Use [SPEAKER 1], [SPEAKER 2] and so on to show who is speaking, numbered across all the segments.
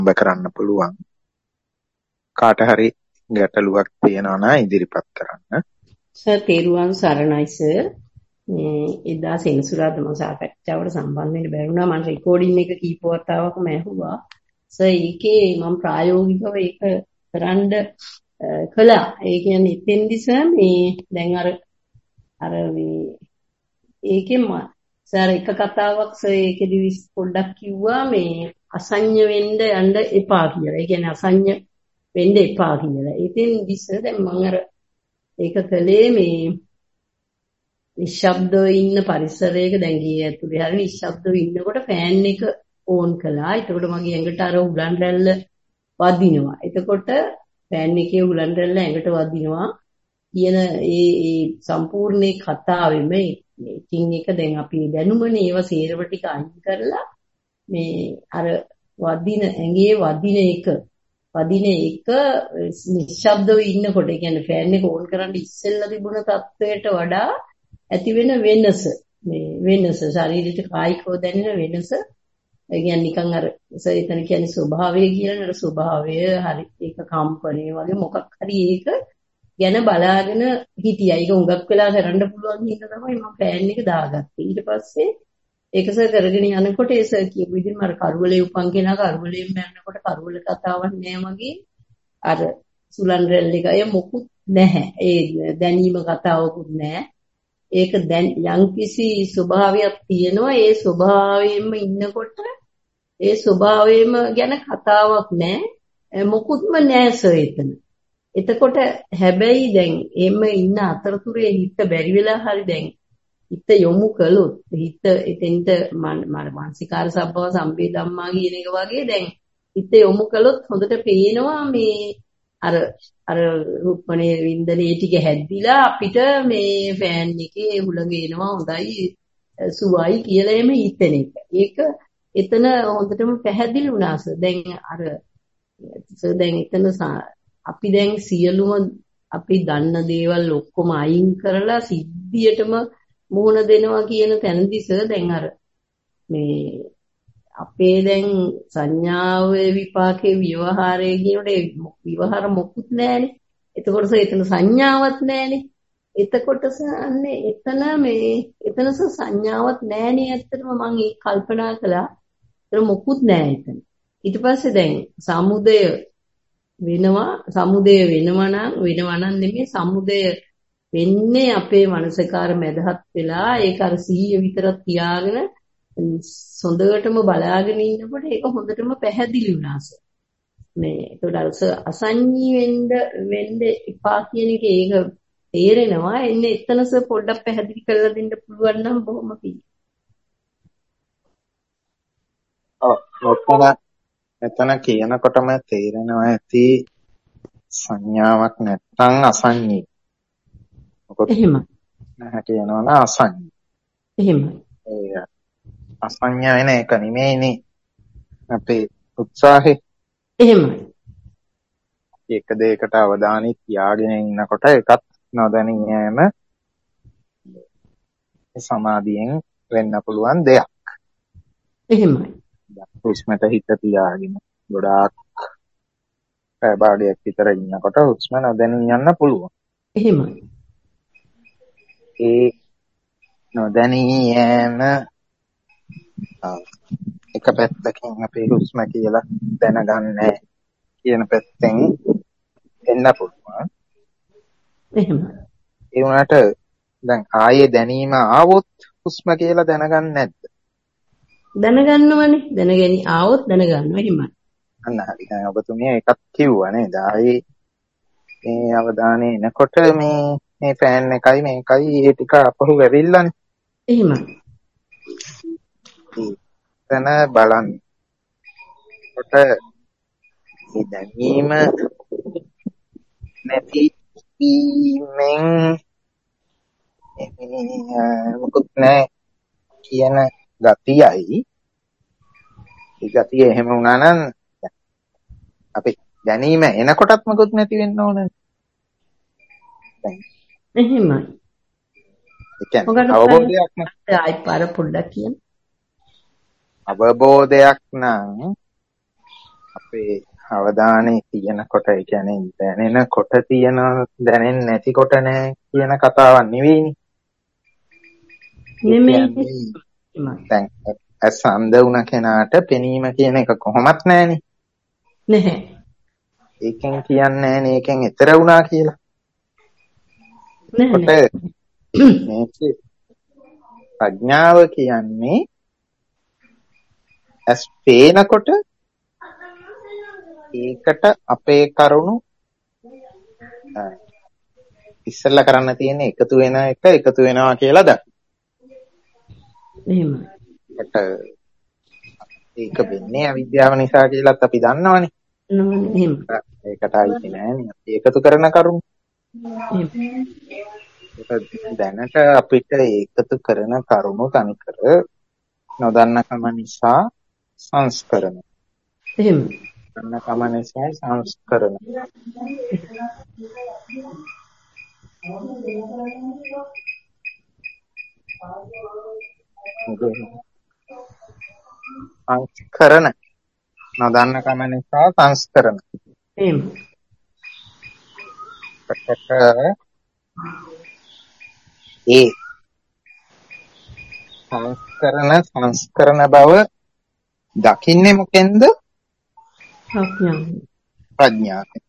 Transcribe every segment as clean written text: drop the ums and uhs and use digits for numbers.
[SPEAKER 1] කරන්න පුළුවන්. කාට හරි ගැටලුවක් තියෙනවා නම් ඉදිරිපත් කරන්න.
[SPEAKER 2] සර් තෙරුවන් සරණයි සර්. එදා සෙනසුරාදා මම සාකච්ඡාවට සම්බන්ධ වෙන්න බැරි වුණා. මම රෙකෝඩින් එක කීප වතාවකම ඇහුවා. සර් ඒකේ මම ප්‍රායෝගිකව ඒක කරන්න කළා. ඒ කියන්නේ එතෙන්දි සර් මේ දැන් අර මේ ඒකෙම සර් එක කතාවක් සර් ඒකෙදි පොඩ්ඩක් කිව්වා මේ අසඤ්ඤ වෙන්න යන්න එපා කියලා. ඒ කියන්නේ අසඤ්ඤ වෙන්න එපා කියලා. එතෙන්දි සර් දැන් මම ඒක කළේ මේ නිශ්ශබ්දව ඉන්න පරිසරයක දැන් ගියේ ඇතුලේ හරි නිශ්ශබ්දව ඉන්නකොට ෆෑන් එක ඕන් කළා. එතකොට මගේ ඇඟට අර උලන් රැල්ල වදිනවා. එතකොට ෆෑන් එකේ උලන් රැල්ල ඇඟට වදිනවා කියන ඒ සම්පූර්ණ කතාවෙම මේකින් එක දැන් අපි දැනුමනේ ඒව සේරව ටික අයින් කරලා මේ අර වදින ඇඟේ වදින එක නිශ්ශබ්දව ඉන්නකොට ඒ කියන්නේ ෆෑන් එක ඕන් කරන් ඉස්සෙල්ලා තිබුණ තත්වයට වඩා ඇති වෙන වෙනස ශරීරයට කායිකව දැනෙන වෙනස ඒ කියන්නේ නිකන් අර එතන කියන්නේ ස්වභාවය කියන අර ස්වභාවය හරි ඒක කම්පණය වගේ මොකක් හරි ඒක ගැන බලාගෙන හිටියා. ඒක උඟක් වෙලා කරන්න පුළුවන් හින්දා තමයි මම ෆෑන් එක දාගත්තේ. ඊට පස්සේ ඒක සර් කරගෙන යනකොට ඒ සර් කියපු විදිහට මම කරුවලේ උපන් කෙනා කරුවලෙන් මැරෙනකොට කරුවල කතාවක් නෑ වගේ අර සුලන් රැල්ල එකය මොකුත් නැහැ. ඒ දැනීම කතාවකුත් නෑ. ඒක දැන් යම්කිසි ස්වභාවයක් තියෙනවා. ඒ ස්වභාවයෙන්ම ඉන්නකොට ඒ ස්වභාවයෙන්ම ගැන කතාවක් නෑ. මොකුත්ම නෑ සර් එතන. එතකොට හැබැයි දැන් එම්ම ඉන්න අතරතුරේ හිත බැරි වෙලා හරි දැන් හිත යොමු කළොත් හිත එතෙන්ට මානසිකාර සබ්බව සම්පේ ධම්මා කියන එක වගේ දැන් හිත යොමු කළොත් හොඳට පේනවා මේ අර රූපණේ වින්දනේ ටික හැද්දිලා අපිට මේ ෆෑන් එකේ හුළඟ එනවා හොඳයි සුවයි කියලා එමෙ හිතෙන එක. ඒක එතන හොඳටම පැහැදිලි වුණා සර්. දැන් එතන අපි දැන් සියලුම අපි දන්න දේවල් ඔක්කොම අයින් කරලා සිද්ධියටම මුහුණ දෙනවා කියන තැනදී සර් දැන් අර මේ අපේ දැන් සංඥාවේ විපාකේ ව්‍යවහාරයේ කියනකොට විවහාර මොකුත් නැහැනේ. එතකොට සර් එතන සංඥාවක් නැහැනේ. එතකොට සන්නේ එතන සංඥාවක් නැහැනේ. ඇත්තටම මම ඒ කල්පනා කළා. එතන මොකුත් නැහැ එතන. ඊට පස්සේ දැන් සමුදය වෙනවා නම් නෙමෙයි සමුදය වෙන්නේ අපේ මනසකාර මැදහත් වෙලා ඒක අර සිහිය විතරක් තියාගෙන සොඳටම බලාගෙන ඉන්නකොට ඒක හොඳටම පැහැදිලි වුණා සර්. මේ ඒකට අසංඤී වෙන්න එපා කියන එක ඒක තේරෙනවා. එන්නේ එතන සර් පොඩ්ඩක් පැහැදිලි කරලා දෙන්න පුළුවන් නම් බොහොම පිං.
[SPEAKER 1] එතන කියනකොටම තේරෙනවා ඇති සංඥාවක් නැත්නම් අසංඤී. මොකද
[SPEAKER 2] එහෙම
[SPEAKER 1] නැහැ කියනවනම් අසංඤී.
[SPEAKER 2] එහෙම.
[SPEAKER 1] ඒ අසංඥා වෙන එක නෙමෙයිනේ අපේ උත්සාහේ.
[SPEAKER 2] එහෙමයි.
[SPEAKER 1] එක දෙයකට අවධානය තියාගෙන ඉන්නකොට එකත් නොදැනී යෑම සමාධියෙන් වෙන්න පුළුවන් දෙයක්.
[SPEAKER 2] එහෙමයි.
[SPEAKER 1] හුස්මට හිත තියාගෙන ගොඩාක් පැය භාගයක් විතර ඉන්නකොට හුස්ම නොදැනී යන්න පුළුවන්.
[SPEAKER 2] එහෙමයි.
[SPEAKER 1] ඒ නොදැනී යෑම එක පැත්තකින් අපේ හුස්ම කියලා දැනගන්නේ කියන පැත්තෙන් එන්න පුළුවන්.
[SPEAKER 2] එහෙමයි.
[SPEAKER 1] ඒ වුණාට දැන් ආයේ දැනීම ආවොත් හුස්ම කියලා දැනගන්නේ නැද්ද?
[SPEAKER 2] දැනගන්නවනේ. ආවොත් දැනගන්නවා. එහෙමයි.
[SPEAKER 1] අන්න හරි. දැන් ඔබතුමිය එකක් කිව්වා නේද? ආයේ මේ අවධානය එනකොට මේ ෆෑන් එකයි මේකයි ඒ ටික අපහු වෙවිල්ලානේ.
[SPEAKER 2] එහෙමයි.
[SPEAKER 1] එතන බලන්න. කොට මේ දැනීම නැති වීමෙන් මොකුත් නැහැ කියන ගතියයි. ඒ ගතිය එහෙම වුණා නම් අපි දැනීම එනකොටත් මොකුත් නැති වෙන්න ඕනේ.
[SPEAKER 2] එහෙමයි.
[SPEAKER 1] ඒ කියන්නේ අවබෝධයක් නම්
[SPEAKER 2] ආයි පාර පොඩ්ඩක් කියන්න.
[SPEAKER 1] අවබෝධයක් නම් අපේ අවධානය තියෙනකොට ඒ කියන්නේ දැනෙනකොට තියෙන දැනෙන්නේ නැතිකොට නෑ කියන කතාවක් නෙවෙයිනේ. ඒ
[SPEAKER 2] නෙමෙයි.
[SPEAKER 1] කියන්නේ දැන් ඇස් අන්ධ වුණ කෙනාට පෙනීම කියන එක කොහොමත් නෑනේ.
[SPEAKER 2] නැහැ.
[SPEAKER 1] ඒකෙන් කියන්නේ නෑනේ ඒකෙන් ඈතර වුණා කියලා. කොට මේකේ ප්‍රඥාව කියන්නේ ඇස් පේනකොට ඒකට අපේ කරුණු ඉස්සෙල්ලා කරන්න තියෙන්නේ එකතු වෙන එක එකතු වෙනවා කියලා දන්න.
[SPEAKER 2] එහෙමයි.
[SPEAKER 1] ඒක වෙන්නේ අවිද්‍යාව නිසා කියලාත් අපි දන්නවනේ.
[SPEAKER 2] එහෙම.
[SPEAKER 1] ඒකට අයිති නෑනේ අපි එකතු කරන කරුණු. දැනට අපිට එකතු කරන කරුණු තනිකර නොදන්නකම නිසා සංස්කරණ.
[SPEAKER 2] එහෙම.
[SPEAKER 1] දන්නකම නිසා සංස්කරණ. සංස්කරණ නොදන්නකම නිසා සංස්කරණ.
[SPEAKER 2] එහෙම.
[SPEAKER 1] ඒ සංස්කරණ බව දකින්නේ මොකෙන්ද? ප්‍රඥාවෙන්.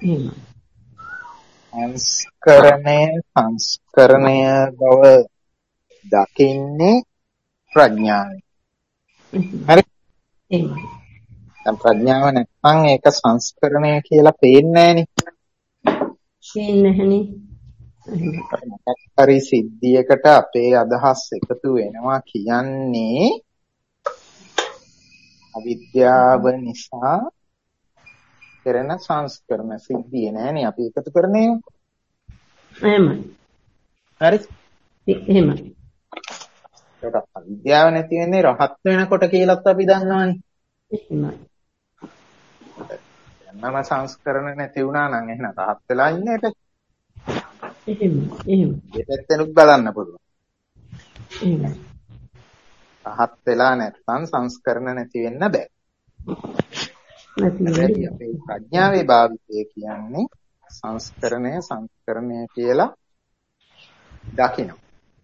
[SPEAKER 1] සංස්කරණය බව දකින්නේ ප්‍රඥාවෙන්. හරි. දැන් ප්‍රඥාව නැත්නම් ඒක සංස්කරණය කියලා පේන්නේ
[SPEAKER 2] නෑනේ.
[SPEAKER 1] හරි සිද්ධියකට අපේ අදහස් එකතු වෙනවා කියන්නේ අවිද්‍යාව නිසා කරන සංස්කරණ සිද්ධිය නෑනේ අපි එකතු කරන්නේ.
[SPEAKER 2] එහෙමයි.
[SPEAKER 1] හරි.
[SPEAKER 2] එහෙමයි.
[SPEAKER 1] ඒක අවිද්‍යාව නැති වෙන්නේ රහත් වෙනකොට කියලාත් අපි දන්නවනේ.
[SPEAKER 2] එහෙමයි.
[SPEAKER 1] මම සංස්කරණ නැති වුණා නම් එහෙනම් රහත් වෙලා ඉන්නේ ඒක.
[SPEAKER 2] එහෙම.
[SPEAKER 1] ඒ පැත්තෙනුත් බලන්න පුළුවන්.
[SPEAKER 2] එහෙමයි.
[SPEAKER 1] රහත් වෙලා නැත්නම් සංස්කරණ නැති වෙන්න බෑ. නැති අපේ ප්‍රඥාවේ භාවිතය කියන්නේ සංස්කරණය කියලා දකිනවා.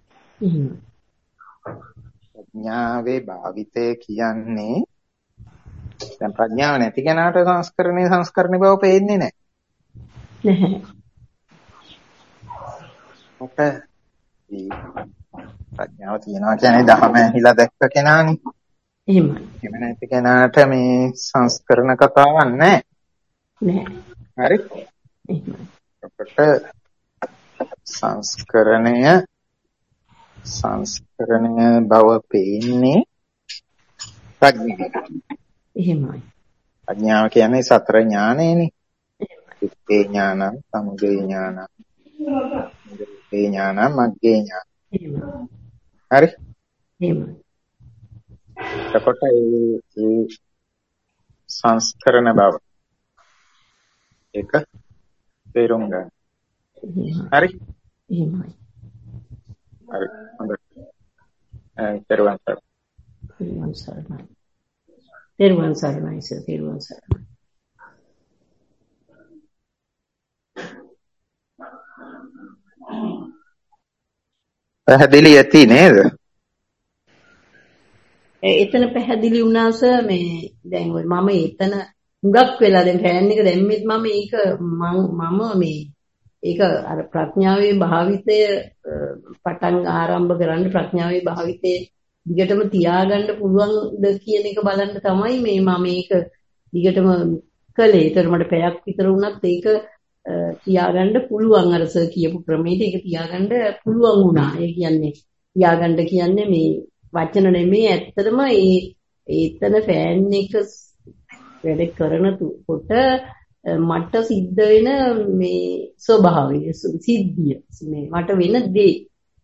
[SPEAKER 1] ප්‍රඥාවේ භාවිතය කියන්නේ දැන් ප්‍රඥාව නැති කෙනාට සංස්කරණේ බව පේන්නේ නැහැ. ප්‍රඥාව තියනවා කියන්නේ දහම ඇහිලා දැක්ක කෙනානේ.
[SPEAKER 2] එහෙමයි.
[SPEAKER 1] එහෙම නැති කෙනාට මේ සංස්කරණ කතාවක් නැහැ. හරි. අපට සංස්කරණය බව පේන්නේ ප්‍රඥාව.
[SPEAKER 2] එහෙමයි.
[SPEAKER 1] ප්‍රඥාව කියන්නේ සතර ඥානෙනේ. විත්තේ ඥානං, සමුදය ඥානං, නිරෝධේ ඥානං, මග්ගේ ඥානං. හරි.
[SPEAKER 2] එහෙමයි.
[SPEAKER 1] එතකොට ඒ සංස්කරණ බව ඒක තේරුම් ගන්න. හරි.
[SPEAKER 2] එහෙමයි.
[SPEAKER 1] හරි. හොඳයි. තෙරුවන්
[SPEAKER 2] සරණයි.
[SPEAKER 1] පැහැදිලි ඇති නේද?
[SPEAKER 2] එතන පැහැදිලි වුණා සර් මේ දැන් ඔය මම එතන හුඟක් වෙලා දැන් ෆෑන් එක දැම්මෙත් මම ඒක අර ප්‍රඥාවේ භාවිතය පටන් ආරම්භ කරන්න ප්‍රඥාවේ භාවිතේ දිගටම තියාගන්න පුළුවන්ද කියන එක බලන්න තමයි මම මේක දිගටම කළේ. ඒතර මට පැයක් විතර වුණත් ඒක තියාගන්න පුළුවන් අර සර් කියපු ක්‍රමයට ඒක තියාගන්න පුළුවන් වුණා. ඒ කියන්නේ තියාගන්න කියන්නේ මේ වචන නෙමෙයි ඇත්තටම ඒතන ෆෑන් එක වැඩ කරනකොට මට සිද්ධ වෙන මේ ස්වභාවය සිද්ධිය මේ මට වෙන දේ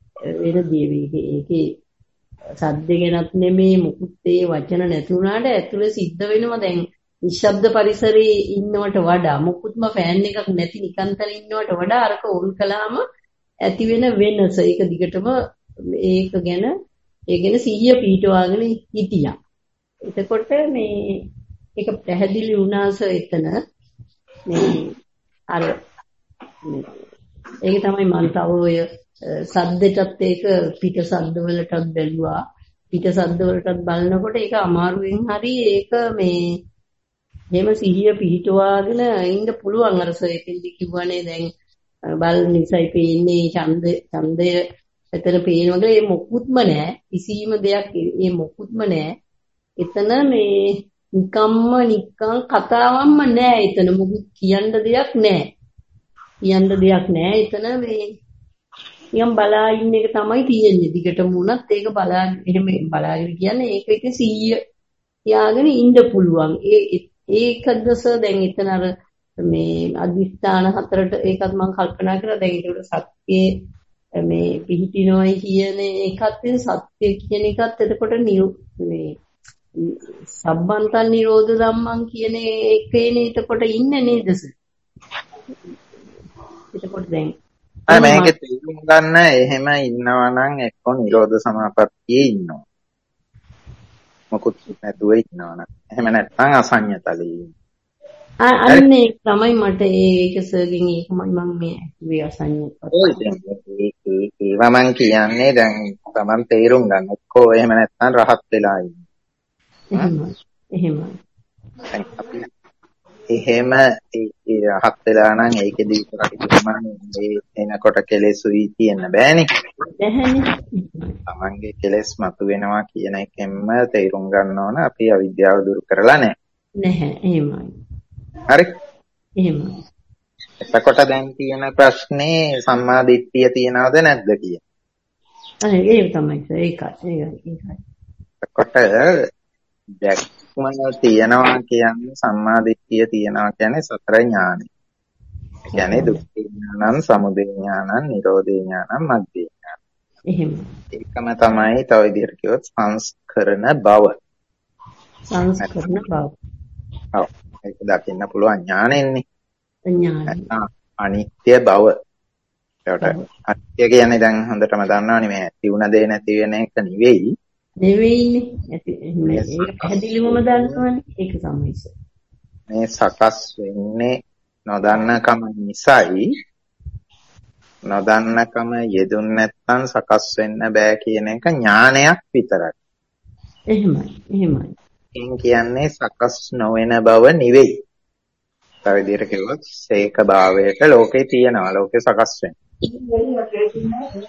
[SPEAKER 2] ඒකේ සද්ද ගැනත් නෙමෙයි මුකුත් ඒ වචන නැති වුණාට ඇතුලේ සිද්ධ වෙනවා දැන් නිශ්ශබ්ද පරිසරයේ ඉන්නවට වඩා මුකුත්ම ෆෑන් එකක් නැති නිකන් තැන ඉන්නවට වඩා අරක ඕන් කළාම ඇති වෙන වෙනස ඒක දිගටම ඒක ගැන සිහිය පීඨවාගෙන හිටියා. එතකොට මේ ඒක පැහැදිලි වුණාස එතන මේ අර ඒක තමයි මම තව ඔය සද්දෙටත් ඒක පිට සද්ද වලටත් බැලුවා. පිට සද්ද වලටත් බලනකොට ඒක අමාරුවෙන් හරි ඒක මේ එහෙම සිහිය පිහිටවාගෙන ඉන්න පුළුවන් අර සෙකන්ඩ් කිව්වනේ දැන් බල නිසයි පේන්නේ ඡන්දය එතන පේන වගේ ඒ මොකුත්ම නැහැ. කිසිම දෙයක් ඒ මොකුත්ම නැහැ. එතන මේ නිකන් කතාවක්ම නැහැ. එතන මොකුත් කියන්න දෙයක් නැහැ. එතන මේ නිකන් බලා ඉන්න එක තමයි තියෙන්නේ. දිගටම වුණත් ඒක බලාගෙන කියන්නේ ඒක ඉතින් 100 යාගෙන ඉන්න පුළුවන්. ඒකද දැන් එතන අර මේ අදිස්ථාන හතරට ඒකත් මම කල්පනා කරා. දැන් ඒකට සත්‍යයේ මේ පිහිටිනොයි කියන එකත් සත්‍ය කියන එකත් එතකොට මේ සම්බන්තන් නිරෝධ ධම්මං කියන එකේනේ එතකොට ඉන්නේ නේද? එතකොට දැන්
[SPEAKER 1] මේකේ තේරුම් ගන්න එහෙම ඉන්නවා නම් එක්ක නිරෝධ සමාපත්තියේ ඉන්නවා. මොකුත් නැතුව ඉන්නවා නම්. එහෙම නැත්නම් අසඤ්ඤතලයේ.
[SPEAKER 2] අන්නේ තමයි මට ඒක සර්ගෙන් ඒකමයි මම මේ ඇහුවේ අසඤ්ඤතලයේ.
[SPEAKER 1] ඒවා මං කියන්නේ දැන් Taman තේරුම් ගන්න. එක්කෝ එහෙම නැත්නම් රහත් වෙලා ඉන්නේ.
[SPEAKER 2] එහෙමයි.
[SPEAKER 1] අපි එහෙම රහත් වෙලා නම් ඒකෙදි විතරක් එනකොට කෙලෙසුයි තියෙන්න බෑනේ. Tamanගේ කෙලෙස් මතුවෙනවා කියන එකෙන්ම තේරුම් ගන්න ඕන අපි අවිද්‍යාව දුරු කරලා නැහැ.
[SPEAKER 2] එහෙමයි.
[SPEAKER 1] හරි?
[SPEAKER 2] එහෙමයි.
[SPEAKER 1] එතකොට දැන් තියෙන ප්‍රශ්නේ සම්මා දිට්ඨිය තියනවද නැද්ද කියන.
[SPEAKER 2] ඒක තමයි ඒකයි.
[SPEAKER 1] එතකොට දැක්ම තියනවා කියන්නේ සම්මා දිට්ඨිය තියනවා කියන්නේ සතර ඥානෙ. ඒ කියන්නේ දුක්ඛ ඥානං, සමුදය ඥානං, නිරෝධ ඥානං, මග්ගේ ඥානං.
[SPEAKER 2] එහෙම.
[SPEAKER 1] ඒකම තමයි තව විදිහට කිව්වොත් සංස්කරණ බව. ඔව්. ඒක දකින්න පුළුවන් ඥානෙන්නේ. අනිත්‍ය බව. ඒකට අනිත්‍ය කියන්නේ දැන් හොඳටම දන්නවනේ මේ ඇති වුණ දේ නැති වෙන එක නෙවෙයිනේ.
[SPEAKER 2] ඒක පැහැදිලිවම දන්නවනේ. ඒක සම්මිස.
[SPEAKER 1] මේ සකස් වෙන්නේ නොදන්නකම නිසායි. නොදන්නකම යෙදුන් නැත්නම් සකස් වෙන්න බෑ කියන එක ඥානයක් විතරයි.
[SPEAKER 2] එහෙමයි.
[SPEAKER 1] එන් කියන්නේ සකස් නොවන බව නෙවෙයි. තව විදිහට කිව්වොත් සේක භාවයට ලෝකේ තියෙනවා. ලෝකේ සකස් වෙනවා.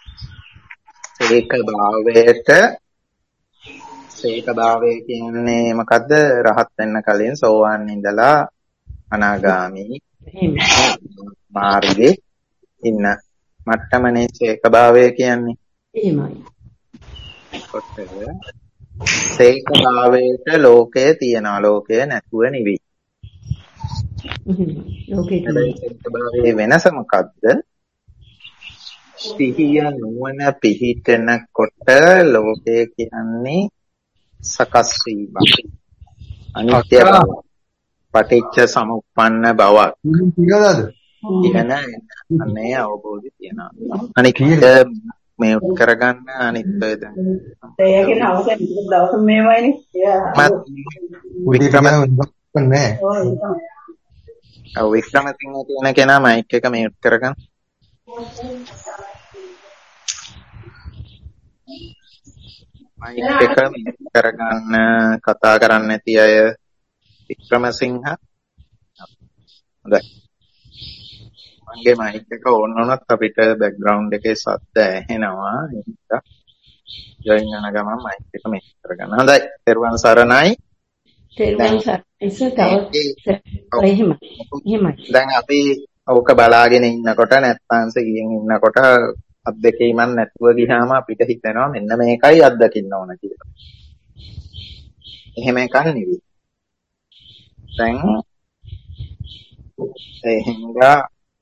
[SPEAKER 1] සේක භාවය කියන්නේ මොකද්ද? රහත් වෙන්න කලින් සෝවාන් ඉඳලා අනාගාමි මාර්ගයේ ඉන්න මට්ටමනේ සේක භාවය කියන්නේ.
[SPEAKER 2] එහෙමයි.
[SPEAKER 1] සේක භාවයට ලෝකය තියනවා. ලෝකය නැතුව නෙවෙයි. ලෝකයේ වෙනස මොකද්ද? සිහිය නුවණ පිහිටනකොට ලෝකය කියන්නේ සකස් වීම. අනිත්‍ය බව. පටිච්ච සමුප්පන්න බවක්. කියන අනේ අවබෝධය තියෙනවා. අනිත් මේ කරගන්න අනිත් දැන්.
[SPEAKER 3] ඒකේ අවසන් දවස් මේවයිනේ.
[SPEAKER 1] වික්‍රමසිංහ කියන කෙනා මයික් එක මියුට් කරගන්න. මයික් එක මියුට් කරගන්න කතා කරන්න නැති අය වික්‍රමසිංහ. හොඳයි. මගේ මයික් එක ඕන් වුණොත් අපිට බෑග්ග්‍රවුන්ඩ් එකේ ශබ්ද ඇහෙනවා. ඒක ජොයින් යන ගමන් මයික් එක මියුට් කරගන්න. හොඳයි. පෙරවන් සරණයි. දැන් අපි ඕක බලාගෙන ඉන්නකොට නැත්නම් සිහියෙන් ඉන්නකොට අත්දැකීමක් නැතුව ගියාම අපිට හිතෙනවා මෙන්න මේකයි අත්දකින්න ඕන කියලා. එහෙම එකක් නෙවෙයි. දැන් ඒ හින්දා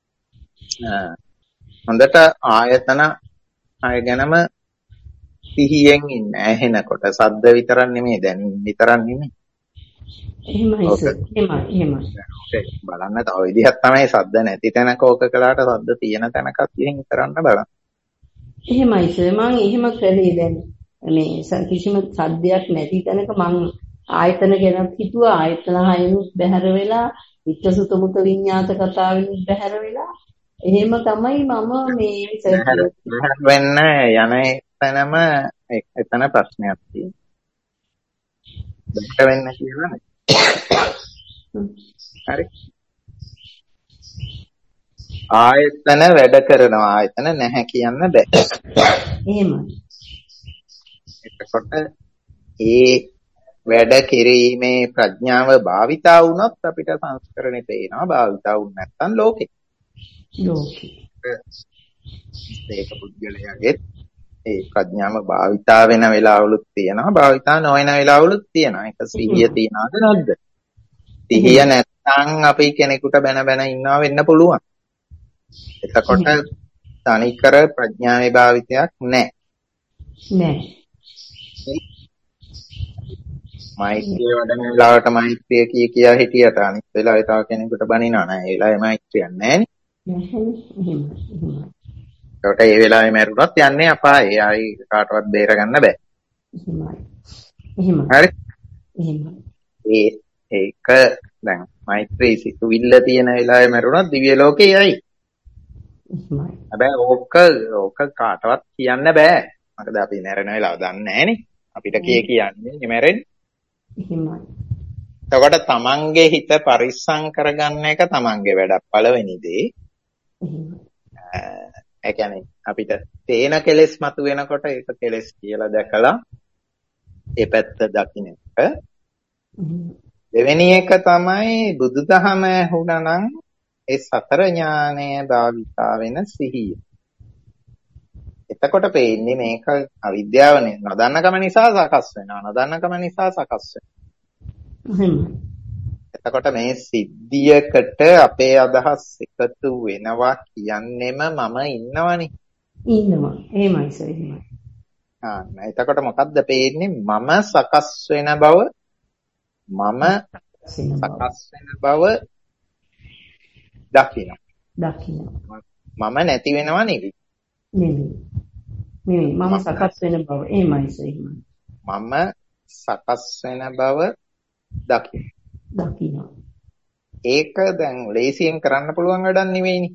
[SPEAKER 1] හොඳට ආයතන අය ගැනම සිහියෙන් ඉන්න. ඇහෙනකොට සද්ද විතරක් නෙමෙයි දැනීම විතරක් නෙමෙයි.
[SPEAKER 2] එහෙමයි.
[SPEAKER 1] බලන්න තව විදිහක් තමයි සද්ද නැති තැනක ඕක කළාට සද්ද තියෙන තැනකත් ඉතින් කරන්න බලන්න.
[SPEAKER 2] එහෙමයි සර් මම එහෙම කරේ දැන් මේ කිසිම සද්දයක් නැති තැනක මම ආයතන ගැන හිතුවා ආයතන හයනුත් බැහැර වෙලා විච්ඡසුත මුත විඤ්ඤාත කතාවෙනුත් බැහැර වෙලා එහෙම තමයි මම මේ
[SPEAKER 1] බැහැර වෙන්න යන එතනම එතන ප්‍රශ්නයක් තියෙනවා. බැහැර වෙන්න කියලා නේ. හරි. ආයතන වැඩ කරනවා ආයතන නැහැ කියන්න බෑ.
[SPEAKER 2] එහෙමයි.
[SPEAKER 1] එතකොට ඒ වැඩ කිරීමේ ප්‍රඥාව භාවිතා වුණොත් අපිට සංස්කරණේ පේනවා භාවිතා වුණ නැත්නම් ලෝකේ. ඒක පුද්ගලයාගේ ඒ ප්‍රඥාව භාවිතා වෙන වෙලාවලුත් තියෙනවා භාවිතා නොවන වෙලාවලුත් තියෙනවා. ඒක සිහිය තියනවාද නැද්ද? සිහිය නැත්නම් අපි කෙනෙකුට බැන ඉන්නවා වෙන්න පුළුවන්. එතකොට තනිකර ප්‍රඥාවේ භාවිතයක් නැහැ. මෛත්‍රිය වඩන වෙලාවට මෛත්‍රිය කියා හිටියට අනිත් වෙලාවේ තව කෙනෙකුට බනිනවා නෑ. ඒ වෙලාවේ මෛත්‍රියක් නෑනේ. ඒකට ඒ වෙලාවේ මැරුණොත් යන්නේ අපායේ. ආයි කාටවත් බේර ගන්න බෑ. හරි. ඒක දැන් මෛත්‍රී සිතුවිල්ල තියෙන වෙලාවේ මැරුණොත් දිව්‍ය ලෝකේ යයි. හැබැයි ඕක කාටවත් කියන්න බෑ. මොකද අපි මැරෙන වෙලාව දන්නේ නෑනේ. අපිට කියන්නේ මැරෙන්නේ. එතකොට තමන්ගේ හිත පරිස්සම් කරගන්න එක තමන්ගේ වැඩක් පළවෙනි දේ. ඒ කියන්නේ අපිට තේන කෙලෙස් මතු වෙනකොට ඒක කෙලෙස් කියලා දැකලා ඒ පැත්ත දකින්න එක. දෙවෙනි එක තමයි බුදුදහම ඇහුණා නම් ඒ සතර ඥානය භාවිතා වෙන සිහිය. එතකොට පේන්නේ මේක අවිද්‍යාව නේ. නොදන්නකම නිසා සකස් වෙනවා. නොදන්නකම නිසා සකස් වෙනවා. එතකොට මේ සිද්ධියකට අපේ අදහස් එකතු වෙනවා කියන්නෙම මම ඉන්නවනේ.
[SPEAKER 2] ඉන්නවා. එහෙමයි සර් එහෙමයි.
[SPEAKER 1] එතකොට මොකද්ද පේන්නේ? මම සකස් වෙන බව මම සකස් වෙන බව දකින්න. මම නැති වෙනව නෙවෙයි.
[SPEAKER 2] නෙවෙයි මම සකස් වෙන බව එහෙමයි සර් එහෙමයි.
[SPEAKER 1] මම සකස් වෙන බව දකින්න. ඒක දැන් ලේසියෙන් කරන්න පුළුවන් වැඩක් නෙවෙයිනේ.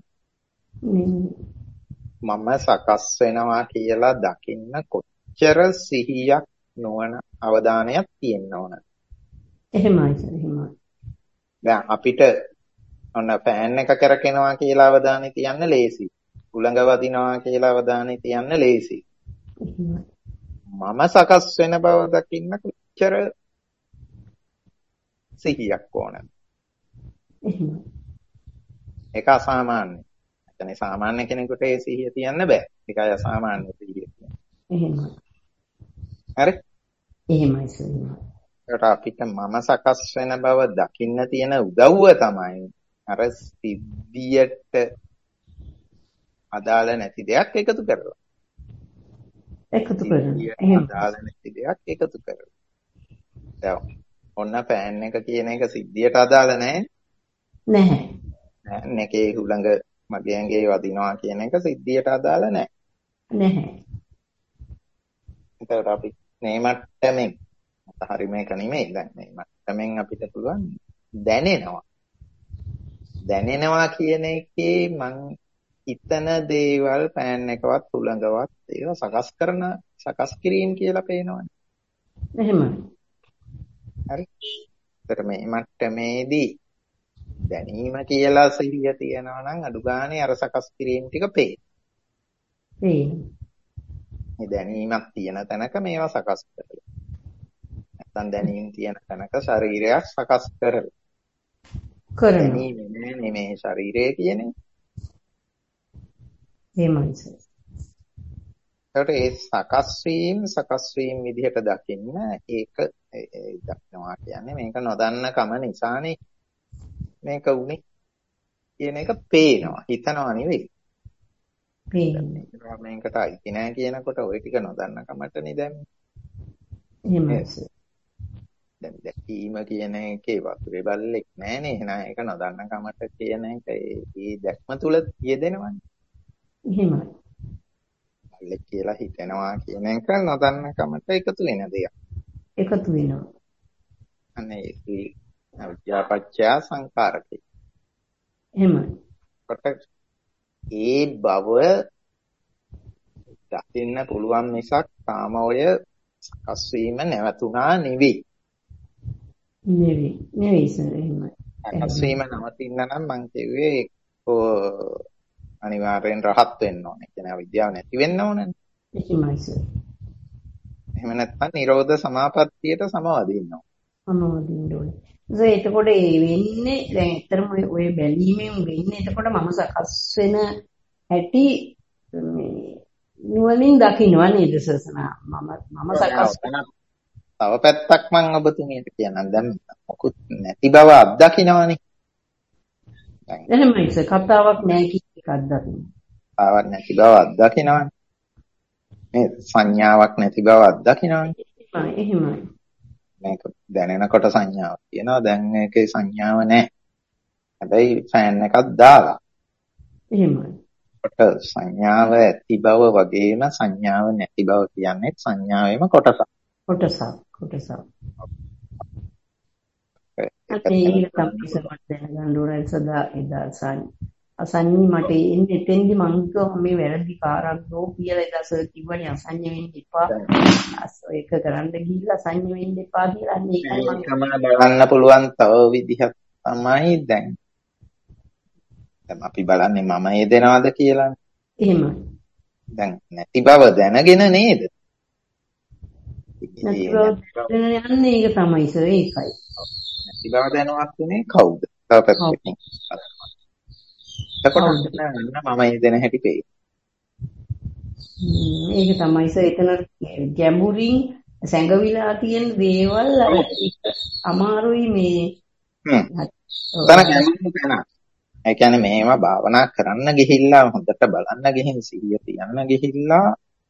[SPEAKER 1] මම සකස් වෙනවා කියලා දකින්න කොච්චර සිහියක් නොවන අවධානයක් තියෙන්න ඕන.
[SPEAKER 2] එහෙමයි සර් එහෙමයි.
[SPEAKER 1] දැන් අපිට ඔන්න ෆෑන් එක කරකිනවා කියලා අවධානය තියන්න ලේසි. උලඟ වදිනවා කියලා අවධානය තියන්න ලේසි. මම සකස් වෙන බව දකින්න කොච්චර සිහියක් ඕනද? ඒක අසාමාන්‍යයි. එතන සාමාන්‍ය කෙනෙකුට ඒ සිහිය තියන්න බෑ. ඒකයි අසාමාන්‍ය සිහිය කියන්නේ.
[SPEAKER 2] එහෙමයි.
[SPEAKER 1] හරි?
[SPEAKER 2] එහෙමයි සර්.
[SPEAKER 1] ඒකට අපිට මම සකස් වෙන බව දකින්න තියෙන උදව්ව තමයි අර සිද්ධියට අදාළ නැති දෙයක් එකතු කරලා. අදාළ නැති දෙයක් එකතු කරලා. දැන් ඔන්න ෆෑන් එක කියන එක සිද්ධියට අදාළ නැහැ.
[SPEAKER 2] නැහැ.
[SPEAKER 1] නැකේ හුළඟ මගේ ඇඟේ වදිනවා කියන එක සිද්ධියට අදාළ නැහැ.
[SPEAKER 2] නැහැ.
[SPEAKER 1] ඒකට අපි මේ මට්ටමින් හරි මේක නෙමෙයි දැන් මේ මට්ටමින් අපිට පුළුවන් දැනෙනවා කියන එකේ මං හිතන දේවල් ෆෑන් එකවත් හුළඟවත් ඒවා සකස් කිරීම කියලා පේනවනේ.
[SPEAKER 2] එහෙමයි.
[SPEAKER 1] හරි. ඒතර මේ මට්ටමේදී දැනීම කියලා සිහිය තියනවා නම් අඩු ගානේ අර සකස් කිරීම ටික පේනවා. මේ දැනීමක් තියෙන තැනක මේවා සකස් කරලා. නැත්නම් දැනීම තියෙන තැනක ශරීරයක් සකස් කරලා. දැනීම නෙමෙයි මේ ශරීරය කියන්නේ.
[SPEAKER 2] එහෙමයි සර්.
[SPEAKER 1] ඒකට ඒ සකස් වීම විදිහට දකින්න ඒක දක්නවා කියන්නේ මේක නොදන්න කම නිසානේ මේක උනේ කියන එක පේනවා හිතනවා නෙවෙයි. පේනවා. මේකට අයිති නැහැ කියනකොට ওই ටික නොදන්න කමටනේ දැම්මේ.
[SPEAKER 2] එහෙමයි.
[SPEAKER 1] දැන් දැකීම කියන එකේ වතුරේ බල්ලෙක් නැහනේ. එහෙනම් ඒක නොදන්න කමට කියන එක ඒ දැක්ම තුල යෙදෙනවනේ.
[SPEAKER 2] එහෙමයි.
[SPEAKER 1] බල්ලෙක් කියලා හිතෙනවා කියන එක නොදන්න කමට එකතු වෙන දෙයක්.
[SPEAKER 2] එකතු වෙනවා.
[SPEAKER 1] අනේ ඒ අවිද්‍යාපච්චය සංකාරකේ.
[SPEAKER 2] එහෙමයි.
[SPEAKER 1] කොට ඒ බව දකින්න පුළුවන් මිසක් තාම ඔය සකස් වීම නැවතුණා නෙවෙයි.
[SPEAKER 2] නෙවෙයි සර් එහෙමයි.
[SPEAKER 1] සකස් වීම නවතින්න නම් මං කිව්වේ අනිවාර්යෙන් රහත් වෙන්න ඕනේ. කියන්නේ අවිද්‍යාව නැති වෙන්න ඕනේ.
[SPEAKER 2] එහෙමයි සර්.
[SPEAKER 1] එහෙම නැත්නම් නිරෝධ සමාපත්තියට සමවදින්න ඕනේ.
[SPEAKER 2] සමවදින්න ඕනේ. එතකොට ඒ වෙන්නේ දැන් ඇත්තටම ඔය බැලීමෙන් වෙන්නේ එතකොට මම සකස් වෙන හැටි මේ නුවණින් දකින්නවා නේද සසනා මම සකස්
[SPEAKER 1] තව පැත්තක් මම ඔබතුමියට කියන්නම්. දැන් මොකුත් නැති බව අත්දකින්නවනේ.
[SPEAKER 2] එහෙමයි සර් කතාවක් නැහැ කියන එකක් දකින්න.
[SPEAKER 1] කතාවක් නැති බව අත්දකින්නවනේ. මේ සංඥාවක් නැති බව අත්දකින්නවනේ.
[SPEAKER 2] එහෙමයි.
[SPEAKER 1] මේක දැනෙනකොට සංඥාවක් තියෙනවා. දැන් මේකේ සංඥාව නැහැ. හැබැයි ෆෑන් එකක් දාලා.
[SPEAKER 2] එහෙමයි.
[SPEAKER 1] කොට සංඥාව ඇති බව වගේම සංඥාව නැති බව කියන්නේ සංඥාවේම කොටසක්.
[SPEAKER 2] ඒක තමයි සමහරවිට දැනගන්න ඕනේ සදා එදා අසඤ්ඤී මට එන්නේ එතෙන්දි මං කිව්වා මේ වැරදි කාරණෝ කියලා එදා සර් කිව්වනේ අසඤ්ඤ වෙන්න එපා. ඒක කරන්න ගිහිල්ලා අසඤ්ඤ වෙන්න එපා කියලා අන්න ඒකයි මම
[SPEAKER 1] බලන්න පුළුවන් තව විදිහක් තමයි දැන් අපි බලන්නේ මම යෙදෙනවද කියලානේ.
[SPEAKER 2] එහෙමයි.
[SPEAKER 1] දැන් නැති බව දැනගෙන නේද?
[SPEAKER 2] නැති බව දැනගෙන යන්නේ ඒක තමයි සර් ඒකයි.
[SPEAKER 1] නැති බව දැනවත් උනේ කවුද? තව පැත්තකින්. එතකොට මම යෙදෙන හැටි පෙයි.
[SPEAKER 2] ඒක තමයි සර් එතන ගැඹුරින් සැඟවිලා තියෙන දේවල් අමාරුයි මේ.
[SPEAKER 1] ඒ කියන්නේ මේවා භාවනා කරන්න ගිහිල්ලා හොඳට බලන්න ගිහින් සිහිය තියන්න ගිහිල්ලා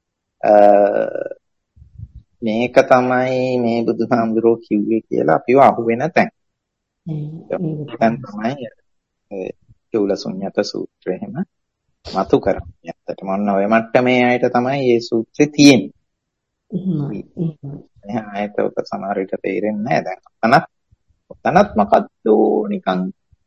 [SPEAKER 1] මේක තමයි මේ බුදුහාමුදුරුවෝ කිව්වේ කියලා අපිව අහුවෙන තැන්. දැන් තමයි චූලසුඤ්ඤත සූත්‍රය එහෙම මතු කරන්නේ. ඇත්තටම ඔන්න ඔය මට්ටමේ අයට තමයි මේ සූත්‍රය තියෙන්නේ. එහෙනම් ආයත ඔක සමහර විට තේරෙන්නේ නැහැ. දැන් ඔතනත් මොකද්ද නිකන්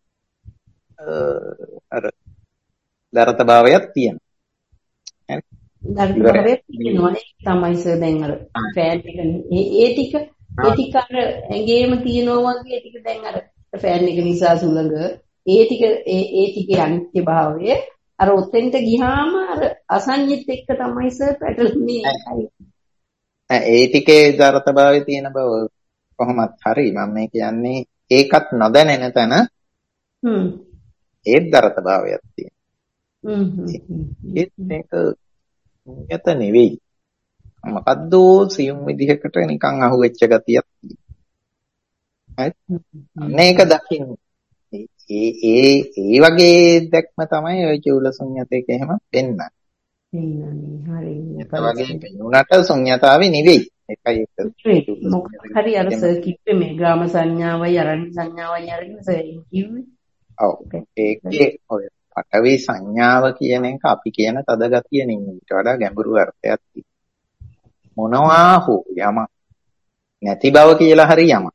[SPEAKER 1] අර දරත භාවයක් තියෙනවා.
[SPEAKER 2] දරත භාවයක් තියෙනවා. ඒක තමයි සර් දැන් අර ෆෑන් එක ඒ ටික අර ඇඟේම තියෙනවා වගේ ටික දැන් අර ෆෑන් එක නිසා සුළඟ ඒ ටිකේ අනිත්‍ය භාවය අර ඔතෙන්ට ගියාම අර අසඤ්ඤිත් එක්ක තමයි සර් පැටලෙන්නේ.
[SPEAKER 1] ඒ ටිකේ දරත භාවය තියෙන බව කොහොමත් හරි මම මේ කියන්නේ ඒකත් නොදැනෙන තැන ඒත් දරත භාවයක් තියෙනවා. මේක යත නෙවෙයි. මොකද්ද සියුම් විදිහකට නිකන් අහුවෙච්ච ගතියක් තියෙනවා. මේක දකින්න. ඒ වගේ දැක්ම තමයි ඔය චූලසුඤ්ඤතේක එහෙම වෙන්නේ.
[SPEAKER 2] හරි.
[SPEAKER 1] ඒක වගේ වෙනුනට ශුන්‍යතාවේ නෙවෙයි. ඒකයි ඒක.
[SPEAKER 2] මොකක් හරි අර සර් කිව්වේ මේ ග්‍රාම සංඥාවයි අරණ්‍ය සංඥාවයි අරගෙන සර් කිව්වේ.
[SPEAKER 1] ඔව්. ඒකේ ඔය පඨවි සංඥාව කියන එක අපි කියන තද ගතිය නෙමෙයි. ඊට වඩා ගැඹුරු අර්ථයක් තියෙනවා. මොනවා හෝ යම නැති බව කියලා හරි යම.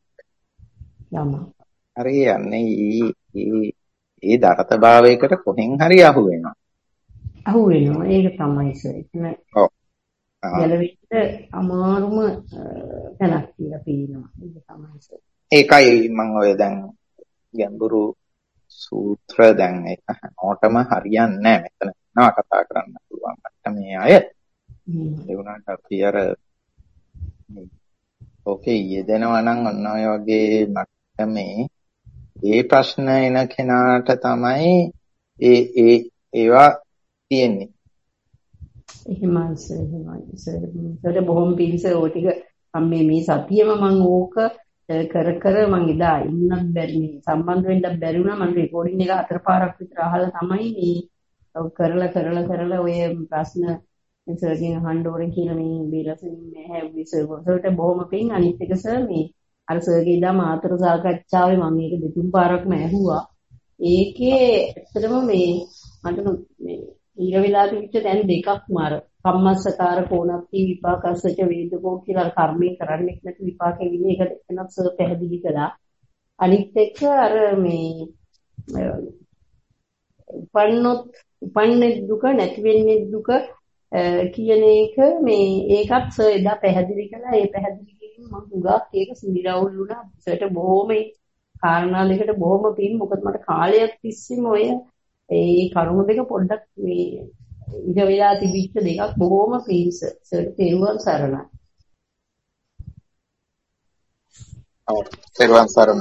[SPEAKER 1] හරි යන්නේ ඒ දරත භාවයකට කොහෙන් හරි අහු වෙනවා.
[SPEAKER 2] ඒක තමයි සර්.
[SPEAKER 1] ඔව්.
[SPEAKER 2] ගැලවෙන්න අමාරුම තැනක් කියලා පේනවා. ඒක තමයි සර්.
[SPEAKER 1] ඒකයි මම ඔය දැන් ගැඹුරු සූත්‍ර දැන් ඒක හැමෝටම හරියන්නේ නැහැ. මෙතන නම කතා කරන්න පුළුවන් මට්ටමේ අය. ඒ වුණාට අපි අර ඕකේ යෙදෙනවා නම් ඔන්න ඔය වගේ මට්ටමේ ඒ ප්‍රශ්න එන කෙනාට තමයි ඒවා තියෙන්නේ.
[SPEAKER 2] එහෙමයි සර් බොහොම පිංස ඔය ටික මම මේ සතියෙම මම ඕක කර මම ඉදා ඉන්නත් බැරි මේ සම්බන්ධ වෙන්න බැරි වුණා. මම රෙකෝඩින් එක 4 පාරක් විතර අහලා තමයි මේ කරලා ඔය ප්‍රශ්න සර්ගෙන් අහන්න ඕනේ කියලා මේ බීරසින් හැව්වේ සර්ට බොහොම පිං. අනිත් එක සර් මේ අර සර්ගේ ඉදා මාතෘ සාකච්ඡාවේ මම මේක දෙතුන් පාරක්ම ඇහුවා. ඒකේ ඇත්තටම මේ මට මේ ඊට වෙලා තිබිච්ච දැන් දෙකක්ම අර කම්මස්සකාර කෝණප්ති විපාකස්සච වේදකෝ කියලා කර්මයේ කරන්නේ නැති විපාකෙ විදිහ එකට එනත් සර් පැහැදිලි කළා. අනිත් එක අර මේ උපන්නේ දුක නැති වෙන්නේ දුක කියන එක මේ ඒකත් සර් එදා පැහැදිලි කළා. ඒ පැහැදිලි කිරීම මම හුඟක් ඒක සිනිරවුල් වුණා. සර්ට බොහොම කාරණා දෙකට බොහොම පින්. මොකද මට කාලයක් තිස්සේම ඔය ඒ කරුණු දෙක පොඩ්ඩක් මේ ඉඳ වෙලා තිබිච්ච දෙකක් බොහොම පින් සර්ට තෙරුවන් සරණයි.
[SPEAKER 1] ඔව් තෙරුවන් සරණයි.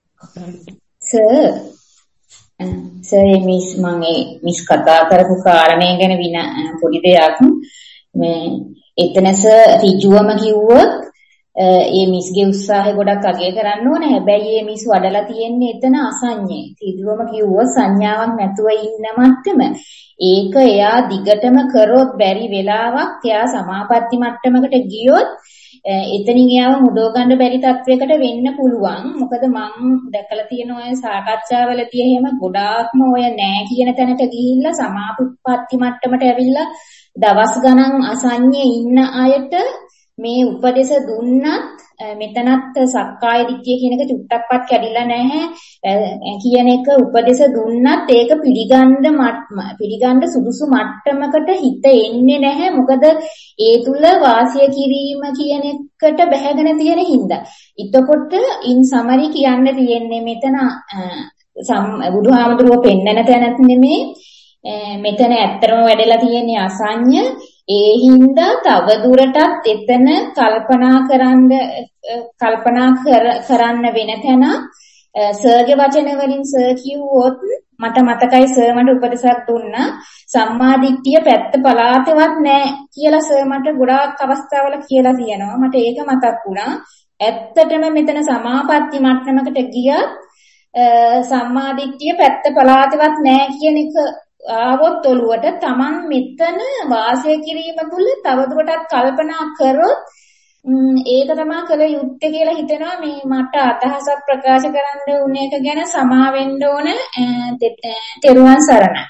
[SPEAKER 4] සර් මිස් කතා කරපු කාරණේ ගැන පොඩි දෙයක් මේ එතන සර් ඍජුවම කිව්වොත් ඒ මිස්ගේ උත්සාහය ගොඩක් අගය කරන්න ඕනේ. හැබැයි මේ මිස් වඩලා තියෙන්නේ එතන අසඤ්ඤේ. ඍජුවම කිව්වොත් සංඥාවක් නැතුව ඉන්න මට්ටම. ඒක එයා දිගටම කරොත් බැරි වෙලාවක් එයා සමාපatti මට්ටමකට ගියොත් එතනින් එයාව මුදව ගන්න බැරි තත්වයකට වෙන්න පුළුවන්. මොකද මම දැකලා තියෙන ඔය සාකච්ඡාවලදී එහෙම ගොඩාක්ම ඔය නෑ කියන තැනට ගිහිල්ලා සමාපatti මට්ටමට ඇවිල්ලා දවස් ගණන් අසඤ්ඤේ ඉන්න අයට මේ උපදේශ දුන්නත් මෙතනත් සක්කාය දිට්ඨිය කියන එක චුට්ටක්වත් කැඩිලා නැහැ කියන එක උපදේශ දුන්නත් ඒක පිළිගන්න සුදුසු මට්ටමකට හිත එන්නේ නැහැ. මොකද ඒ තුල වාසය කිරීම කියන එකට බැහැගෙන තියෙන හින්දා. එතකොට ඉන් සමරි කියන්න තියෙන්නේ මෙතන බුදුහාමුදුරුවෝ පෙන්නන තැනත් නෙමේ. මෙතන ඇත්තම වැඩලා තියෙන්නේ අසඤ්ඤ. ඒ හින්දා තව දුරටත් එතන කල්පනා කරන්න වෙන තැන සර්ගේ වචන වලින් සර් කිව්වොත් මට මතකයි සර් මට උපදෙසක් දුන්නා සම්මාදිට්ඨිය පැත්ත පලාතවත් නැහැ කියලා සර් මට ගොඩාක් අවස්ථාවල කියලා තියෙනවා. මට ඒක මතක් වුණා. ඇත්තටම මෙතන සමාපatti මට්ටමකට ගියත් සම්මාදිට්ඨිය පැත්ත පලාතවත් නැහැ කියන එක ආවොත් ඔළුවට Taman මෙතන වාසය කිරීම තුළ තවදුරටත් කල්පනා කරොත් ඒක තමයි කළ යුත්තේ කියලා හිතෙනවා. මේ මට අදහසක් ප්‍රකාශ කරන්න උන එක ගැන සමා වෙන්න ඕන. තෙරුවන් සරණයි.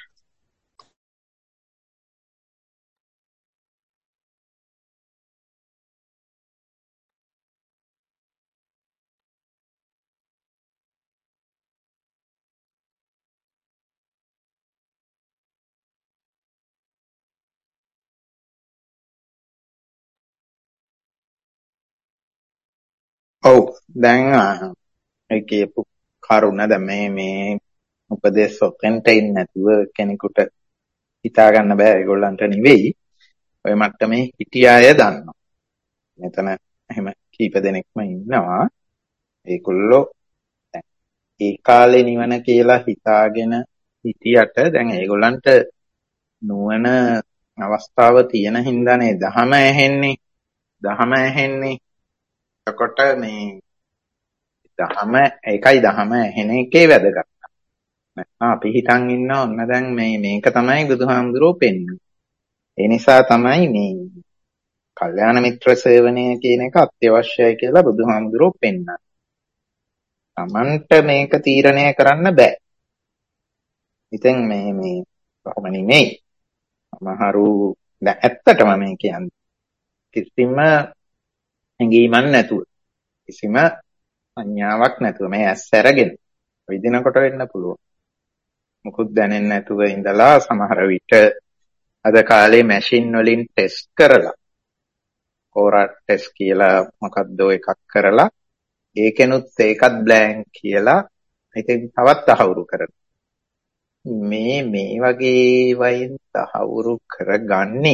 [SPEAKER 1] ඔව් දැන් ඒ කියපු කරුණ දැන් මේ උපදේශ ඔතෙන්ට ඉන්නේ නැතුව කෙනෙකුට හිතා ගන්න බෑ. ඒගොල්ලන්ට නෙවෙයි ඔය මට්ටමේ හිටිය අය දන්නවා. මෙතන එහෙම කීප දෙනෙක්ම ඉන්නවා. ඒගොල්ලෝ දැන් ඒ කාලේ නිවන කියලා හිතාගෙන හිටියට දැන් ඒගොල්ලන්ට නුවණ අවස්ථාව තියෙන හින්දානේ දහම ඇහෙන්නේ. එතකොට මේ දහම ඇහෙන එකේ වැදගත්. අපි හිතන් ඉන්න ඕන දැන් මේක තමයි බුදුහාමුදුරුවෝ පෙන්වන්නේ. ඒ නිසා තමයි මේ කල්යාණ මිත්‍ර සේවනය කියන එක අත්‍යවශ්‍යයි කියලා බුදුහාමුදුරුවෝ පෙන්වන්නේ. Tamanට මේක තීරණය කරන්න බෑ. ඉතින් මේ කොහොම නෙමෙයි. සමහරු දැන් ඇත්තටම මේ කියන්නේ කිසිම හැඟීමක් නැතුව කිසිම සංඥාවක් නැතුව මේ ඇස් ඇරගෙන විදිනකොට වෙන්න පුළුවන්. මොකුත් දැනෙන්නේ නැතුව ඉඳලා සමහර විට අද කාලේ මැෂින් වලින් ටෙස්ට් කරලා කෝරා ටෙස්ට් කියලා මොකක්ද එකක් කරලා ඒකෙනුත් ඒකත් බ්ලැන්ක් කියලා ඉතින් තවත් තහවුරු කරනවා. මේ වගේ වයින් තහවුරු කරගන්නේ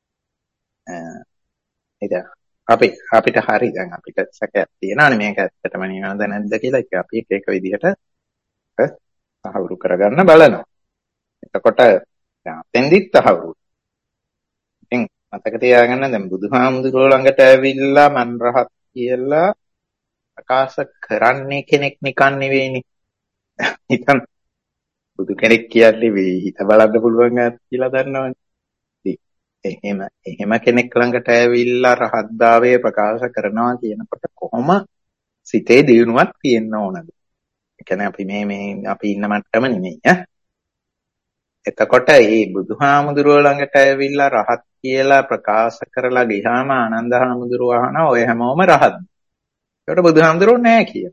[SPEAKER 1] අපිට හරි දැන් අපිට සැකයක් තියෙනවානේ මේක ඇත්තටම නිවනද නැද්ද කියලා. ඒක අපි එක විදිහට තහවුරු කරගන්න බලනවා. එතකොට දැන් අතෙන්දිත් තහවුරු. ඉතින් මතක තියාගන්න දැන් බුදුහාමුදුරුවෝ ළඟට ඇවිල්ලා මන් රහත් කියලා ප්‍රකාශ කරන්නේ කෙනෙක් නිකන් නෙවෙයිනේ. හිතන්න බුදු කෙනෙක් කියන්නේ මේ හිත බලන්න පුළුවන් කියලා දන්නවනේ. එහෙම කෙනෙක් ළඟට ඇවිල්ලා රහත්භාවය ප්‍රකාශ කරනවා කියනකොට කොහොම සිතේ දියුණුවක් තියෙන්න ඕනද? ඒ කියන්නේ අපි අපි ඉන්න මට්ටම නෙමෙයි එතකොට මේ බුදුහාමුදුරුවෝ ළඟට ඇවිල්ලා රහත් කියලා ප්‍රකාශ කරලා ගියාම ආනන්ද හාමුදුරුවෝ අහනවා ඔය හැමෝම රහත්. ඒකට බුදුහාමුදුරුවෝ නෑ කියන.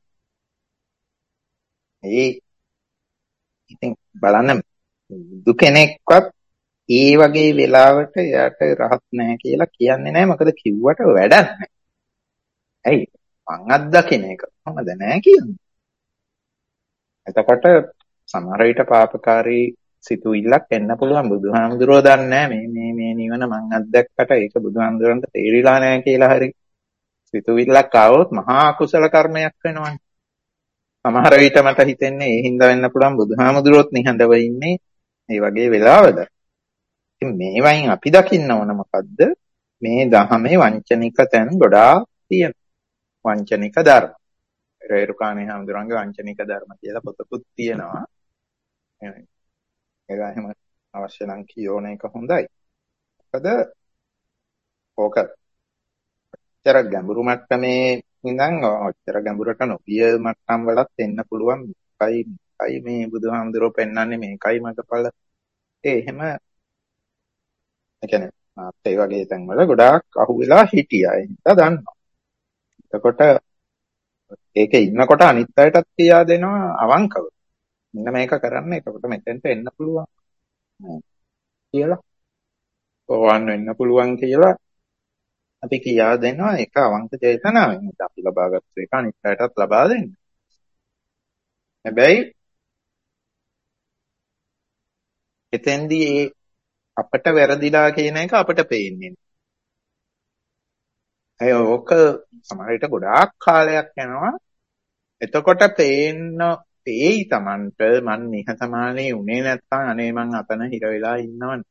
[SPEAKER 1] ඉතින් බලන්න බුදු කෙනෙක්වත් ඒ වගේ වෙලාවට එයාට රහත් නැහැ කියලා කියන්නේ නැහැ. මොකද කිව්වට වැඩක් නැහැ. ඇයි? මං අත්දකින එක කොහොමද නැහැ කියන්නේ. එතකොට සමහර විට පාපකාරී සිතුවිල්ලක් එන්න පුළුවන්. බුදුහාමුදුරුවෝ දන්නේ නැහැ මේ නිවන මං අත්දැක්කට ඒක බුදුහාමුදුරන්ට තේරිලා නැහැ කියලා හරි සිතුවිල්ලක් ආවොත් මහා කුසල කර්මයක් වෙනවනේ. සමහර විට මට හිතෙන්නේ ඒ හින්දා වෙන්න පුළුවන් බුදුහාමුදුරුවොත් නිහඬව ඉන්නේ මේ වගේ වෙලාවද. ඉතින් මේවයින් අපි දකින්න ඕන මොකද්ද? මේ ධහමේ වංචනික තැන් ගොඩාක් තියෙනවා. වංචනික ධර්ම. රේරුකාණේ හාමුදුරන්ගේ වංචනික ධර්ම කියලා පොතකුත් තියෙනවා. ඒක එහෙම අවශ්‍ය නම් කියෝන එක හොඳයි. මොකද ඕක ඔච්චර ගැඹුරු මට්ටමේ ඉඳන් ඔච්චර ගැඹුරට නොගිය මට්ටම් වලත් එන්න පුළුවන්. මේකයි මේ බුදුහාමුදුරුවෝ පෙන්වන්නේ මේකයි මගපල. එහෙම ඒ කියන්නේ ඒ වගේ තැන්වල ගොඩාක් අහුවෙලා හිටියා. ඒ නිසා දන්නවා. එතකොට ඒකේ ඉන්නකොට අනිත් අයටත් කියා දෙනවා අවංකව. මෙන්න මේක කරන්න. එතකොට මෙතෙන්ට එන්න පුළුවන් කියලා. ඕවන් වෙන්න පුළුවන් කියලා අපි කියා දෙනවා. ඒක අවංක චේතනාවෙන්. අපි ලබාගත්තු එක අනිත් අයටත් ලබා දෙන්න. හැබැයි එතෙන්දී අපට වැරදිලා කියන එක අපට පේන්නේ නැහැ. ඕක සමහර විට ගොඩාක් කාලයක් යනවා. එතකොට පේයි Tamanට මන් නිහතමානී උනේ නැත්තම් අනේ මං අතන හිර වෙලා ඉන්නවනේ.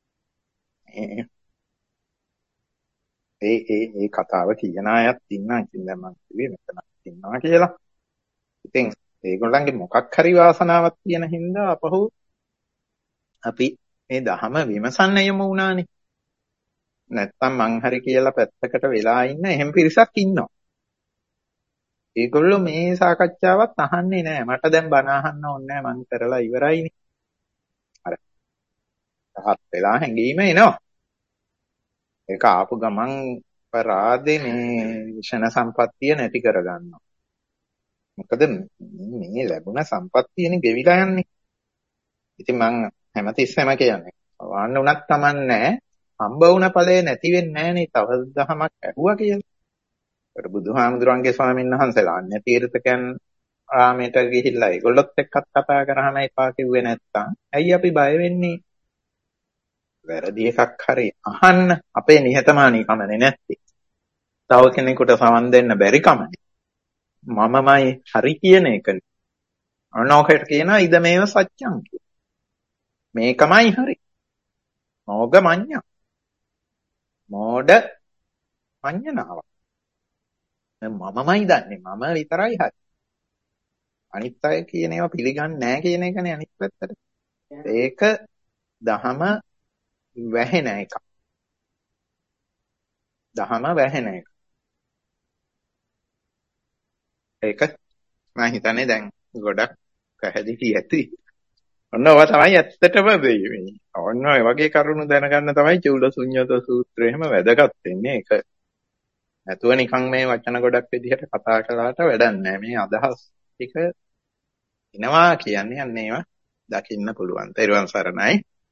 [SPEAKER 1] ඒ කතාව කියන අයත් ඉන්නවා. ඉතින් දැන් මං කිව්වේ මෙතන ඉන්නවා කියලා. ඉතින් ඒගොල්ලන්ගේ මොකක් හරි වාසනාවක් තියෙන හින්දා අපහු අපි මේ ධහම විමසන්න යමු වුණානේ. නැත්තම් මං හරි කියලා පැත්තකට වෙලා ඉන්න එහෙම පිරිසක් ඉන්නවා. ඒගොල්ලෝ මේ සාකච්ඡාවත් අහන්නේ නැහැ. මට දැන් බණ අහන්න ඕනේ නැහැ. මං කරලා ඉවරයිනේ. අර රහත් වෙලා හැංගීම එනවා. ඒක ආපු ගමන් පරාදේ මේ විෂණ සම්පත්තිය නැති කරගන්නවා. මොකද මේ ලැබුණ සම්පත්තියනේ ගෙවිලා යන්නේ. ඉතින් මං හැමතිස්සෙම කියන්නේ වන්න උනත් කමන්නේ හම්බ වුණ ඵලේ නැති වෙන්නේ නැහනේ. තව දහමක් ඇහුවා කියලා. ඒකට බුදුහාමුදුරන්ගේ ස්වාමීන් වහන්සේලා අන්‍ය තීර්ථකයන් ආමයට ගිහිල්ලා ඒගොල්ලොත් එක්කත් කතා කරාම එපා කිව්වේ නැත්තම් ඇයි අපි බය වෙන්නේ? වැරදි එකක් හරි අහන්න අපේ නිහතමානීකමනේ නැත්තේ. තව කෙනෙකුට සමන් දෙන්න බැරි කමනේ. මමමයි හරි කියන එකනේ. අනෝකයට කියනවා ඉද මේව සත්‍යං කියලා. මේකමයි හරි. මෝග මඤ්ඤා. මෝඩ මඤ්ඤනාව. මමමයි දන්නේ. මම විතරයි හරි. අනිත් අය කියන ඒවා පිළිගන්නේ නැහැ කියන එකනේ අනිත් පැත්තට. ඒක දහම වැහෙන එක. දහම වැහෙන එක. ඒක මම හිතන්නේ දැන් ගොඩක් පැහැදිලි ඇති. ඔන්න ඔය තමයි ඇත්තටම මේ. ඔන්න ඔය වගේ කරුණු දැනගන්න තමයි චූලසුඤ්ඤත සූත්‍රය එහෙම වැදගත් වෙන්නේ. ඒක නැතුව නිකන් මේ වචන ගොඩක් විදිහට කතා කළාට වැඩක් නැහැ. මේ අදහස් ටික එනවා කියන්නේ අන්න ඒවා දකින්න පුළුවන්. තෙරුවන් සරණයි.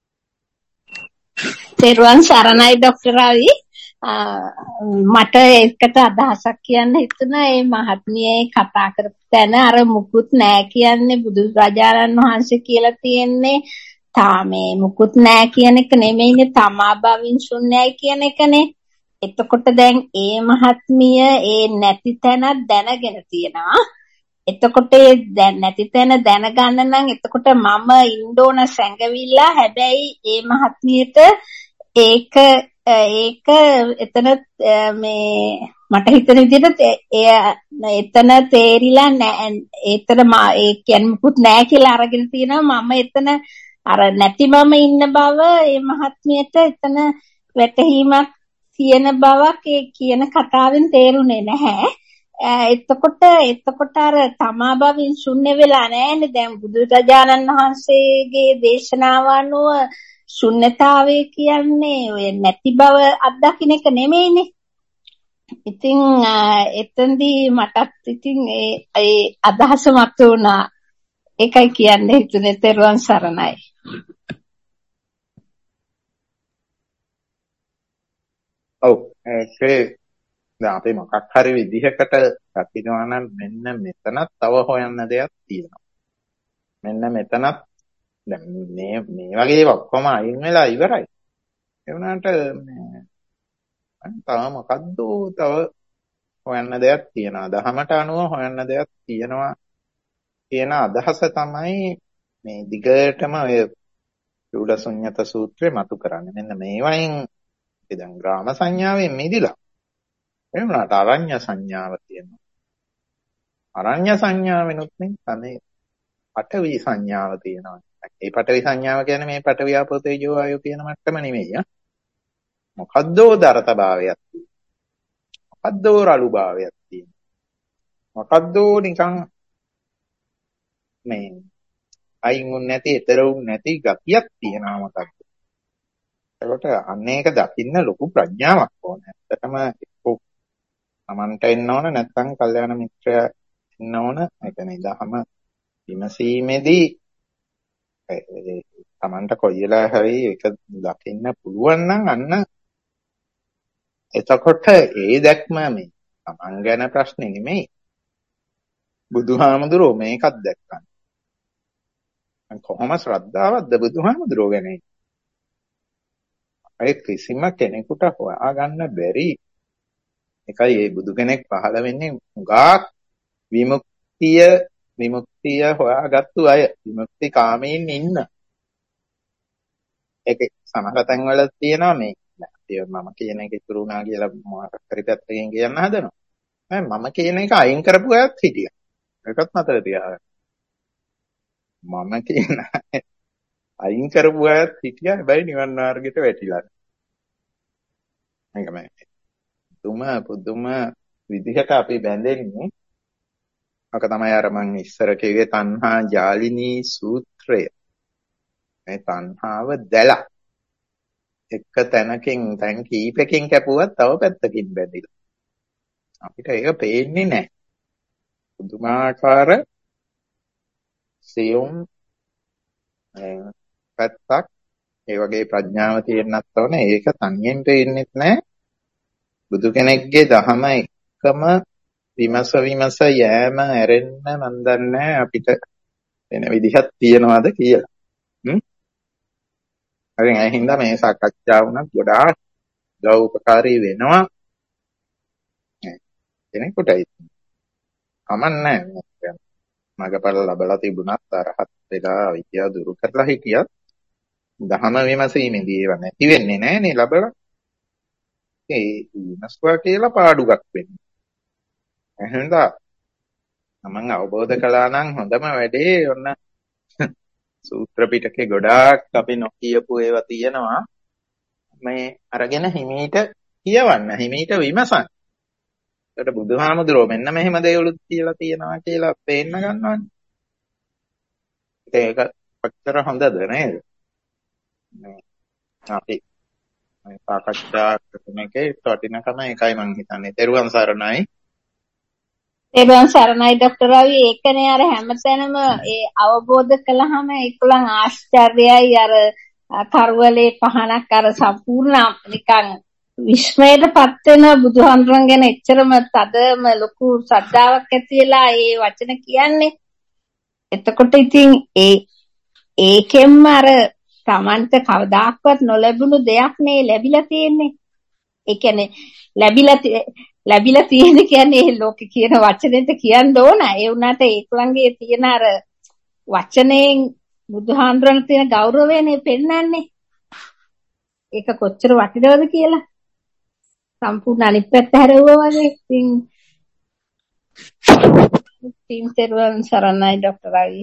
[SPEAKER 5] තෙරුවන් සරණයි ડોක්ටර් රවි. මට ඒකට අදහසක් කියන්න හිතුණා. මේ මහත්මියේ කතා කරපු තැන අර මුකුත් නෑ කියන්නේ බුදුරජාණන් වහන්සේ කියලා තියෙන්නේ තාමේ මුකුත් නෑ කියන එක නෙමෙයිනේ, තමා භවින් ශුන්‍යයි කියන එකනේ. එතකොට දැන් ඒ මහත්මිය ඒ නැති තැන දැනගෙන තියෙනවා. එතකොට ඒ නැති තැන දැනගන්න නම් එතකොට මම ඉන්න ඕන සැඟවිලා. හැබැයි ඒ මහත්මියට ඒක එතන මේ මට හිතෙන විදිහට එතන තේරිලා නැහැ. එතන ඒ කියන්නේ මුකුත් නැහැ කියලා අරගෙන තියෙනවා. මම එතන අර නැති මම ඉන්න බව ඒ මහත්මියට එතන වැටහීමක් තියෙන බවක් ඒ කියන කතාවෙන් තේරුනේ නැහැ. එතකොට අර තමා බවින් ශුන්‍ය වෙලා නැහැනේ. දැන් බුදුරජාණන් වහන්සේගේ දේශනාව අනුව ශුන්‍යතාවය කියන්නේ ඔය නැති බව අත්දකින්න එක නෙමෙයිනේ. ඉතින් එතෙන්දී මටත් ඉතින් ඒ අදහස මත වුණා. ඒකයි කියන්නේ හිතුනේ. තෙරුවන් සරණයි.
[SPEAKER 1] ඔව් ඒකේ දැන් අපි මොකක් හරි විදිහකට දකිනවා නම් මෙන්න මෙතනත් තව හොයන්න දෙයක් තියෙනවා. මෙන්න මෙතනත් දැන් මේ වගේ ඔක්කොම අයින් වෙලා ඉවරයි. ඒ වුණාට තව මොකද්ද තව හොයන්න දෙයක් තියෙනවා. දහමට අනුව හොයන්න දෙයක් තියෙනවා කියන අදහස තමයි මේ දිගටම ඔය චූලසුඤ්ඤත සූත්‍රේ මතු කරන්නේ. මෙන්න මේ වයින් දැන් ග්‍රාම සංඥාවෙන් මිදිලා. ඒ වුණාට අරඤ්‍ය සංඥාව තියෙනවා. අරඤ්‍ය සංඥාවෙනුත් මේ පඨවි සංඥාව තියෙනවා. ඒ පඨවි සංඥාව කියන්නේ මේ පඨවි ආපෝ තේජෝ ආයෝ කියන මට්ටම නෙමෙයි. මොකද්දෝ දරතභාවයක් තියෙනවා. මොකද්දෝ රළු භාවයක් තියෙනවා. මොකද්දෝ නිකන් මේ අයින් නැති, ඊතරුම් නැති ගතියක් තියෙනවා මොකක්ද. ඒකට අනේක දකින්න ලොකු ප්‍රඥාවක් ඕනේ. ඇත්තටම තමන්ට එන්න ඕන නැත්නම් කල්යාණ මිත්‍රයා එන්න ඕන. ඒ කියන්නේ දහම විමසීමේදී තමන්ට කොයිලා හරි ඒක දකින්න පුළුවන් නම් අන්න එතකොට ඒ දැක්ම මේ තමන් ගැන ප්‍රශ්නේ නෙමෙයි. බුදුහාමුදුරෝ මේකත් දැක්කා. කොහොම ශ්‍රද්ධාවක්ද බුදුහාමුදුරෝ ගැන? ඒ කිසිම කෙනෙකුට හොයාගන්න බැරි එකයි ඒ බුදු කෙනෙක් පහළ වෙන්නේ උගාක් විමුක්තිය හොයාගත්තු අය, විමුක්ති කාමීන් ඉන්න. ඒක සමහර තැන්වල තියෙනවා මේ මම කියන එක ඉතුරු වුණා කියලා මොකක් හරි පැත්තකින් කියන්න හදනවා. මම කියන එක අයින් කරපු අයත් හිටියා. ඒකත් මතක තියාගන්න. මම කියන අයින් කරපු අයත් හිටියා. හැබැයි නිවන් මාර්ගයට වැටිලා. මේක මේ පුදුම විදිහට අපි බැඳෙන්නේ. අක තමයි අර මම ඉස්සර කිව්වේ තණ්හා ජාලිනී සූත්‍රය. මේ තණ්හාව දැලා එක තැනකින් තැන් කීපකින් කැපුවත් තව පැත්තකින් බැඳිලා. අපිට ඒක පේන්නේ නැහැ. පුදුමාකාර සියුම් පැත්තක් ඒ වගේ ප්‍රඥාව තියෙන්නත් ඕනේ. ඒක තනියෙන් පේන්නේත් නැහැ. බුදු කෙනෙක්ගේ දහම එකම විමස යෑම ඇරෙන්න මන් දන්නේ අපිට වෙන විදිහක් තියනවාද කියලා. හරි ඒ හින්දා මේ සාකච්ඡාව උනත් ගොඩාක් උපකාරී වෙනවා. කෙනෙකුටයි කමන්නේ මගපල ලැබලා තිබුණත් අරහත් වෙලා විද්‍යාව දුරු කරලා හිටියත් දහම විමසීමේදී ඒව නැති වෙන්නේ නැහැ නේ ලැබලා. ඒ විමස්වා කියලා පාඩුවක් වෙන්නේ. එහෙනම් මම අවබෝධ කළා නම් හොඳම වැඩේ ඔන්න සූත්‍ර පිටකේ ගොඩාක් අපි නොකියපු ඒවා තියෙනවා. මේ අරගෙන හිමීට කියවන්න, හිමීට විමසන්න. ඒකට බුදුහාමුදුරුවෝ මෙන්න මෙහෙම දේවලුත් කියලා තියෙනවා කියලා පේන්න ගන්නවනේ. ඒක කොච්චර හොඳද නේද? අපි මේ සාකච්ඡා කරන එකේ වටිනකම ඒකයි මම හිතන්නේ. තෙරුවන් සරණයි.
[SPEAKER 5] තෙරුවන් සරණයි ડોક્ટર රවි. ඒකනේ අර හැමතැනම ඒ අවබෝධ කළාම ඒකලන් ආශ්චර්යයි. අර කරවලේ පහනක් අර සම්පූර්ණ නිකන් විස්මයටපත් වෙන බුදුහන්රන් ගැන එච්චරම තදම ලොකු ශ්‍රද්ධාවක් ඇති වෙලා ඒ වචන කියන්නේ. එතකොට ඉතින් ඒකෙන්ම අර Tamante කවදාක්වත් නොලැබුණු දෙයක් නේ ලැබිලා තියෙන්නේ. ඒ කියන්නේ ලැබිලා තියෙන කියන්නේ ඒ ලෝකේ කියන වචනෙට කියන්න ඕන. ඒ වුණාට ඒකලංගේ තියෙන අර වචනයෙන් බුදුහාමුදුරන් තියෙන ගෞරවයනේ පෙන්නන්නේ. ඒක කොච්චර වටිනවද කියලා. සම්පූර්ණ අනිත් පැත්ත හැරෙවුවා වගේ. ඉතින් තෙරුවන් සරණයි ડોક્ટર රවි.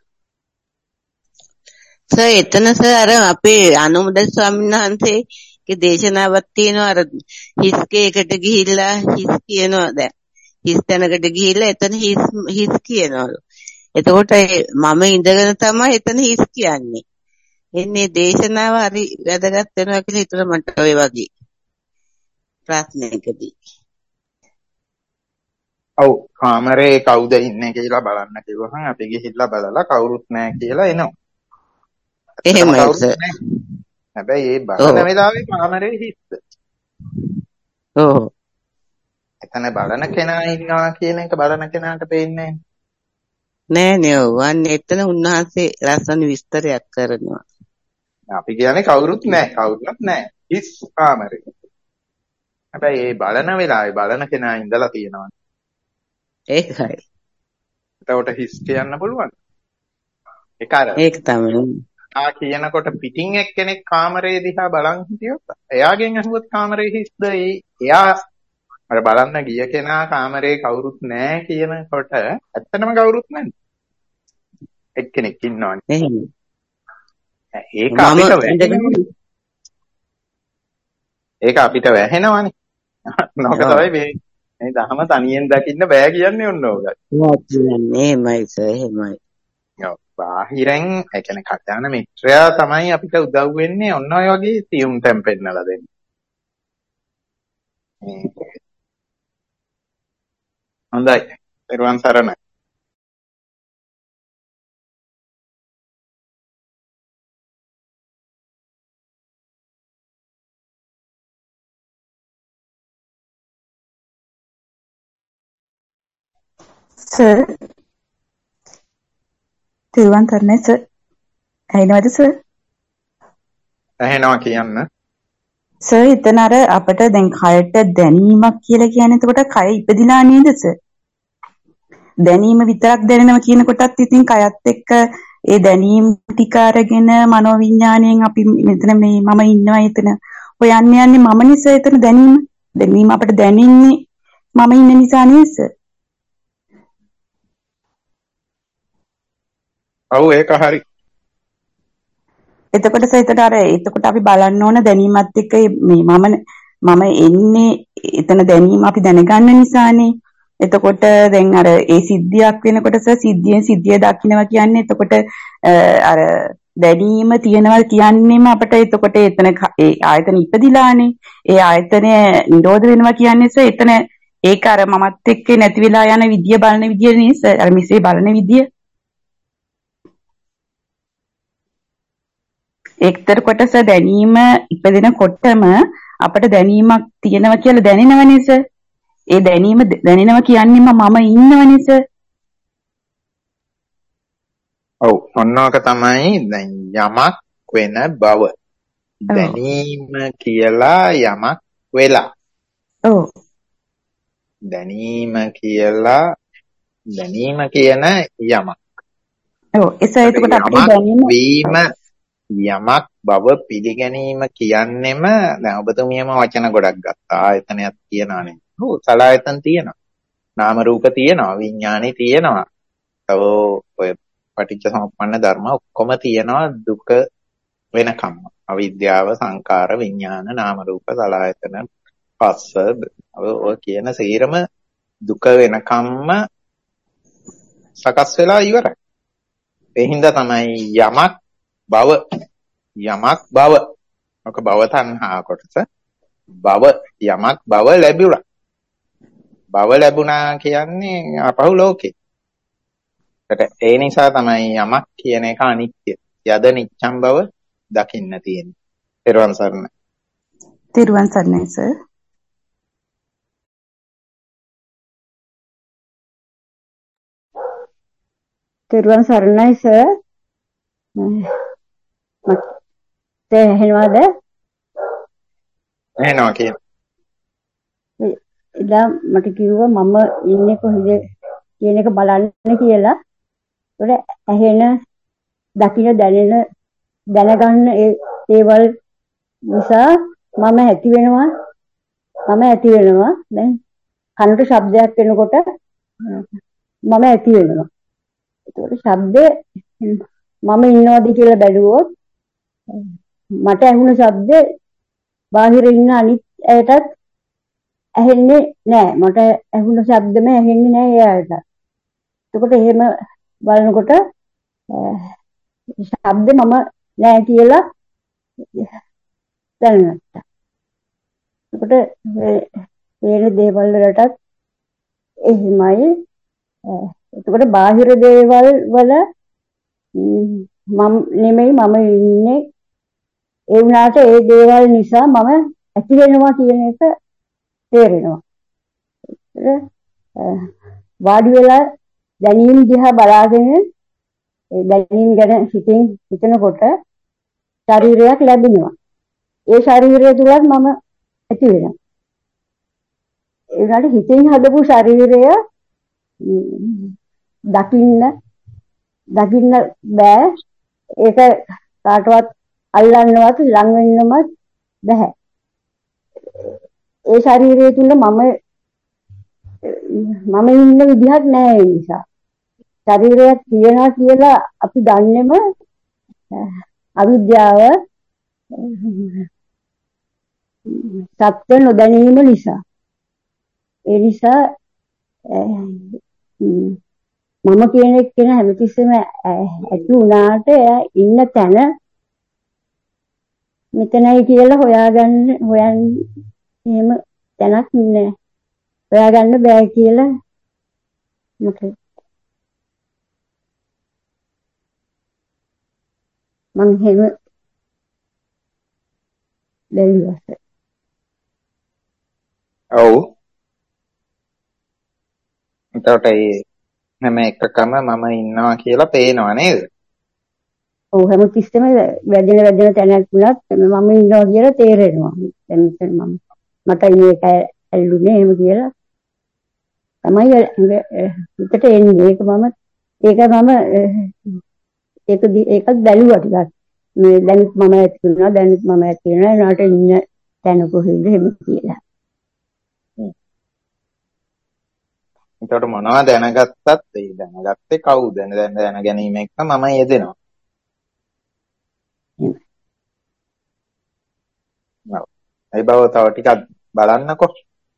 [SPEAKER 6] සර් එතන සර් අර අපේ අනුමුද ස්වාමීන් වහන්සේගේ දේශනාවක් තියෙනවා. අර හිස්කේකට ගිහිල්ලා හිස් කියනවා. දැන් හිස් තැනකට ගිහිල්ලා එතන හිස් කියනවලු. එතකොට මම ඉඳගෙන තමයි එතන හිස් කියන්නේ. එන්නේ දේශනාව හරි වැදගත් වෙනවා කියලා හිතන මට ඔය වගේ ප්‍රශ්නයකදී.
[SPEAKER 1] ඔව් කාමරේ කවුද ඉන්නේ කියලා බලන්න කිව්වහම අපි ගිහිල්ලා බලලා කවුරුත් නැහැ කියලා එනවා.
[SPEAKER 6] එහෙමයි සර්.
[SPEAKER 1] හැබැයි ඒ බලන වෙලාවේ කාමරේ හිස්ද.
[SPEAKER 6] ඔව්.
[SPEAKER 1] එතන බලන කෙනා ඉන්නවා කියන එක බලන කෙනාට පේන්නේ
[SPEAKER 6] නෑ නේ. වන්නේ එතන උන්වහන්සේ ලස්සන විස්තරයක් කරනවා.
[SPEAKER 1] අපි කියන්නේ කවුරුත් නැහැ. කවුරුත් නැහැ. හිස් කාමරේ. හැබැයි ඒ බලන වෙලාවේ බලන කෙනා ඉඳලා තියෙනවා.
[SPEAKER 6] ඒකයි.
[SPEAKER 1] එතකොට හිස් කියන්න පුළුවන්.
[SPEAKER 6] ඒක තමයි.
[SPEAKER 1] කියනකොට පිටින් එක්කෙනෙක් කාමරේ දිහා බලන් හිටියොත් එයාගෙන් අහුවත් කාමරේ හිස්ද එයා අර බලන්න ගිය කෙනා කාමරේ කවුරුත් නැහැ කියනකොට ඇත්තටම කවුරුත් නැහැ. එක්කෙනෙක් ඉන්නවනේ. ඒක අපිට වැහෙනවනේ. නෝක තමයි මේ දහම තනියෙන් දකින්න බෑ කියන්නේ ඔන්න ඕකයි.
[SPEAKER 6] එහෙමයි සර් එහෙමයි.
[SPEAKER 1] බාහිරෙන් ඒ කියන්නේ කටහඬ මිත්‍රයා තමයි අපිට උදව් වෙන්නේ ඔන්න ඔය වගේ සියුම් තැන් පෙන්නලා දෙන්නේ. හොඳයි. පෙරවන් සරණයි.
[SPEAKER 7] සර් තිරුවන් සරණයි සර්. ඇහෙනවද සර්?
[SPEAKER 1] ඇහෙනවා කියන්න.
[SPEAKER 7] සර් එතන අර අපිට දැන් කයට දැනීමක් කියලා කියන්නේ එතකොට කය ඉපදිලා නේද සර්? දැනීම විතරක් දැනෙනවා කියන කොටත් ඉතින් කයත් එක්ක ඒ දැනීම් ටික අරගෙන මනෝවිඤ්ඤාණයෙන් අපි මෙතන මේ මම ඉන්නවා එතන හොයන්නේ මම නිසා එතන දැනීම අපිට දැනෙන්නේ මම ඉන්න නිසා නේද සර්?
[SPEAKER 1] ඔව් ඒක හරි.
[SPEAKER 7] එතකොට අපි බලන්න ඕන දැනීමත් එක්ක මේ මම එන්නේ එතන දැනීම අපි දැනගන්න නිසානේ. එතකොට දැන් අර ඒ සිද්ධියක් වෙනකොට සිද්ධියෙන් සිද්ධිය දකින්නවා කියන්නේ එතකොට අර දැනීම තියනවා කියන්නේම අපිට එතකොට එතන ඒ ආයතන ඉපදිලානේ. ඒ ආයතනය නිරෝධ වෙනවා කියන්නේ එතන ඒක අර මමත් එක්ක නැති වෙලා යන විදිය බලන විදිය නේද? අර මිසේ බලන විදිය. එක්තර කොටස දැනීම ඉපදෙනකොටම අපිට දැනීමක් තියෙනවා කියලා දැනෙනවනේ සර්. ඒ දැනීම දැනෙනවා කියන්නේම මම ඉන්නවනේ සර්.
[SPEAKER 1] ඔව් ඔන්නෝක තමයි දැන් යමක් වෙන බව. දැනීම කියලා යමක් වෙලා.
[SPEAKER 7] ඔව්.
[SPEAKER 1] දැනීම කියලා දැනීම කියන යමක්.
[SPEAKER 7] ඔව් එතකොට අපේ දැනීම
[SPEAKER 1] වීම යමක් බව පිළිගැනීම කියන්නෙම දැන් ඔබතුමියම වචන ගොඩක් ගත්තා. ආයතනයක් තියනවානේ. ඔව් සලආයතන තියෙනවා. නාම රූප තියෙනවා. විඥානේ තියෙනවා. තව ඔය පටිච්ච සමුප්පන්න ධර්ම ඔක්කොම තියෙනවා දුක වෙනකම්. අවිද්‍යාව, සංකාර, විඥාන, නාම රූප, සලආයතන, පස්ස ඔය කියන සේරම දුක වෙනකම්ම සකස් වෙලා ඉවරයි. ඒ හින්දා තමයි යමක් බව ඔක භව තණ්හා කොටස භව යමක් බව ලැබුණා. භව ලැබුණා කියන්නේ අපහු ලෝකේ. ඒ නිසා තමයි යමක් කියන එක අනිත්‍ය. යද නිච්ඡම් බව දකින්න තියෙන්නේ. ත්‍රිවන් සරණයි.
[SPEAKER 7] ත්‍රිවන් සරණයි සර්.
[SPEAKER 8] ත්‍රිවන් සරණයි සර්. ඇහෙනවද?
[SPEAKER 1] ඇහෙනවා කියන.
[SPEAKER 8] එදා මට කිව්වා මම ඉන්නේ කොහෙද කියන එක බලන්න කියලා. ඒකට ඇහෙන, දකින්න, දැනගන්න ඒවල් නිසා මම ඇති වෙනවා. දැන් කනට ශබ්දයක් එනකොට මම ඇති වෙනවා. ඒකට ශබ්දේ මම ඉන්නවද කියලා බැලුවොත් මට ඇහුණු ශබ්දේ බාහිර ඉන්න අනිත් ඇයටත් ඇහෙන්නේ නැහැ. මට ඇහුණු ශබ්දම ඇහෙන්නේ නැහැ එයාට. එතකොට එහෙම බලනකොට ශබ්ද මම නැහැ කියලා දැනගත්තා. එතකොට වෙන දේවල් වලටත් එහෙමයි. එතකොට බාහිර දේවල් වල මම නෙමෙයි මම ඉන්නේ. ඒ වුණාට ඒ දේවල් නිසා මම ඇති වෙනවා කියන එක තේරෙනවා. වාඩි වෙලා දැනීම් දිහා බලාගෙන ඒ දැනීම් ගැන හිතනකොට ශරීරයක් ලැබෙනවා. ඒ ශරීරය තුලත් මම ඇති වෙනවා. ඒ වුණාට හිතින් හදපු ශරීරය දකින්න බෑ. ඒක කාටවත් අල්ලන්නවත් ළඟ වෙන්නවත් බෑ. ඒ ශරීරය තුල මම ඉන්න විදිහක් නැහැ ඒ නිසා. ශරීරයක් තියනවා කියලා අපි දන්නේම අවිද්‍යාව සත්‍ය නොදැනීම නිසා. ඒ නිසා මම කියන කෙනා හැමතිස්සෙම ඇති වුණාට එයා ඉන්න තැන මෙතනයි කියලා හොයන්න එහෙම තැනක් නෑ. හොයාගන්න බෑ කියලා මොකද මම එහෙම බැලුවා.
[SPEAKER 1] ඔව්. එතකොට ඒ හැම එකකම මම ඉන්නවා කියලා පේනවා නේද?
[SPEAKER 8] ඔව් හැමතිස්සෙම වැඩෙන තැනක් වුණත් මම ඉන්නවා කියලා තේරෙනවා. දැන් මම මට මේක ඇල්ලුනේ එහෙම කියලා තමයි හිතට එන්නේ. ඒකත් බැලුවා ටිකක්. මේ දැනුත් මම ඇති වෙනවා ඒනට ඉන්න තැන කොහෙද එහෙම කියලා.
[SPEAKER 1] එතකොට මොනවා දැනගත්තත් ඒ දැනගත්තේ කවුද? දැන ගැනීම එක මම යෙදෙනවා. ඒ බව තව ටිකක් බලන්නකෝ.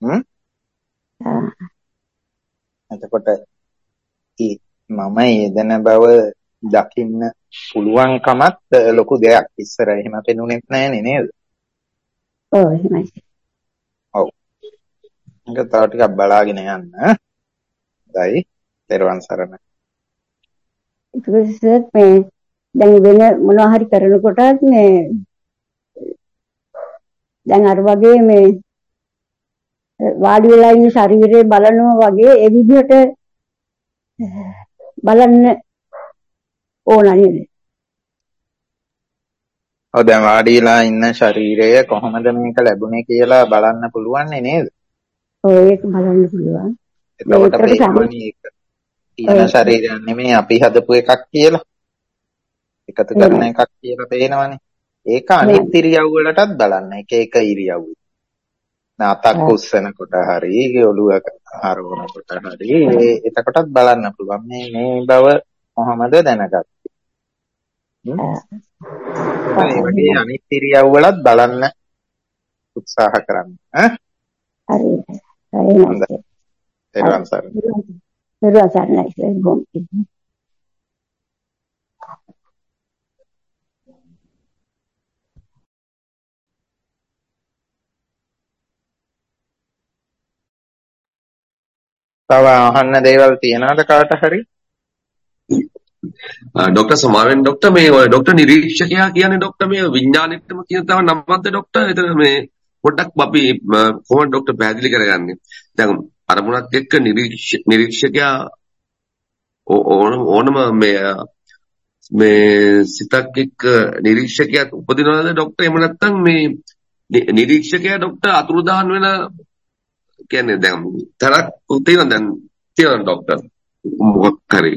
[SPEAKER 1] එතකොට මම යෙදෙන බව දකින්න පුළුවන්කමත් ලොකු දෙයක්. ඉස්සර එහෙම පෙනුනෙත් නැහනේ නේද?
[SPEAKER 8] ඔව් එහෙමයි.
[SPEAKER 1] ඔව්. ඒක තව ටිකක් බලාගෙන යන්න. හොඳයි. ත්වන් සරණ.
[SPEAKER 8] ඒක මේ දැන් වෙන මොනවා හරි කරනකොටත් මේ දැන් අර වගේ මේ වාඩි වෙලා ඉන්න ශරීරය බලනවා වගේ ඒ විදිහට බලන්න ඕන නේද?
[SPEAKER 1] ඔව් දැන් වාඩිලා ඉන්න ශරීරය කොහොමද මේක ලැබුණේ කියලා බලන්න පුළුවන් නේද?
[SPEAKER 8] ඔව් ඒක බලන්න පුළුවන්.
[SPEAKER 1] එතකොට පේනවනේ ඒක තියෙන ශරීරයක් නෙමෙයි අපි හදපු එකක් කියලා. එකතු කරන එකක් කියලා පේනවනේ. ඒක අනිත් ඉරියව් වලටත් බලන්න. එක ඉරියව්. නාතක් උස්සනකොට හරි ඔළුව හරවනකොට හරි එතකොටත් බලන්න පුළුවන් මේ බව කොහොමද දැනගත්තේ. ඒ වගේ අනිත් ඉරියව් වලත් බලන්න උත්සාහ කරන්න.
[SPEAKER 8] හරි.
[SPEAKER 1] හොඳයි. ත්වන් සරණයි. තව අහන්න දේවල් තියනවාද කාට හරි?
[SPEAKER 9] ડોક્ટર සමාවෙන් ડોક્ટર මේ ඔය ડોક્ટર නිරීක්ෂකයා කියන්නේ ડોક્ટર මේ විඥානෙටම කියන තව නමක්ද ડોક્ટર? එතන මේ පොඩ්ඩක් අපි කොහොමද ડોક્ટર පැහැදිලි කරගන්නේ? දැන් අරමුණත් එක්ක නිරීක්ෂකයා ඕනම මේ සිතක් එක්ක නිරීක්ෂකයා උපදිනවද ડોક્ટર? එහෙම නැත්නම් මේ නිරීක්ෂකයා ડોક્ટર අතුරුදහන් වෙන කියන්නේ දැන් තරක් තියෙනවා ડોક્ટર මොකක් හරි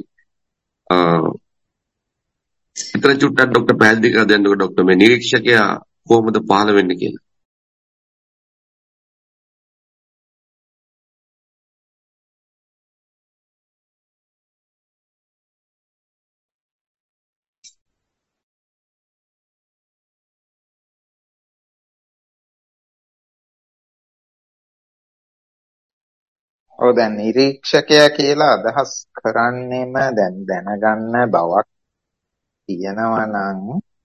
[SPEAKER 9] ඉතල චුට්ටක් ડોક્ટર පැහැදිලි කර දෙන්නකෝ ડોક્ટર මේ නිරීක්ෂකයා කොහොමද පහළ වෙන්නේ කියලා.
[SPEAKER 1] ඔව් දැන් නිරීක්ෂකයා කියලා අදහස් කරන්නේම දැන් දැනගන්න බවක් තියෙනවා නම්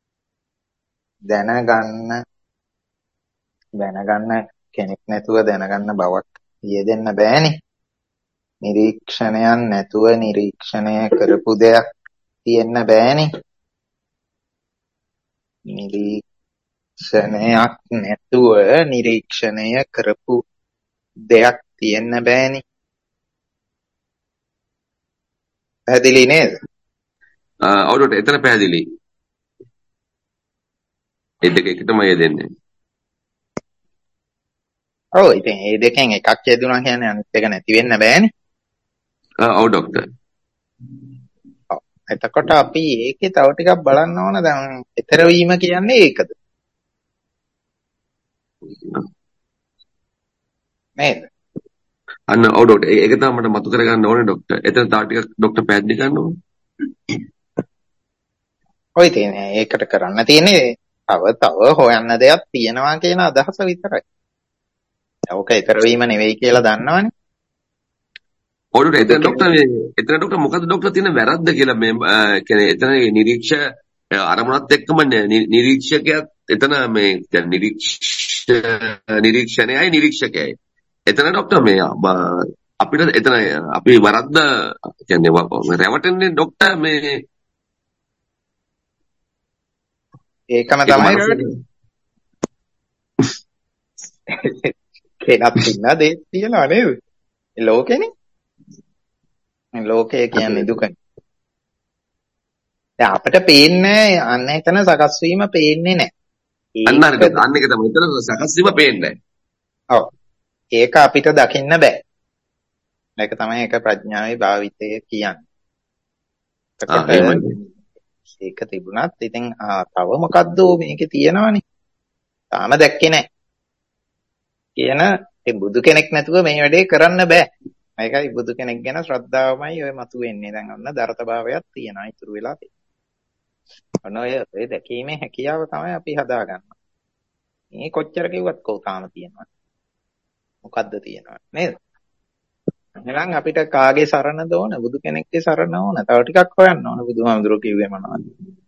[SPEAKER 1] දැනගන්න කෙනෙක් නැතුව දැනගන්න බවක් යෙදෙන්න බෑනේ. නිරීක්ෂණයක් නැතුව නිරීක්ෂණය කරපු දෙයක් තියෙන්න බෑනේ. නිරීක්ෂණයක් නැතුව නිරීක්ෂණය කරපු දෙයක් තියෙන්න බෑනේ. පැහැදිලි නේද?
[SPEAKER 9] ඔව් ඩොක්ටර් එතන පැහැදිලි. ඒ දෙක එකටම යෙදෙන්නේ.
[SPEAKER 1] ඔව් ඉතින් මේ දෙකෙන් එකක් යෙදුණා කියන්නේ අනිත් එක නැති වෙන්න බෑනේ.
[SPEAKER 9] ඔව් ඩොක්ටර්.
[SPEAKER 1] ඔව්. එතකොට අපි ඒකේ තව ටිකක් බලන්න ඕන. දැන් ඊතර වීම කියන්නේ ඒකද? නේද?
[SPEAKER 9] අන්න ඔව් ඩොක්ටර්. ඒක තමයි මට මතු කරගන්න ඕනේ ඩොක්ටර්. එතන තව ටිකක් ඩොක්ටර් පැහැදිලි කරන්න ඕනේ.
[SPEAKER 1] ඔය තියෙන්නේ ඒකට කරන්න තියෙන්නේ තව හොයන්න දෙයක් තියෙනවා කියන අදහස විතරයි. ඕක ඊතර වීම නෙවෙයි කියලා දන්නවනේ.
[SPEAKER 9] ඔව් ඩොක්ටර්. එතන ඩොක්ටර් මොකද්ද ඩොක්ටර් තියෙන වැරද්ද කියලා මේ කියන්නේ එතන අරමුණත් එක්කම නිරීක්ෂකයා එතන මේ නිරීක්ෂණයයි නිරීක්ෂකයයි. එතන ඩොක්ටර් මේ අපිට එතන අපි වරද්ද කියන්නේ රැවටෙන්නේ ඩොක්ටර් මේ
[SPEAKER 1] ඒකම තමයි කෙනත් ඉන්න දේ තියනවා නේද? ලෝකෙනේ. ලෝකය කියන්නේ දුකනේ. දැන් අපිට පේන්නේ අන්න එතන සකස් වීම පේන්නේ නැහැ.
[SPEAKER 9] අන්න ඒක තමයි. එතන සකස් වීම පේන්නේ නැහැ.
[SPEAKER 1] ඔව්. ඒක අපිට දකින්න බෑ. ඒක තමයි ඒක ප්‍රඥාවේ භාවිතය කියන්නේ. ඒක තිබුණත් ඉතින් තව මොකද්ද මේකේ තියෙනවනේ. තාම දැක්කේ නැහැ. කියන ඒ බුදු කෙනෙක් නැතුව මේ වැඩේ කරන්න බෑ. ඒකයි බුදු කෙනෙක් ගැන ශ්‍රද්ධාවමයි ඔය මතුවෙන්නේ. දැන් ඔන්න දරතභාවයක් තියෙනවා ඉතුරු වෙලා තියෙනවා. ඔන්න ඔය දැකීමේ හැකියාව තමයි අපි හදාගන්නේ. මේ කොච්චර කිව්වත් තාම තියෙනවා. මොකද්ද තියෙනවා නේද? එහෙනම් අපිට කාගේ සරණද ඕන? බුදු කෙනෙක්ගේ සරණ ඕන. තව ටිකක් හොයන්න ඕන. බුදුහාමුදුරුවෝ කිව්වේ මොනවද?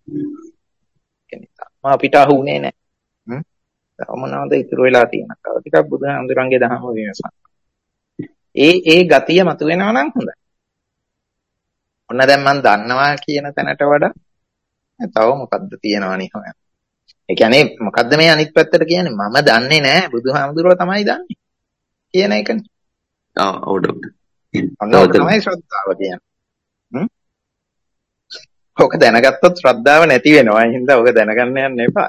[SPEAKER 1] අපිට අහුනේ නැහැ. තව මොනවද ඉතුරු වෙලා තියෙන්නේ? තව ටිකක් බුදුහාමුදුරන්ගේ දහම විමසන්න. ඒ ගතිය මතුවෙනවා නම් හොඳයි. ඔන්න දැන් මම දන්නවා කියන තැනට වඩා තව මොකද්ද තියෙනවනේ හොයන්න. ඒ කියන්නේ මොකද්ද මේ අනිත් පැත්තට කියන්නේ? මම දන්නේ නැහැ. බුදුහාමුදුරුවෝ තමයි දන්නේ. කියන එකනේ.
[SPEAKER 9] ඔව් ඩොක්ටර්.
[SPEAKER 1] ඔන්න ඔක තමයි ශ්‍රද්ධාව කියන්නේ. ඔක දැනගත්තොත් ශ්‍රද්ධාව නැති වෙනවා. ඒ හින්දා ඔක දැනගන්න යන්න එපා.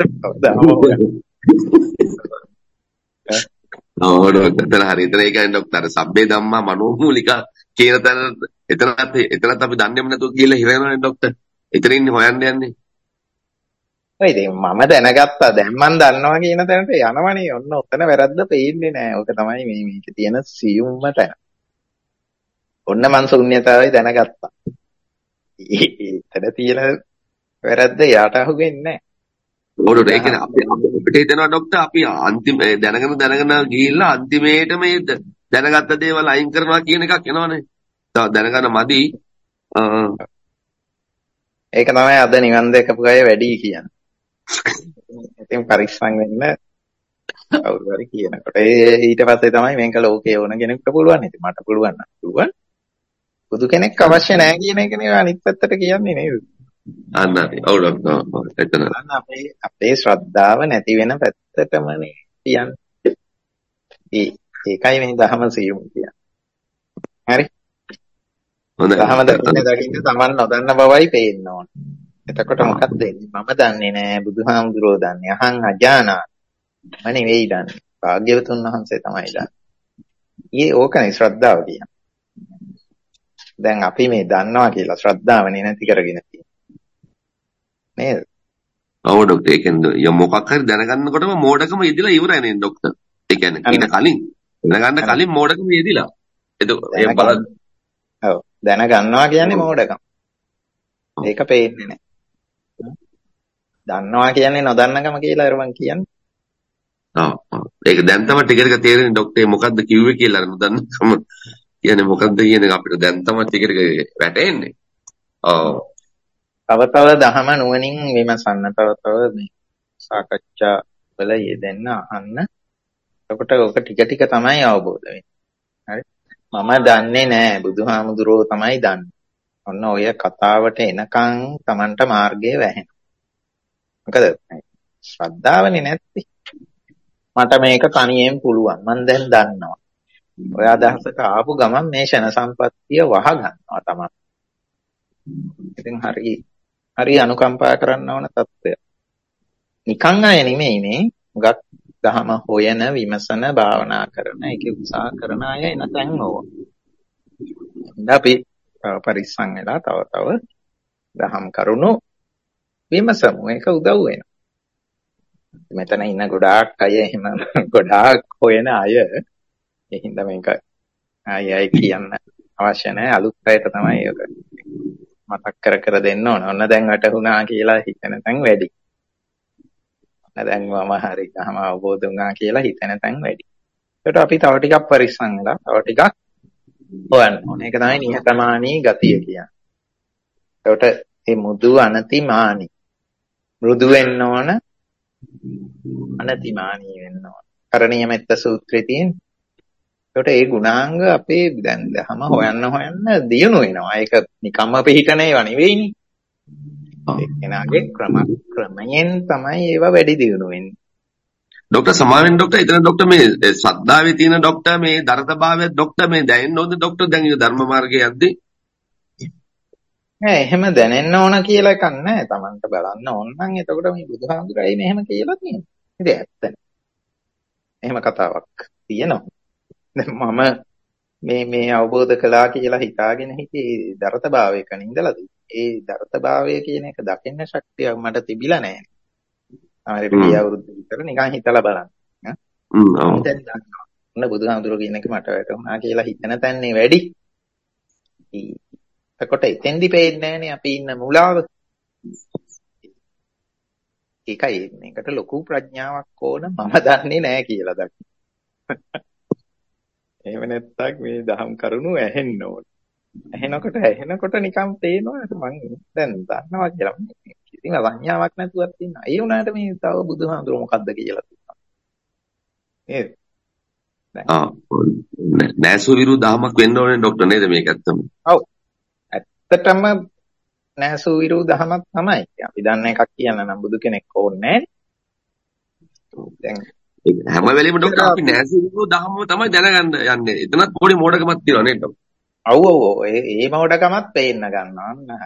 [SPEAKER 9] ඔව් ඩොක්ටර්. හරි. එතන ඒ කියන්නේ ඩොක්ටර් සබ්බේ ධම්මා මනෝමූලික කියන තැන එතනත් අපි දන්නේම නැතුව කියලා හිර වෙනවනේ ඩොක්ටර්. එතනින් හොයන්න යන්නේ.
[SPEAKER 1] ඔය ඉතින් මම දැනගත්තා. දැන් මම දන්නවා කියන තැනට යනවනේ. ඔන්න ඔතන වැරද්ද පේන්නේ නැහැ. ඔක තමයි මේකේ තියෙන සියුම්ම තැන. ඔන්න මං ශුන්‍යතාවය දැනගත්තා. එතන තියෙන වැරද්ද යාට අහුවෙන්නේ නැහැ.
[SPEAKER 9] ඕඩොට ඒ කියන්නේ අපිට හිතෙනවා ඩොක්ටර් අපි අන්තිම දැනගෙන ගිහිල්ලා අන්තිමේට මේ දැනගත්ත දේවල් අයින් කරනවා කියන එකක් එනවනේ. තව දැනගන්න මදි.
[SPEAKER 1] ඒක තමයි අද නිවන් දැකපු අය වැඩි කියන්නේ. ඉතින් පරිස්සම් වෙන්න කවුරු හරි කියනකොට ඊට පස්සේ තමයි මේක ලෝකේ ඕන කෙනෙකුට පුළුවන්. ඉතින් මට පුළුවන් නම් පුළුවන්. බුදු කෙනෙක් අවශ්‍ය නැහැ කියන එක නේ අනිත් පැත්තට කියන්නේ නේද?
[SPEAKER 9] අන්න හරි. ඔව් ඩොක්ටර්. එතන.
[SPEAKER 1] අපේ ශ්‍රද්ධාව නැති වෙන පැත්තටමනේ කියන්නේ. ඒකයි මේ ධහම සියුම් කියන්නේ. හරි.
[SPEAKER 9] හොඳයි.
[SPEAKER 1] ධහම දකින්න තමන් නොදන්න බවයි පේන්න ඕන. එතකොට මොකක්ද වෙන්නේ? මම දන්නේ නෑ බුදුහාමුදුරුවෝ දන්නේ. අහං අජානා. මම නෙවෙයි දන්නේ. භාග්‍යවතුන් වහන්සේ තමයි දන්නේ. ඕකනේ ශ්‍රද්ධාව කියන්නේ. දැන් අපි මේ දන්නවා කියලා ශ්‍රද්ධාවනේ නැති කරගෙන තියෙන්නේ. නේද?
[SPEAKER 9] ඔව් ඩොක්ටර්. ඒ කියන්නේ මොකක් හරි දැනගන්නකොටම මෝඩකම යෙදිලා ඉවරයි නේ ඩොක්ටර්. ඒ කියන්නේ ඊට කලින් දැනගන්න කලින් මෝඩකම යෙදිලා. ඒ බලන්න.
[SPEAKER 1] ඔව්. දැනගන්නවා කියන්නේ මෝඩකම. ඒක පේන්නේ නැහැ. දන්නවා කියන්නේ නොදන්නකම කියලා අර මං කියන්නේ.
[SPEAKER 9] ඒක දැන් තමයි ටික ටික තේරෙන්නේ ડોක්ටර් මොකද්ද කිව්වේ කියලා අර නොදන්නකම කියන්නේ මොකද්ද කියන එක අපිට දැන් තමයි ටික ටික වැටෙන්නේ.
[SPEAKER 1] තව තව දහම නුවණින් විමසන්න, තව තව මේ සාකච්ඡා වල යෙදෙන්න අහන්න. එතකොට ඔක ටික ටික තමයි අවබෝධ වෙන්නේ. හරි. මම දන්නේ නෑ, බුදුහාමුදුරුවෝ තමයි දන්නේ. ඔන්න ඔය කතාවට එනකන් Tamanට මාර්ගය වැහෙනවා. මොකද ශ්‍රද්ධාවනේ නැත්තේ. මට මේක තනියෙන් පුළුවන්. මම දැන් දන්නවා. ඔය අදහසට ආපු ගමන් මේ ෂණ සම්පත්තිය වහ ගන්නවා තමයි. ඉතින් හරි අනුකම්පා කරන්න ඕන තත්ත්වය. නිකන් අය නෙමෙයිනේ. මුගක් දහම හොයන, විමසන, භාවනා කරන, ඒක උත්සාහ කරන අය එනතන් ඕවා. අපි පරිස්සම් වෙලා තව දහම් කරුණු විමසමු. ඒක උදව් වෙනවා. මෙතන ඉන්න ගොඩාක් අය එහෙම ගොඩාක් හොයන අය. ඒ හින්දා මේක ආයෙ කියන්න අවශ්‍ය නැහැ. අලුත් අයට තමයි ඒක මතක් කර දෙන්න ඕන. ඔන්න දැන් වැටුණා කියලා හිතන තැන් වැඩි. ඔන්න දැන් මම හරි ගහම අවබෝධ වුණා කියලා හිතන තැන් වැඩි. ඒකට අපි තව ටිකක් පරිස්සම් වෙලා තව ටිකක් හොයන්න ඕන. ඒක තමයි නිහතමානී ගතිය කියන්නේ. ඒකට මේ මුදු අනතිමානී මෘදු වෙන්න ඕන, අනතිමානී වෙන්න ඕන. කරණීය මෙත්ත සූත්‍රයේ තියෙන. ඒකට ඒ ගුණාංග අපේ දැන් දහම හොයන්න දියුණු වෙනවා. ඒක නිකම්ම පිළිහිටන ඒවා නෙවෙයිනේ. එක්කෙනාගේ ක්‍රමයෙන් තමයි ඒවා වැඩි දියුණු වෙන්නේ.
[SPEAKER 9] ડોક્ટર සමාවෙන් ડોક્ટર එතන ડોક્ટર මේ ශ්‍රද්ධාවේ තියෙන ડોક્ટર මේ දරතභාවය ડોક્ટર මේ දැනෙන්න ඕනද ડોક્ટર දැන් මේ ධර්ම මාර්ගයේ යද්දී?
[SPEAKER 1] නෑ එහෙම දැනෙන්න ඕන කියලා එකක් නෑ. Tamanට බලන්න ඕන නම් එතකොට මේ බුදුහාමුදුරයි මෙහෙම කියලා තියෙනවා. ඉතින් ඇත්තනේ. එහෙම කතාවක් තියෙනවා. මම මේ අවබෝධ කළා කියලා හිතාගෙන හිටියේ දරතභාවයක ඉඳලාද? ඒ දරතභාවය කියන එක දකින්න ශක්තිය මට තිබිලා නැහැ. තමයි පිළිය අවුරුදු විතර නිකන් හිතලා බලන්න. දැන් දන්නවා. ඔන්න බුදුහාමුදුරුවෝ කියන එක මට වැටුණා කියලා හිතන තැන්නේ වැඩි. එතකොට එතෙන්දි පේන්නේ නැහනේ අපි ඉන්න මුලාව. ඒකයි මේකට ලොකු ප්‍රඥාවක් ඕන. මම දන්නේ නැහැ කියලා දකින්න. එහෙම නැත්තම් මේ දහම් කරුණු ඇහෙන්න ඕන. ඇහෙනකොට නිකන් පේනවා මං දැන් දන්නවා කියලා. කිසිම සංඥාවක් නැතුවත් ඉන්නවා. ඒ වුණාට මේ තව බුදුහාමුදුරුවෝ මොකද්ද කියලා තියෙනවා. නේද?
[SPEAKER 9] නැසුවිරු දහමක් වෙන්න ඕනේ ડોක්ටර් නේද මේක ඇත්තම?
[SPEAKER 1] ඔව්. ඇත්තටම නැසුවිරු දහමක් තමයි. අපි දන්න එකක් කියන්න නම් බුදු කෙනෙක් ඕනේ නැහැ. දැන්
[SPEAKER 9] හැම වෙලෙම ડોක්ටර් අපි නැසුවිරු දහම තමයි දැනගන්න යන්නේ. එතනත් පොඩි මෝඩකමක් තියෙනවා නේද ડોක්ටර්?
[SPEAKER 1] ඔව් ඒ මෝඩකමත් පේන්න ගන්නවා.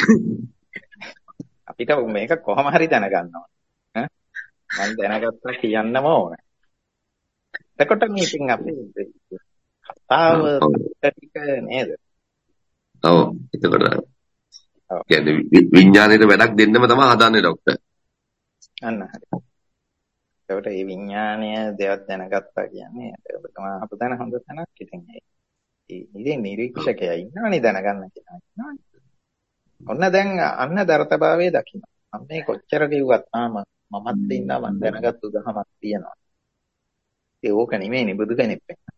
[SPEAKER 1] අපිට මේක කොහොම හරි දැනගන්න ඕන. මම දැනගත්තා කියන්නම ඕනේ. එතකොට මේකෙන් අපි කතාව ටික නේද?
[SPEAKER 9] ඔව් එතකොට කියන්නේ විඥාණයට වැඩක් දෙන්නම තමයි හදන්නේ ડોක්ටර්.
[SPEAKER 1] අන්න හරි. එතකොට මේ විඥාණය දෙයක් දැනගත්තා කියන්නේ ඔබ තමයි අපු දැන හොඳ තැනක් ඉතින් ඉතින් නිරීක්ෂකයා ඉන්නවනේ දැනගන්න කියලා ඉන්නවනේ. ඔන්න දැන් අන්න දරතභාවයේ දකින්න. මම මේ කොච්චර කිව්වත් තාම මමත් ඉන්නවා මම දැනගත්තු දහමක් තියෙනවා. ඒ ඕක නෙමෙයිනේ බුදු කෙනෙක් වෙන්න.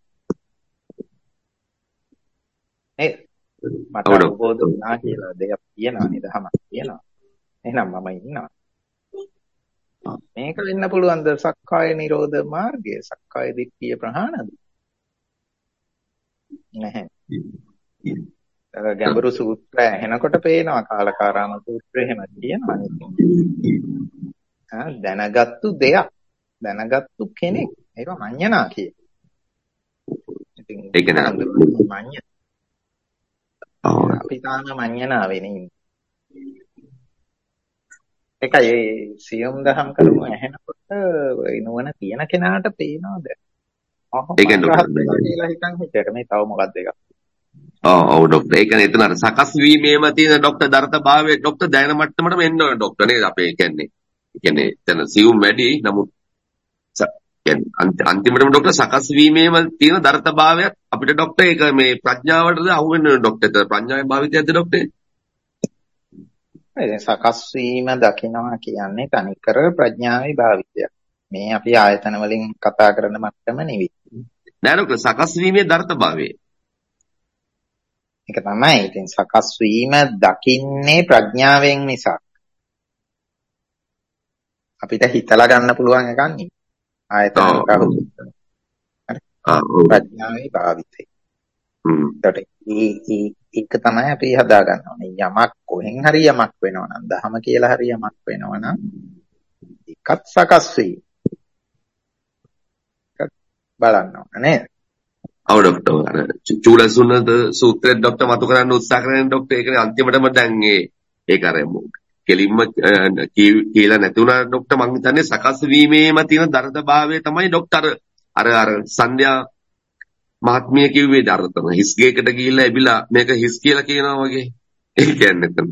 [SPEAKER 1] මට අවබෝධ වුණා කියලා දෙයක් තියෙනවානේ දහමක් තියෙනවා. එහෙනම් මම ඉන්නවා. මේක වෙන්න පුළුවන්ද සක්කාය නිරෝධ මාර්ගය? සක්කාය දිට්ඨිය ප්‍රහාණයද? නැහැ. ගැඹුරු සූත්‍රය ඇහෙනකොට පේනවා කාලකාරාම සූත්‍රය එහෙම තියෙනවා. දැනගත්තු දෙයක්, දැනගත්තු කෙනෙක්. ඒක මඤ්ඤණා කියේ. ඉතින් ඒක නේද මඤ්ඤ. අපි තාම මඤ්ඤණා වෙන්නේ. ඒකයි සියුම් දහම් කරුණු ඇහෙනකොට නුවණ තියෙන කෙනාට පේනවද? ඒක නේද හිතන් හිතේට මේ තව මොකක්ද එකක්.
[SPEAKER 9] ඔව් ડોක්ටර් ඒ කියන්නේ එතන අර සකස් වීමේම තියෙන ડોක්ටර් දරතභාවයේ ડોක්ටර් දැන මට්ටමටම එන්න ඕන ડોක්ටර් නේද අපේ කියන්නේ එතන සියුම් වැඩි නමුත් කියන්නේ අන්තිමටම ડોක්ටර් සකස් වීමේම තියෙන දරතභාවයක් අපිට ડોක්ටර් ඒක මේ ප්‍රඥාවටද අහු වෙන්න ඕන ડોක්ටර් ප්‍රඥාවේ භාවිතයක්ද ડોක්ටර්?
[SPEAKER 1] සකස් වීම දකිනවා කියන්නේ තනිකර ප්‍රඥාවේ භාවිතයක්. මේ අපි ආයතන වලින් කතා කරන මට්ටම නෙවෙයි.
[SPEAKER 9] නෑ ඩොක්ටර් සකස් වීමේ ධර්තභාවය.
[SPEAKER 1] ඒක තමයි. ඉතින් සකස් වීම දකින්නේ ප්‍රඥාවෙන් මිසක් අපිට හිතලා ගන්න පුළුවන් එකක් නෙවෙයි. ආයතන ප්‍රඥාවේ භාවිතය. ඒක තමයි අපි හදා ගන්න ඕනේ. යමක් කොහෙන් හරි යමක් වෙනවා නම්, දහම කියලා හරි යමක් වෙනවා නම් ඒකත් සකස් වෙයි. ඒක බලන්න ඕනේ නේද?
[SPEAKER 9] ඔව් ඩොක්ටර්. චූලසුන්නත සූත්‍රය ඩොක්ටර් මතු කරන්න උත්සාහ කරන්නේ ඩොක්ටර්. ඒකනේ අන්තිමටම දැන් ඒක අර කෙලින්ම කියලා නැති වුණා ඩොක්ටර්. මං හිතන්නේ සකස් වීමේම තියෙන දරදභාවය තමයි ඩොක්ටර් අර සංධ්‍යා මහත්මිය කිව්වේ දරතම. හිස්ගේකට ගිහිල්ලා එබිලා මේක හිස් කියලා කියනවා වගේ. ඒ කියන්නේ තමයි.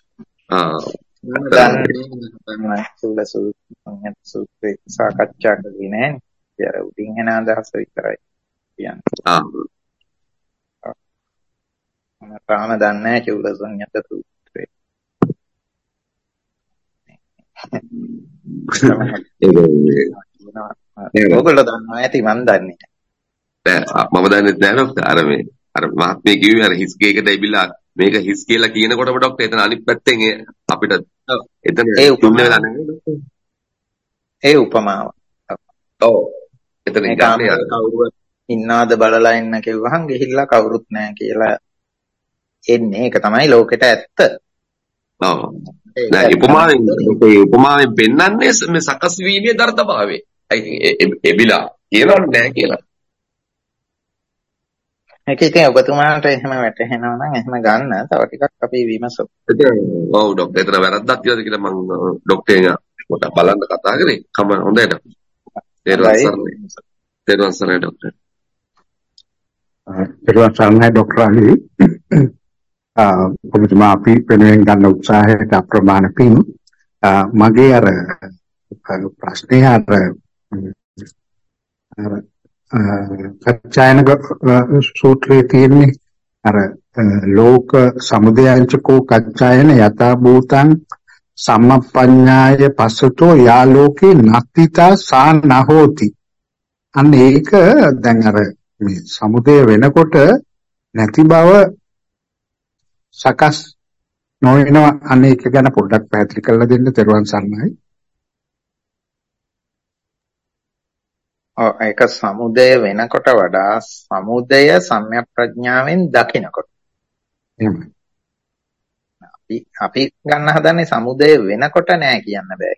[SPEAKER 9] සූත්‍රේ සාකච්ඡා කරේ නෑ. ඒ උඩින් එන අදහස විතරයි කියන්නේ. මම තාම දන්නේ නැහැ චූලසංයත සූත්‍රේ. ඔයගොල්ලෝ දන්නවා ඇති මන් දන්නේ නැහැ. මම දන්නේ නැහැ ඩොක්ටර්. අර මහත්මිය කිව්වේ අර හිස්ගේකට එබිලා මේක හිස් කියලා කියනකොටම ඩොක්ටර් එතන අනිත් පැත්තෙන් අපිට එතන තුන්න වෙලා නැහැ. ඒ උපමාව. ඔව්. එතන ගන්නේ කවුරුත් ඉන්නාද බලලා ඉන්න කිව්වහම ගිහිල්ලා කවුරුත් නැහැ කියලා එන්නේ. ඒක තමයි ලෝකෙට ඇත්ත. ඔව්. නෑ උපමාවෙන් පෙන්නන්නේ මේ සකස් වීමේ ධර්තභාවය. එබිලා කියනවා නෑ කියලා. ඒක ඉතින් ඔබතුමාට එහෙම වැටහෙනවා නම් එහෙම ගන්න. තව ටිකක් අපි විමසමු. ඔව් ඩොක්ටර්. එතන වැරද්දක් තියනද කියලා මම ඩොක්ටර්ගෙන් පොඩ්ඩක් බලන්න කතා කරේ. හොඳයි ඩොක්ටර්. තේරුවන් සරණයි ඩොක්ටර්.
[SPEAKER 10] තේරුවන් සරණයි ඩොක්ටර් අලි. ඔබතුමා අපි වෙනුවෙන් ගන්න උත්සාහයට අප්‍රමාණ පින්. මගේ අර ප්‍රශ්නේ අර කච්චායන සූත්‍රයේ තියෙන්නේ අර ලෝක සමුදයංචකෝ කච්චායන යථා භූතං සම්මප්පඤ්ඤාය පස්සතෝ යා ලෝකේ නත්තිතා සා නහෝති. අන්න ඒක දැන් අර මේ සමුදය වෙනකොට නැති බව සකස් නොවෙනවා. අන්න ඒක ගැන පොඩ්ඩක් පැහැදිලි කරලා දෙන්න. තෙරුවන් සරණයි.
[SPEAKER 1] ඒක සමුදය වෙනකොට වඩා සමුදය සම්‍යක් ප්‍රඥාවෙන් දකිනකොට. අපි ගන්න හදන්නේ සමුදය වෙනකොට නෑ කියන්න බෑ.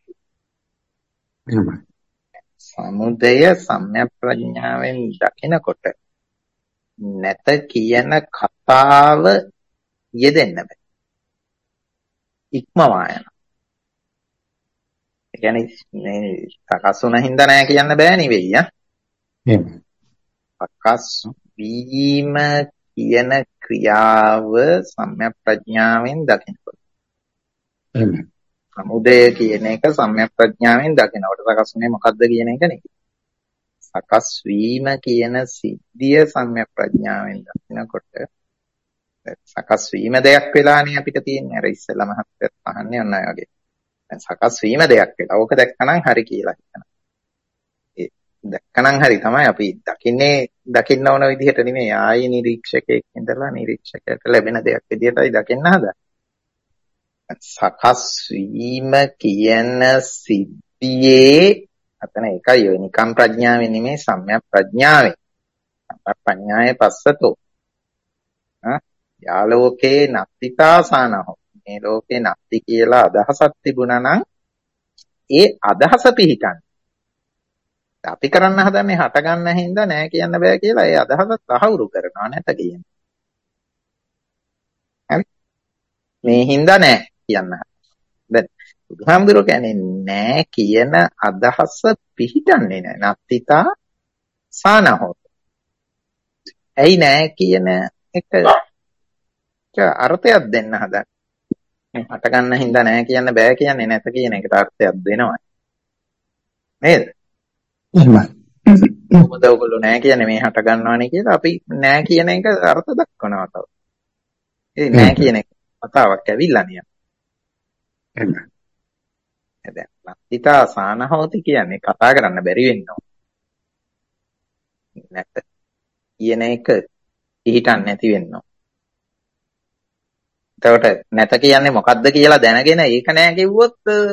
[SPEAKER 1] සමුදය සම්‍යක් ප්‍රඥාවෙන් දකිනකොට නැත කියන කතාව යෙදෙන්න බෑ. ඉක්මවා යනවා. ඒ කියන්නේ සකස් වුණ හින්දා නෑ කියන්න බෑ නෙවෙයි ඈ. සකස් වීම කියන ක්‍රියාව සම්‍යක් ප්‍රඥාවෙන් දකිනකොට. සමුදය කියන එක සම්‍යක් ප්‍රඥාවෙන් දකිනකොට සකස් වුණේ මොකද්ද කියන එක නෙවෙයි. සකස් වීම කියන සිද්ධිය සම්‍යක් ප්‍රඥාවෙන් දකිනකොට සකස් වීම දෙයක් වෙලානේ අපිට තියෙන්නේ. අර ඉස්සෙල්ලා මහත්යත් අහන්නේ ඔන්න ඔය වගේ. දැන් සකස් වීම දෙයක් වෙලා. ඕක දැක්කනම් හරි කියලා හිතනවා. ඒ දැක්කනම් හරි තමයි අපි දකින්න ඕන විදිහට නෙමෙයි. ආයි නිරීක්ෂකයෙක් ඉඳලා නිරීක්ෂකයට ලැබෙන දෙයක් විදිහටයි දකින්න හදන්නේ. සකස් වීම කියන සිද්ධියේ අතන එකයි ඔය නිකම් ප්‍රඥාවෙන් නෙමෙයි සම්‍යක් ප්‍රඥාවෙන්. සම්‍යක් ප්‍රඥායේ පස්සතෝ. යාලෝකේ නත්තිතාසනහෝ. මේ ලෝකේ නැති කියලා අදහසක් තිබුණා නම් ඒ අදහස පිහිටන්න. අපි කරන්න හදන්නේ හට ගන්න හින්දා නෑ කියන්න බෑ කියලා ඒ අදහස තහවුරු කරනවා නැත කියන්නේ. හරි? මේ හින්දා නෑ කියන්න. දැන් බුදුහාමුදුරුවෝ කියන්නේ නෑ කියන අදහස පිහිටන්නේ නෑ. නත්තිතා සානහෝ. ඇයි නෑ කියන එක අර්ථයක් දෙන්න හදන්නේ. හට ගන්න හින්දා නෑ කියන්න බෑ කියන්නේ නැත කියන එකට අර්ථයක් දෙනවා. නේද? එහෙමයි. මොකද ඔයගොල්ලෝ නෑ කියන්නේ මේ හට ගන්නවානේ කියලා අපි නෑ කියන එක අර්ථ දක්වනවා තව. ඒ නෑ කියන එක කතාවක් ඇවිල්ලා නියම. දැන් නත්තිතා අසාන හෝති කියන්නේ කතා කරන්න බැරි වෙනවා. නැත කියන එක පිළිටන් නැති වෙනවා. එතකොට නැත කියන්නේ මොකද්ද කියලා දැනගෙන ඒක නෑ කිව්වොත්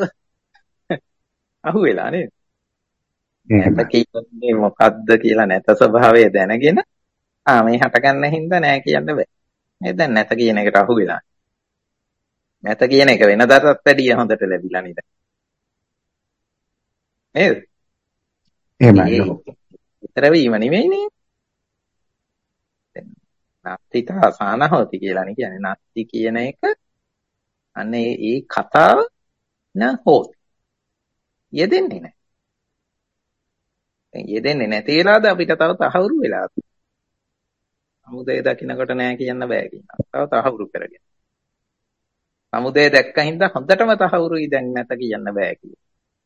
[SPEAKER 1] අහුවෙලා නේද? නැත කියන්නේ මොකද්ද කියලා නැත ස්වභාවය දැනගෙන මේ හටගන්න හින්දා නෑ කියන්න බෑ. නේද? දැන් නැත කියන එකට අහුවෙලා. නැත කියන එක වෙනදාටත් වැඩිය හොඳට ලැබිලා නේද? නේද?
[SPEAKER 10] එහෙමයි.
[SPEAKER 1] විතර වීම නෙමෙයිනේ. නත්තිත අසාන හොති කියලානේ කියන්නේ. නත්ති කියන එක අන්න ඒ කතාව නහොත් යෙදෙන්නේ නැහැ. දැන් යෙදෙන්නේ නැති වෙලාද අපිට තව තහවුරු වෙලා. සමුදය දකින්නකොට නෑ කියන්න බෑ කියනවා. තව තහවුරු කරගෙන. සමුදය දැක්ක හින්දා හොඳටම තහවුරුයි දැන් නැත කියන්න බෑ කියලා.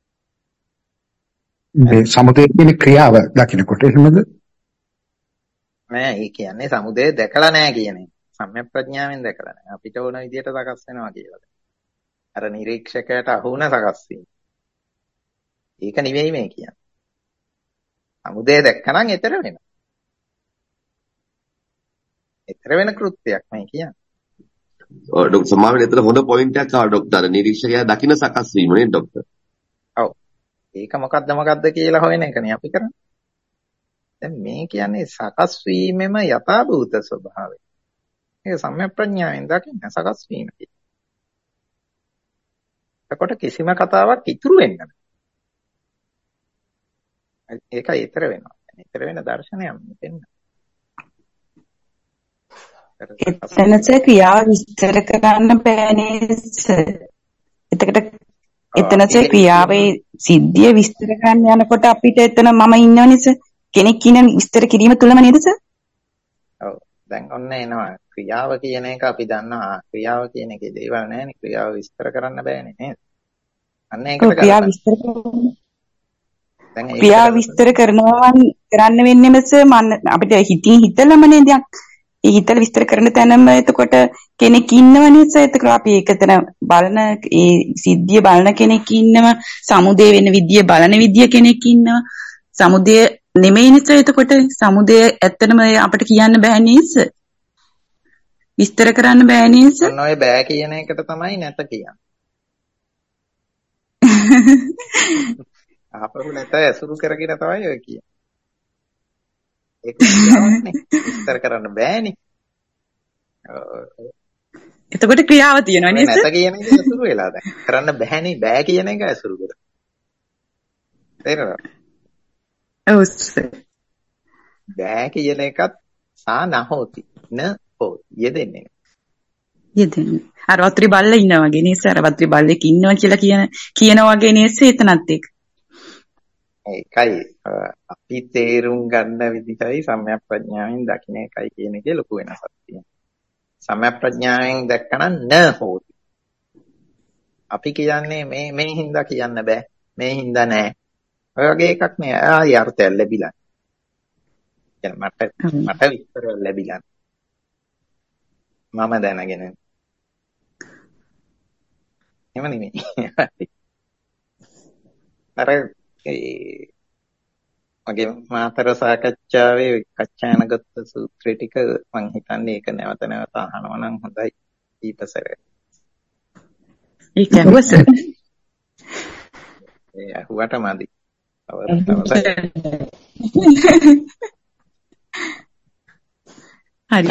[SPEAKER 10] මේ සමුදය කියන ක්‍රියාව දකින්නකොට එහෙමද?
[SPEAKER 1] නෑ ඒ කියන්නේ සමුදය දැකලා නෑ කියන එක. සම්‍යක් ප්‍රඥාවෙන් දැකලා නෑ. අපිට ඕන විදිහට සකස් වෙනවා කියලා. අර නිරීක්ෂකයට අහු වුණ සකස් වීම. ඒක නෙවෙයි මේ කියන්නේ. සමුදය දැක්කනම් ඊතර වෙනවා. ඊතර වෙන කෘත්‍යයක් මේ කියන්නේ.
[SPEAKER 9] ඔව් ડોක්ටර් සමාවෙන් එතන හොඳ පොයින්ට් එකක් ආවා ડોක්ටර්. නිරීක්ෂකයා දකින්න සකස් වීම නේ ડોක්ටර්.
[SPEAKER 1] ඔව්. ඒක මොකද්ද කියලා හොයන එකනේ අපි කරන්නේ. දැන් මේ කියන්නේ සකස් වීමෙම යථාභූත ස්වභාවය. ඒක සම්‍යක් ප්‍රඥාවෙන් දකින්න සකස් වීම කියන්නේ. එතකොට කිසිම කතාවක් ඉතුරු වෙන්නේ නැහැ. ඒකයි ඊතර වෙනවා. ඊතර වෙන දර්ශනයක් මෙතන.
[SPEAKER 7] එතනස ක්‍රියාව විස්තර කරන්න බෑනේ සර්. එතනස ක්‍රියාවේ සිද්ධිය විස්තර කරන්න යනකොට අපිට එතන මම ඉන්නවනේ සර්. කෙනෙක් කියන විස්තර කිරීම තුලම නේද සර්?
[SPEAKER 1] ඔව්. දැන් ඔන්න එනවා. ක්‍රියාව කියන එක අපි දන්නවා. ක්‍රියාව කියන එකේ දේවල් නැහැනේ. ක්‍රියාව විස්තර කරන්න බෑනේ නේද? අන්න ඒකට
[SPEAKER 7] ක්‍රියාව විස්තර ක්‍රියාව විස්තර කරන්න වෙන්නේම සර් අපිට හිතින් හිතලමනේ දැන් ඒ හිතල විස්තර කරන තැනම එතකොට කෙනෙක් ඉන්නවනේ සර්. එතකොට අපි ඒකතන බලන ඒ සිද්ධිය බලන කෙනෙක් ඉන්නවා. සමුදය වෙන විදිය බලන විදිය කෙනෙක් ඉන්නවා. සමුදය නෙමෙයිනේ සර්. එතකොට සමුදය ඇත්තටම අපිට කියන්න බෑ නේද සර්? විස්තර කරන්න බෑ නේද සර්?
[SPEAKER 1] ඔන්න ඔය බෑ කියන එකට තමයි නැත කියන්නේ. ආපහු නැත ඇසුරු කරගෙන තමයි ඔය කියන්නේ. ඒක ක්‍රියාවක්නේ. විස්තර කරන්න බෑනේ.
[SPEAKER 7] එතකොට ක්‍රියාව තියෙනවා නේද?
[SPEAKER 1] නැත කියන එක ඇසුරු වෙලා දැන්. කරන්න බෑනේ. බෑ කියන එක ඇසුරු කරලා. තේරෙනවද?
[SPEAKER 7] ඔව් සර්.
[SPEAKER 1] බෑ කියන එකත් සා නහෝති. න හෝ යෙදෙන්නේ.
[SPEAKER 7] යෙදෙන්නේ. අර වත්‍රි බල්ලා ඉන්නා වගේ නේද සර්? වත්‍රි බල්ලෙක් ඉන්නවා කියලා කියන වගේ නේද එතනත් එක්ක.
[SPEAKER 1] ඒකයි අපි තේරුම් ගන්න විදිහයි සම්‍යක් ප්‍රඥාවෙන් දකින්න එකයි කියන එකේ ලොකු වෙනසක් තියෙනවා. සම්‍යක් ප්‍රඥාවෙන් දැක්කනම් න හෝති. අපි කියන්නේ මේ හින්දා කියන්න බෑ. මේ හින්දා නෑ. ඔය වගේ එකක් නේ. ආයි අර්ථයක් ලැබිලා. මට විස්තර ලැබිලා. මම දැනගෙන. එහෙම නෙමෙයි. අර මගේ මාතර සාකච්ඡාවේ කච්චායනගත සූත්‍රය ටික මං හිතන්නේ ඒක නැවත නැවත අහනවා නම් හොඳයි ඊපසරේ.
[SPEAKER 7] ඒක ඇහුවස?
[SPEAKER 1] ඒ අහුවට මදි.
[SPEAKER 7] හරි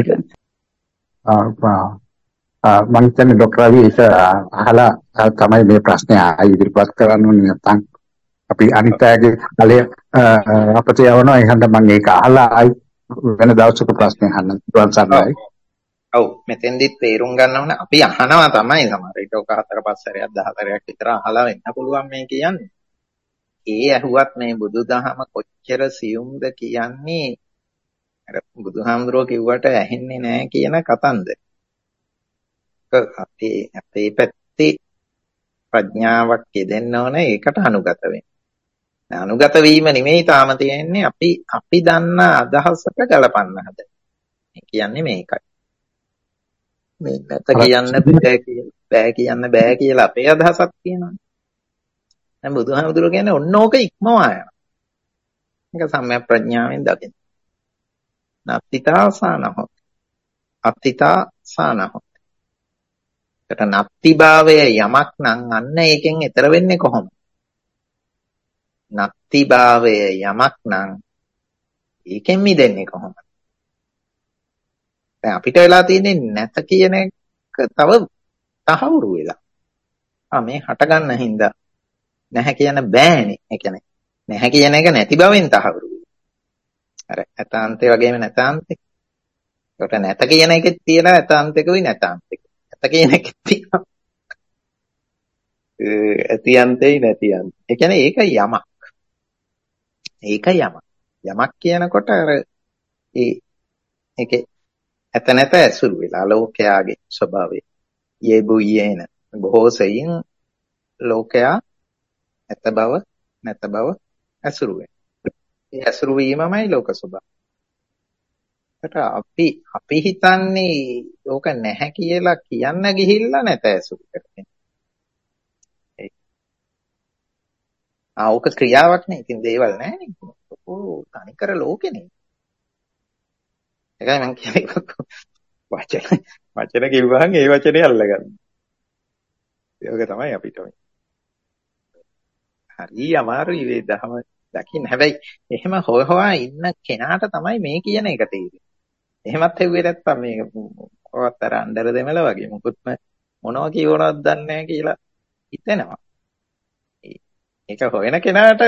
[SPEAKER 10] මම හිතන්නේ ડોක්ටර් රවි ඒක අහලා තමයි මේ ප්‍රශ්නේ ආයි ඉදිරිපත් කරන්න ඕනේ නැත්නම් අපි අනිත් අයගේ කලේ අපිට යවනවා. ඒ හන්ද මම ඒක අහලා ආයි වෙන දවසක ප්‍රශ්නේ අහන්න පුළුවන් සම්මයි.
[SPEAKER 1] ඔව් මෙතෙන්දිත් තේරුම් ගන්න ඕන අපි අහනවා තමයි සමහර විට ඔක 4-5 සැරයක් 10 සැරයක් විතර අහලා වෙන්න පුළුවන් මේ කියන්නේ. ඒ ඇහුවත් මේ බුදුදහම කොච්චර සියුම්ද කියන්නේ අර බුදුහාමුදුරුවෝ කිව්වට ඇහෙන්නේ නැහැ කියන කතන්දර. අපේ පැත්තේ ප්‍රඥාවක් යෙදෙන්න ඕන ඒකට අනුගත වෙන්න. අනුගත වීම නෙමෙයි තාම තියෙන්නේ අපි දන්න අදහසට ගලපන්න හදන. ඒ කියන්නේ මේකයි. මේ නැත කියන්න බෑ කියලා අපේ අදහසක් තියෙනවා. දැන් බුදුහාමුදුරුවෝ කියන්නේ ඔන්න ඕක ඉක්මවා යනවා. මේක සම්‍යක් ප්‍රඥාවෙන් දකින්න. නත්තිතා සානහොත්. අත්තිතා සානහොත්. ඒකට නත්තිභාවය යමක් නම් අන්න ඒකෙන් ඈතර වෙන්නේ කොහොමද? නත්තිභාවය යමක් නම් ඒකෙන් මිදෙන්නේ කොහොමද? දැන් අපිට වෙලා තියෙන්නේ නැත කියන එක තව තහවුරු වෙලා. මේ හට ගන්න හින්දා නැහැ කියන බෑනේ. ඒ කියන්නේ නැහැ කියන එක නැති බවෙන් තහවුරු වෙලා. අර ඇතාන්තේ වගේම නැතාන්තේ. ඒකට නැත කියන එකෙත් තියලා ඇතාන්තේකුයි නැතාන්තේකුයි. නැත කියන එකෙත් තියනවා. ඇතියන්තේ නැතියන්ත. ඒ කියන්නේ ඒක යමක්. ඒක යමක්. යමක් කියනකොට අර ඒකේ ඇත නැත ඇසුරු වෙලා ලෝකයාගේ ස්වභාවය. යෙබුයේන බොහෝ සෙයින් ලෝකයා ඇත බව නැත බව ඇසුරු වෙනවා. ඒ ඇසුරු වීමමයි ලෝක ස්වභාවය. අපි හිතන්නේ ඕක නැහැ කියලා කියන්න ගිහිල්ලා නැත ඇසුරු කරගෙන. ඕක ක්‍රියාවක් නේ. ඉතින් දේවල් නැහැ නේ. තනිකර ලෝකෙනේ. ඒකයි මම කියන්නේ වචන කිව්වහම ඒ වචනේ අල්ලගන්න. ඒක තමයි අපිට හරි අමාරුයි මේ දහම දකින්න. හැබැයි එහෙම හොයහොයා ඉන්න කෙනාට තමයි මේ කියන එක තේරෙන්නේ. එහෙමත් හෙව්වේ නැත්තම් මේක කොහොමවත් අර අnder දෙමළ වගේ මොකුත්ම මොනවා කියවනවද දන්නේ නැහැ කියලා හිතෙනවා. ඒක හොයන කෙනාට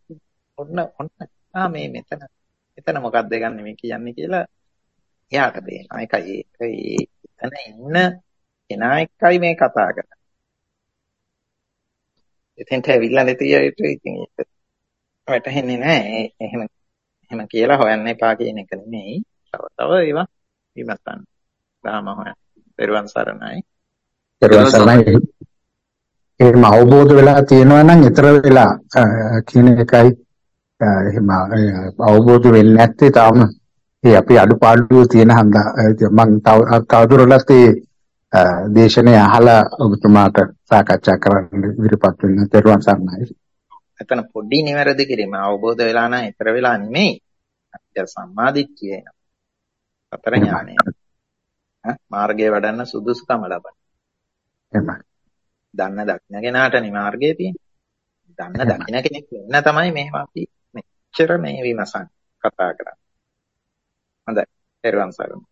[SPEAKER 1] ඔන්න මේ මෙතන මොකක්ද ගන්න මේ කියන්නේ කියලා එයාට තේරෙනවා. ඒකයි එතන ඉන්න කෙනා එක්කයි මේ කතා කරන්නේ. එතෙන්ට ඇවිල්ලා නැති අයට ඉතින් ඒක වැටහෙන්නේ නැහැ. එහෙම කියලා හොයන්න එපා කියන එක නෙමෙයි. තව ඒවා විමසන්න. ධර්ම හොයන්න. පෙරවන් සරණයි.
[SPEAKER 10] පෙරවන් සරණයි. එහෙම අවබෝධ වෙලා තියෙනවා නම් ඊතර වෙලා කියන එකයි එහෙම අවබෝධ වෙන්නේ නැත්තේ තාම අපි අඩුපාඩු තියෙන හන්දා මම තවදුරටත් දේශනේ අහලා ඔබතුමාට සාකච්ඡා කරන්න ඉදිරිපත් වෙන පෙරවන් සරණයි.
[SPEAKER 1] එතන පොඩි නිවැරදි කිරීම අවබෝධ වෙලා නම් ඊතර වෙලා නෙමෙයි. අපිට සම්මාදිට්ඨිය එනවා. සතර ඥානය. මාර්ගයේ වඩන්න සුදුසුකම ලබන.
[SPEAKER 10] එහෙමයි.
[SPEAKER 1] දන්න දකින්න කෙනාටනේ මාර්ගයේ තියෙන්නේ. දන්න දකින්න කෙනෙක් වෙන්න තමයි මේව අපි මෙච්චර මේ විමසන් කතා කරන්නේ. හොඳයි. පෙරවන් සරණයි.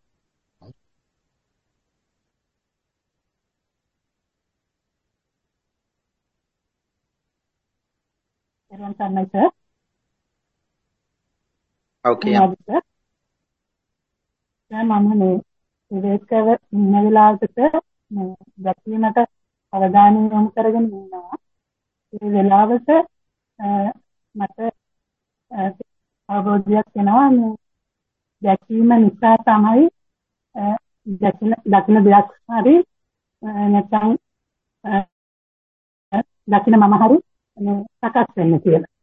[SPEAKER 11] පෙරවන් සරණයි සර්.
[SPEAKER 1] ඕකේ.
[SPEAKER 11] මම මේ විවේකව ඉන්න වෙලාවට මේ දැකීමට අවධානය යොමු කරගෙන ඉන්නවා. ඒ වෙලාවට මට අවබෝධයක් වෙනවා මේ දැකීම නිසා තමයි දකින්න දෙයක් හරි නැත්නම් දකින්න මම හරි සකස් වෙන්නේ කියලා.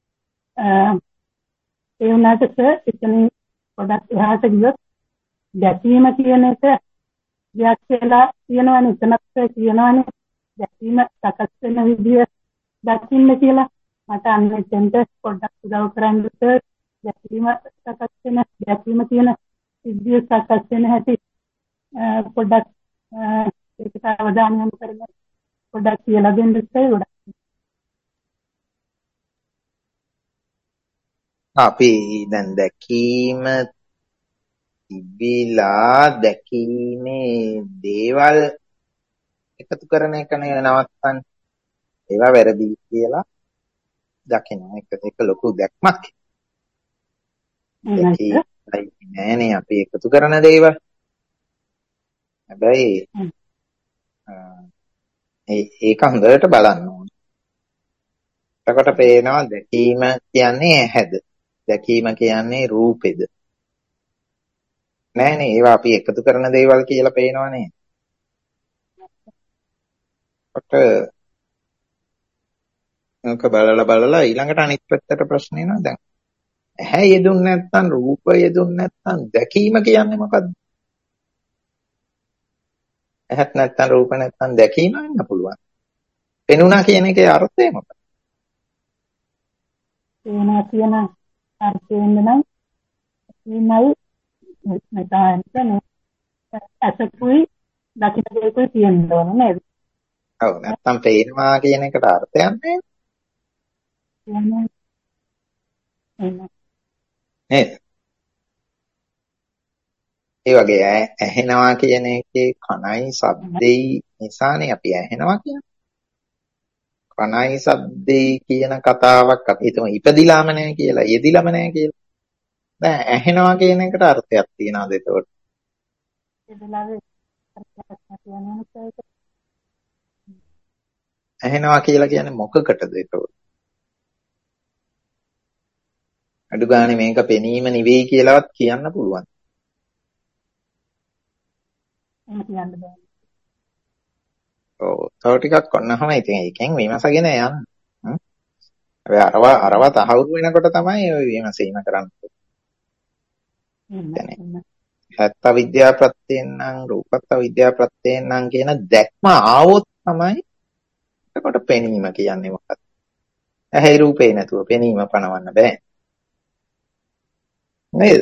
[SPEAKER 11] ඒ වුණාට එතන පොඩක් එහාට ගියොත් දැකීම කියන එක දෙයක් කියලා කියනවනේ එතනත් කියනවනේ දැකීම සකස් වෙන විදිය දකින්න කියලා. මට අන්නෙන්ට පොඩ්ඩක් උදව් කරන්න දැකීම සකස් වෙන දැකීම කියන විදිය සකස් වෙන හැටි පොඩ්ඩක් ඒකට අවධානය යොමු කරගෙන පොඩ්ඩක් කියලා දෙන්න ඉස්සෙල්ලා.
[SPEAKER 1] අපි දැන් දැකීම තිබිලා දැකීමේ දේවල් එකතු කරන එක නේ නවත්තන්නේ. ඒවා වැරදි කියලා දකිනවා. ඒක ලොකු දැක්මක්. නෑනේ අපි එකතු කරන දේවල්. හැබැයි ඒක හොඳට බලන්න ඕනේ. එතකොට පේනවා දැකීම කියන්නේ ඇහැද? දැකීම කියන්නේ රූපෙද? නෑනේ ඒවා අපි එකතු කරන දේවල් කියලා පේනවනේ. ඒක බලලා ඊළඟට අනිත් පැත්තට ප්‍රශ්න එනවා දැන්. ඇහැ යෙදුන් නැත්නම් රූප යෙදුන් නැත්නම් දැකීම කියන්නේ මොකද්ද? ඇහත් නැත්නම් රූප නැත්නම් දැකීම වෙන්න පුළුවන්. පෙනුණා කියන එකේ අර්ථය මොකක්ද?
[SPEAKER 11] පේනවා කියන අර්ථයෙන් නම් මේයි මෙතන අසකුයි දකින්න දෙයකුයි තියෙන්න ඕන නේද?
[SPEAKER 1] ඔව් නැත්තම් පේනවා කියන එකට අර්ථයක් නැහැ නේද? ඒ වගේ ඇහෙනවා කියන එකේ කණයි ශබ්දෙයි නිසානේ අපි ඇහෙනවා කියන්නේ. කණයි ශබ්දෙයි කියන කතාවක් අපි හිතමු ඉපදිලාම නැහැ කියලා, යෙදිලාම නැහැ කියලා. දැන් ඇහෙනවා කියන එකට අර්ථයක් තියනවාද එතකොට? ඇහෙනවා කියලා කියන්නේ මොකකටද එතකොට? අඩු ගානේ මේක පෙනීම නෙවෙයි කියලාවත් කියන්න පුළුවන්. ඔව් තව ටිකක් ඔන්නහම ඉතින් ඒකෙන් විමසගෙන යන්න. හැබැයි අරවා තහවුරු වෙනකොට තමයි ඔය විමසීම කරන්නේ. ඇත්ත විද්‍යා ප්‍රත්‍යයෙන් නම් රූපත්ත විද්‍යා ප්‍රත්‍යයෙන් නම් කියන දැක්ම ආවොත් තමයි එතකොට පෙනීම කියන්නේ මොකක්ද? ඇහි රූපේ නැතුව පෙනීම පණවන්න බෑ. නේද?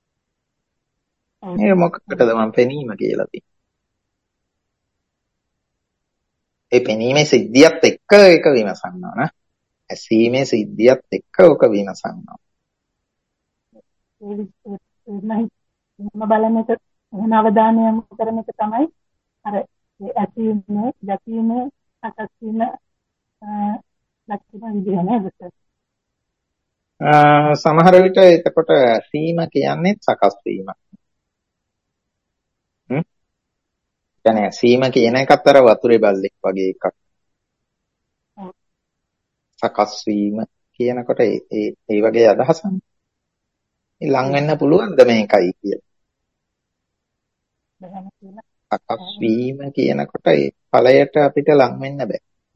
[SPEAKER 1] මේ මොකකටද මම පෙනීම කියලා තියෙන්නේ? ඒ පෙනීමේ සිද්ධියත් එක්ක ඒක විමසන්න ඕන. ඇසීමේ සිද්ධියත් එක්ක ඔක විමසන්න ඕන.
[SPEAKER 11] මම බලන එක එහෙම අවධානය යොමු කරන එක තමයි අර ඇසීමේ දැකීමේ සකස් වීම ලක්ෂණ විදිහ නේද?
[SPEAKER 1] සමහර විට එතකොට ඇසීම කියන්නේ සකස් වීම. කියන්නේ ඇසීම කියන එකත් අර වතුරේ බල්ලෙක් වගේ එකක්. සකස් වීම කියනකොට ඒ වගේ අදහසක්. ලං වෙන්න පුළුවන්ද මේකයි කියලා? සකස් වීම කියනකොට ඒ ඵලයට අපිට ලං වෙන්න බෑ.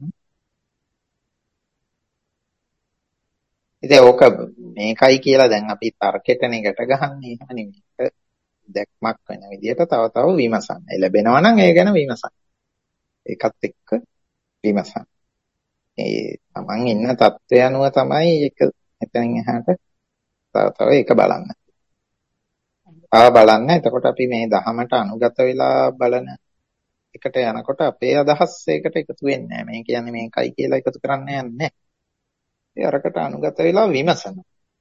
[SPEAKER 1] ඉතින් ඕක මේකයි කියලා දැන් අපි තර්කෙටනේ ගැට ගහන්නේ. එහෙම නෙමෙයි. දැක්මක් වෙන විදිහට තව තව විමසන්න. ඒ ලැබෙනවා නම් ඒ ගැන විමසන්න. ඒකත් එක්ක විමසන්න. ඒ තමන් ඉන්න තත්ත්වය අනුව තමයි ඒක එතනින් එහාට තව ඒක බලන්න. බලන්න. එතකොට අපි මේ දහමට අනුගත වෙලා බලන එකට යනකොට අපේ අදහස් ඒකට එකතු වෙන්නේ නැහැ. මේ කියන්නේ මේකයි කියලා එකතු කරන්න යන්නේ නැහැ. ඒ අරකට අනුගත වෙලා විමසන.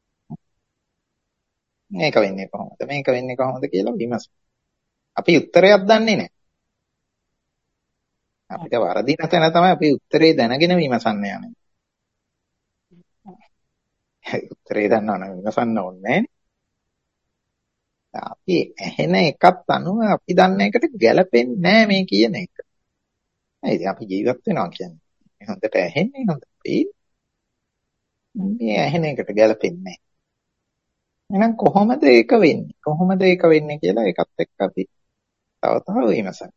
[SPEAKER 1] මේක වෙන්නේ කොහොමද? මේක වෙන්නේ කොහොමද කියලා විමසන. අපි උත්තරයක් දන්නේ නැහැ. අපිට වරදින තැන තමයි අපි උත්තරේ දැනගෙන විමසන්න යන්නේ. උත්තරේ දන්නව නම් විමසන්න ඕනේ නැහැ. අපි ඇහෙන එකත් අනුව අපි දන්න එකට ගැලපෙන්නේ නැහැ මේ කියන එක. ඉතින් අපි ජීවත් වෙනවා කියන්නේ හොඳට ඇහෙන්නේ හොඳට මේ ඇහෙන එකට ගැලපෙන්නේ නැහැ. එහෙනම් කොහොමද ඒක වෙන්නේ? කොහොමද ඒක වෙන්නේ කියලා ඒකත් එක්ක අපි තව තව විමසන්න.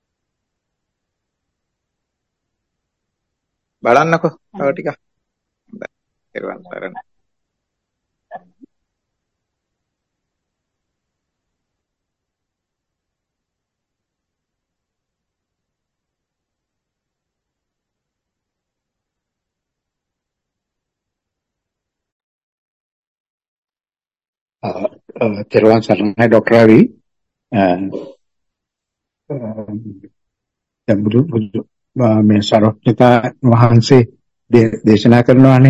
[SPEAKER 1] බලන්නකෝ තව ටිකක්. හොඳයි. පෙරවන් සරණ.
[SPEAKER 10] තෙරුවන් සරණයි ડોક્ટર රවි. දැන් බුදු මේ සරෝජිතා වහන්සේ දේශනා කරනවානේ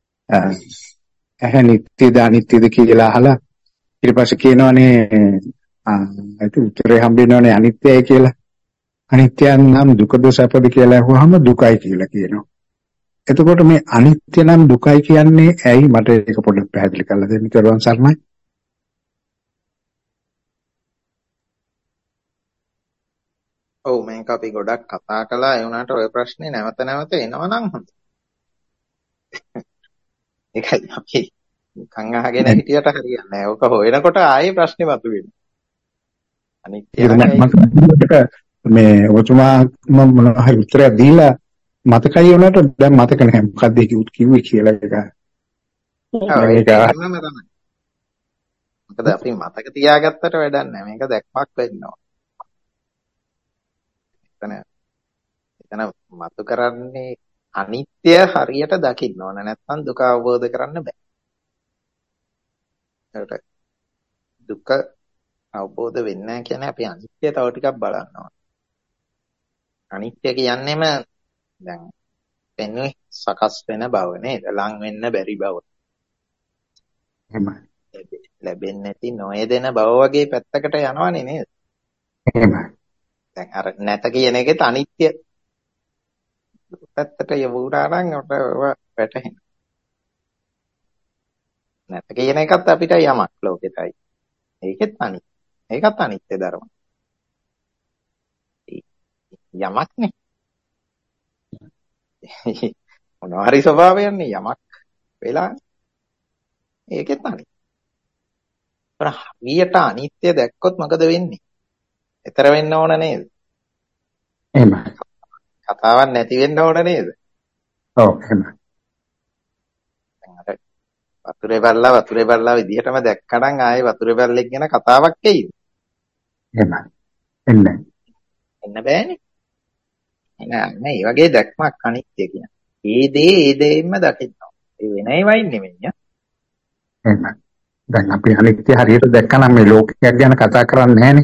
[SPEAKER 10] ඇහැ නිත්‍යද අනිත්‍යද කියලා අහලා ඊට පස්සේ කියනවානේ ඒක උත්තරේ හම්බෙන්නවනේ අනිත්‍යයි කියලා. අනිත්‍යයන් නම් දුකද සැපද කියලා අහුවාම දුකයි කියලා කියනවා. එතකොට මේ අනිත්‍ය නම් දුකයි කියන්නේ ඇයි? මට ඒක පොඩ්ඩක් පැහැදිලි කරලා දෙන්න. තෙරුවන් සරණයි.
[SPEAKER 1] ඔව් මේක අපි ගොඩක් කතා කළා. ඒ වුණාට ඔය ප්‍රශ්නේ නැවත නැවත එනවා නම් හොඳයි. ඒකයි අපි කන් අහගෙන හිටියට හරියන්නේ නැහැ. ඕක හොයනකොට ආයේ ප්‍රශ්නේ මතුවෙනවා. අනිත්‍ය
[SPEAKER 10] මේ ඔතුමා මොනවා හරි උත්තරයක් දීලා මතකයි වුණාට දැන් මතක නැහැ. මොකද්ද ඒක කිව්වේ කියලා එක.
[SPEAKER 1] මොකද අපි මතක තියාගත්තට වැඩක් නැහැ. මේක දැක්මක් වෙන්නවා. එතන මතු කරන්නේ අනිත්‍ය හරියට දකින්න ඕන. නැත්නම් දුක අවබෝධ කරන්න බෑ. ඒකට දුක අවබෝධ වෙන්නේ නැහැ කියන්නේ අපි අනිත්‍ය තව ටිකක් බලන්න ඕන. අනිත්‍ය කියන්නේම දැන් වෙන්නේ සකස් වෙන බව නේද? ලං වෙන්න බැරි බව.
[SPEAKER 10] එහෙමයි.
[SPEAKER 1] ලැබෙන්නේ නැති නොයදෙන බව වගේ පැත්තකට යනවනේ නේද?
[SPEAKER 10] එහෙමයි.
[SPEAKER 1] දැන් අර නැත කියන එකෙත් අනිත්‍ය පැත්තට යවුණා නම් ඔබ වැටහෙනවා. නැත කියන එකත් අපිට යමක් ලෝකෙටයි. ඒකෙත් අනිත්‍ය. ඒකත් අනිත්‍ය ධර්ම. යමක් නේ. මොනවා හරි ස්වභාවයන්නේ යමක් වෙලා ඒකෙත් අනිත්‍ය. ਪਰ හරියට අනිත්‍ය දැක්කොත් මොකද වෙන්නේ? ඊතර වෙන්න ඕන නේද?
[SPEAKER 10] එහෙමයි.
[SPEAKER 1] කතාවක් නැති වෙන්න ඕන නේද?
[SPEAKER 10] ඔව් එහෙමයි.
[SPEAKER 1] වතුරේ බල්ලා විදිහටම දැක්කනම් ආයේ වතුරේ බල්ලෙක් ගැන කතාවක් එයිද?
[SPEAKER 10] එහෙමයි. එන්නේ.
[SPEAKER 1] එන්න බෑනේ. නෑ මේ වගේ දැක්මක් අනිත්‍ය කියන්නේ. ඒ දේෙම දකින්නවා. ඒ වෙන ඒවයි නෙමෙයි.
[SPEAKER 10] එහෙමයි. දැන් අපි අනිත්‍ය හරියට දැක්කනම් මේ ලෝකයක් ගැන කතා කරන්නේ නැහනේ.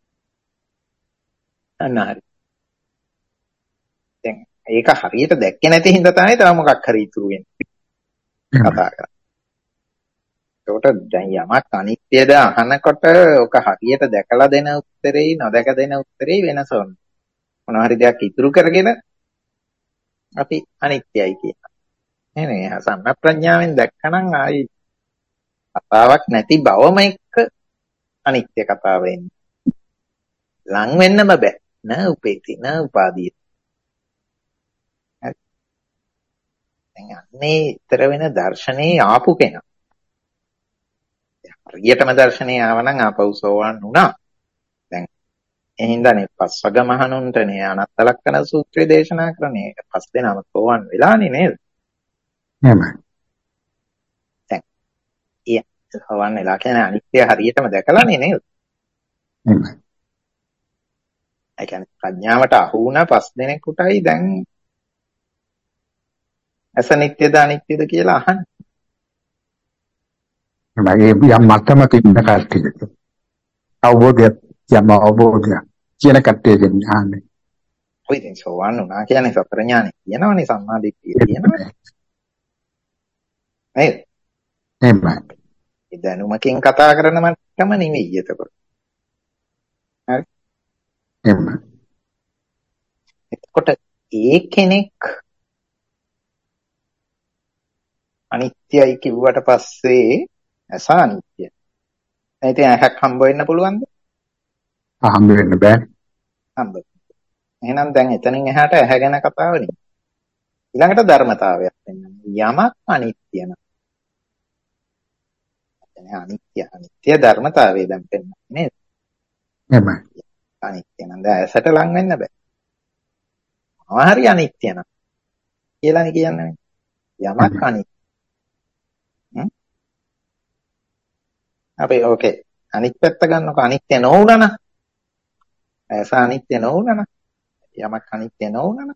[SPEAKER 1] අන්න හරි. දැන් ඒක හරියට දැක්කේ නැති හින්දා තමයි තව මොකක් හරි ඉතුරු වෙන්නේ. කතා කරා. ඒකට දැන් යමක් අනිත්‍යද අහනකොට ඔක හරියට දැකලා දෙන උත්තරේ නොදැක දෙන උත්තරේ වෙනස වුණා. මොනවා හරි දෙයක් ඉතුරු කරගෙන අපි අනිත්‍යයි කියනවා. නේ සම්ප්‍රඥාවෙන් දැක්කනම් ආයි කතාවක් නැති බවම එක්ක අනිත්‍ය කතාව එන්නේ. ලං වෙන්නම බෑ. න උපේති න උපාදී. දැන් අන්නේ ඊතර වෙන දර්ශනේ ආපු කෙනා. හරියටම දර්ශනේ ආවනම් ආපහු සෝවන් වුණා. දැන් එහෙන්දානේ පස්වග මහණුන්ටනේ අනත්ත ලක්ෂණ සූත්‍රය දේශනා කරන්නේ. පස් දෙනාම සෝවන් වෙලානේ නේද?
[SPEAKER 10] එහෙමයි.
[SPEAKER 1] දැන් ඒ සෝවන් වෙලා කියන්නේ අනිත්‍ය හරියටම දැකලානේ නේද?
[SPEAKER 10] එහෙමයි.
[SPEAKER 1] ඒ කියන්නේ ප්‍රඥාවට අහු වුණ පස් දෙනෙකුටයි දැන් අසනිත්‍යද අනිත්‍යද කියලා අහන්නේ.
[SPEAKER 10] මගේ යම් මට්ටමක ඉන්න කට්ටිය. අවබෝධය කියන කට්ටියගෙන් අහන්නේ.
[SPEAKER 1] ඔය ඉතින් සෝවන් වුණා කියන්නේ සතර ඥානෙ කියනවනේ සම්මාදිට්ඨිය කියනවනේ. නේද?
[SPEAKER 10] එහෙමයි.
[SPEAKER 1] ඒ දැනුමකින් කතා කරන මට්ටම නෙමෙයි එතකොට. හරි.
[SPEAKER 10] එහෙමයි.
[SPEAKER 1] එතකොට ඒ කෙනෙක් අනිත්‍යයි කිව්වට පස්සේ අසානිත්‍ය. ඉතින් ඇහක් හම්බ වෙන්න පුළුවන්ද?
[SPEAKER 10] හම්බ වෙන්න බෑ.
[SPEAKER 1] හම්බ. එහෙනම් දැන් එතනින් එහාට ඇහැ ගැන කතාව නෙමෙයි. ඊළඟට ධර්මතාවයක් වෙනවා. යමක් අනිත්‍ය නම්. එතන අනිත්‍ය ධර්මතාවය දැන් පෙන්නන්නේ නේද?
[SPEAKER 10] එහෙමයි.
[SPEAKER 1] අනිත්‍ය නම් දැන් ඇසට ලං වෙන්න බෑ. මොනවා හරි අනිත්‍ය නම් කියලානේ කියන්නේ. යමක් අනිත්‍ය. අපි ඕකේ අනිත් පැත්ත ගන්නකො අනිත්‍ය නොවුනන ඇස අනිත්‍ය නොවුනන යමක් අනිත්‍ය නොවුනන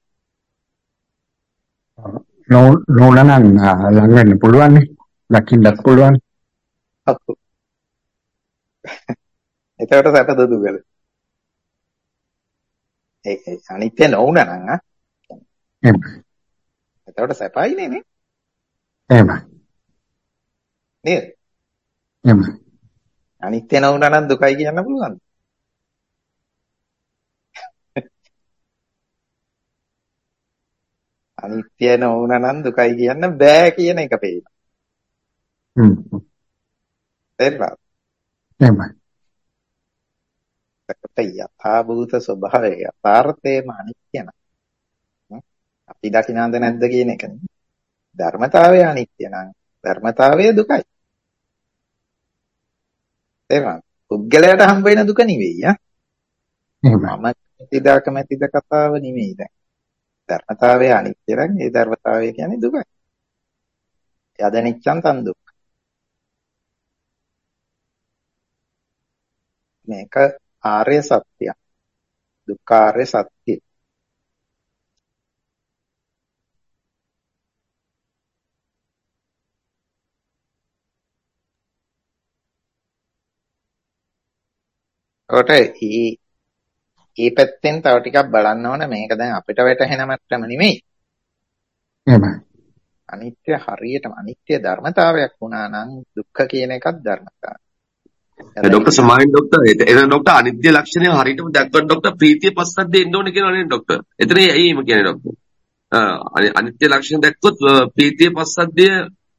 [SPEAKER 10] නෝනනම් ලඟ වෙන්න පුළුවන් නේ දකින්නත් පුළුවන්.
[SPEAKER 1] එතකොට සැපද දුකද? ඒක අනිත්‍ය නොවුනන
[SPEAKER 10] එහෙමයි.
[SPEAKER 1] එතකොට සැපයිනේ නේ.
[SPEAKER 10] එහෙමයි.
[SPEAKER 1] නේද?
[SPEAKER 10] එහෙමයි.
[SPEAKER 1] අනිත්‍ය නොවුනනම් දුකයි කියන්න පුළුවන්ද? අනිත්‍ය නොවුනනම් දුකයි කියන්න බෑ කියන එක පේනවා. තේරුණාද?
[SPEAKER 10] එහෙමයි.
[SPEAKER 1] ඒකට යථාභූත ස්වභාවය යථාර්ථයේම අනිත්‍ය නම් අපි දකින්නද නැද්ද කියන එක නේ. ධර්මතාවය අනිත්‍ය නම් ධර්මතාවය දුකයි. තේරුණාද? පුද්ගලයාට හම්බ වෙන දුක නෙවෙයි ආ. මම කැමතිද කතාව නෙවෙයි දැන්. ධර්මතාවය අනිත්‍ය නම් ඒ ධර්මතාවය කියන්නේ දුකයි. යදනිච්ඡන් තන් දුක්. මේක ආර්ය සත්‍යය. දුක්ඛාර්ය සත්‍යය. ඒකට ඒ පැත්තෙන් තව ටිකක් බලන්න ඕන. මේක දැන් අපිට වැටහෙන මට්ටම නෙමෙයි.
[SPEAKER 10] එහෙමයි.
[SPEAKER 1] අනිත්‍ය හරියටම අනිත්‍ය ධර්මතාවයක් වුණා නම් දුක්ඛ කියන එකත් ධර්මතාවය.
[SPEAKER 9] ડોક્ટર සමායින් ડોક્ટર එතන ડોક્ટર අනිත්‍ය ලක්ෂණය හරියටම දැක්වත් ડોક્ટર ප්‍රීතිය පස්සද්දේ එන්න ඕනේ කියනවා නේද ડોક્ટર? එතන ඇයි කියන්නේ ડોક્ટર? අනිත්‍ය ලක්ෂණ දැක්කොත් ප්‍රීතිය පස්සද්දේ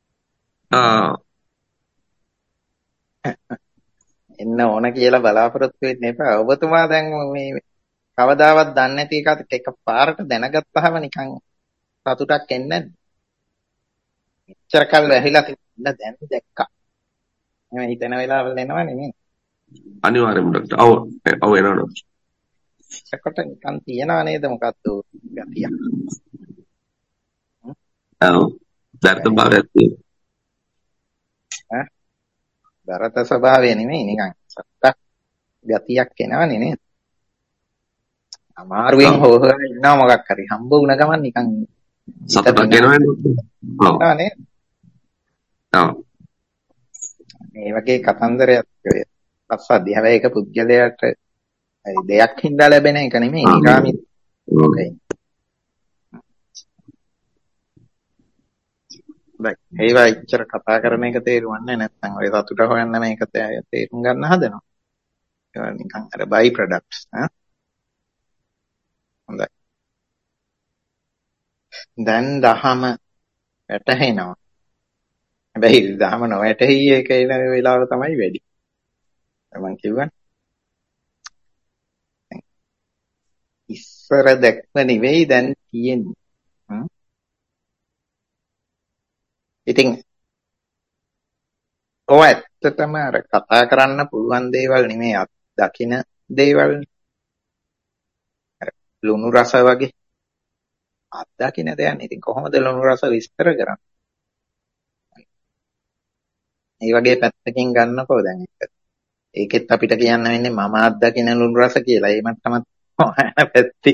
[SPEAKER 1] එන්න ඕන කියලා බලාපොරොත්තු වෙන්න එපා. ඔබතුමා දැන් මේ කවදාවත් දන්නේ නැති එකත් එකපාරට දැනගත්තාම නිකන් සතුටක් එන්නේ නැද්ද? මෙච්චර කල් වැහිලා තිබුණ දැන් දැක්කා. එහෙම හිතන වෙලාවල් එනවා නෙමෙයි.
[SPEAKER 9] අනිවාර්යයෙන්ම ડોક્ટર. ඔව් එනවා ડોક્ટર.
[SPEAKER 1] ඒකට නිකන් තියනා නේද මොකද්ද ගතිය?
[SPEAKER 9] ඔව්. ධර්තභාවයක් තියෙනවා.
[SPEAKER 1] දරත ස්වභාවය නෙමෙයි නිකන් සත්‍යක් ගතියක් එනවනේ නේද? අමාරුවෙන් හොහලා ඉන්නවා මොකක් හරි හම්බ වුණ ගමන් නිකන්
[SPEAKER 9] සතුටක් එනවනේ. ඔව්.
[SPEAKER 1] නේ.
[SPEAKER 9] ඔව්.
[SPEAKER 1] මේ වගේ කතන්දරයක් පස්සද්ධිය. හැබැයි ඒක පුද්ගලයාට දෙයක් හින්දා ලැබෙන එක නෙමෙයි. නිකාමී. ඕකයි. ඒවා ඉච්චර කතා කරන එක තේරුවන්නේ නැත්නම් ඔය සතුට හොයන්න මේක තේරුම් ගන්න හදනවා. ඒවා නිකන් අර බයි ප්‍රොඩක්ට්ස් හොඳයි. දැන් දහම වැටහෙනවා. හැබැයි දහම නොවැටහි ඒක එන වෙලාව තමයි වැඩි. මම කියවනේ. ඉස්සර දැක්ම නෙවෙයි දැන් තියෙන්නේ. ඉතින් ඔය ඇත්තටම අර කතා කරන්න පුළුවන් දේවල් නෙමෙයි දකින දේවල්. ලුණු රස වගේ අත්දකින දෙයක්. ඉතින් කොහොමද ලුණු රස විස්තර කරන්නේ? මේ වගේ පැත්තකින් ගන්නකෝ දැන් ඒකෙත් අපිට කියන්න වෙන්නේ මම අත්දකින ලුණු රස කියලා. ඒ මට්ටමත් හොයන පැත්තේ.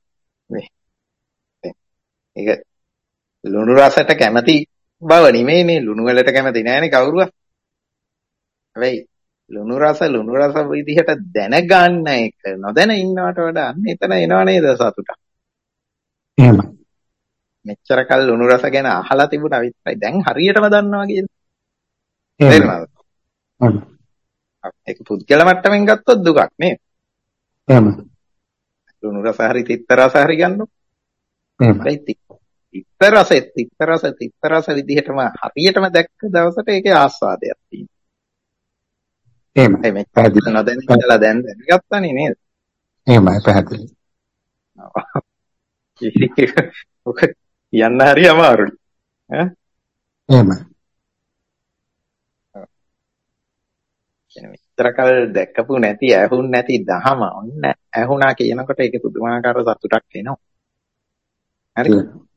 [SPEAKER 1] ඒක ලුණු රසට කැමති බව නෙමෙයිනේ. ලුණු වලට කැමති නෑනේ කවුරුවත්. හැබැයි ලුණු රස විදිහට දැනගන්න එක නොදැන ඉන්නවට වඩා අන්න එතන එනව නේද සතුට.
[SPEAKER 10] එහෙමයි.
[SPEAKER 1] මෙච්චර කල් ලුණු රස ගැන අහලා තිබුණා විතරයි. දැන් හරියටම දන්නවා කියලා. තේරෙනවද? ඒක පුද්ගල මට්ටමින් ගත්තොත් දුකක් නේද?
[SPEAKER 10] එහෙමයි.
[SPEAKER 1] ලුණු රස හරි තිත්ත රස හරි ගන්නකො.
[SPEAKER 10] එහෙමයි.
[SPEAKER 1] තිත්ත රස විදිහටම හරියටම දැක්ක දවසට ඒකේ ආස්වාදයක් තියෙනවා.
[SPEAKER 10] එහෙමයි.
[SPEAKER 1] මෙච්චර නොදැන ඉඳලා දැන් දැනගත්තානේ නේද?
[SPEAKER 10] එහෙමයි පැහැදිලි.
[SPEAKER 1] ඔක කියන්න හරි අමාරුයි.
[SPEAKER 10] එහෙමයි.
[SPEAKER 1] මෙච්චර කල් දැක්කපු නැති ඇහුන් නැති දහම ඔන්න ඇහුණා කියනකොට ඒක පුදුමාකාර සතුටක් එනවා. හරි.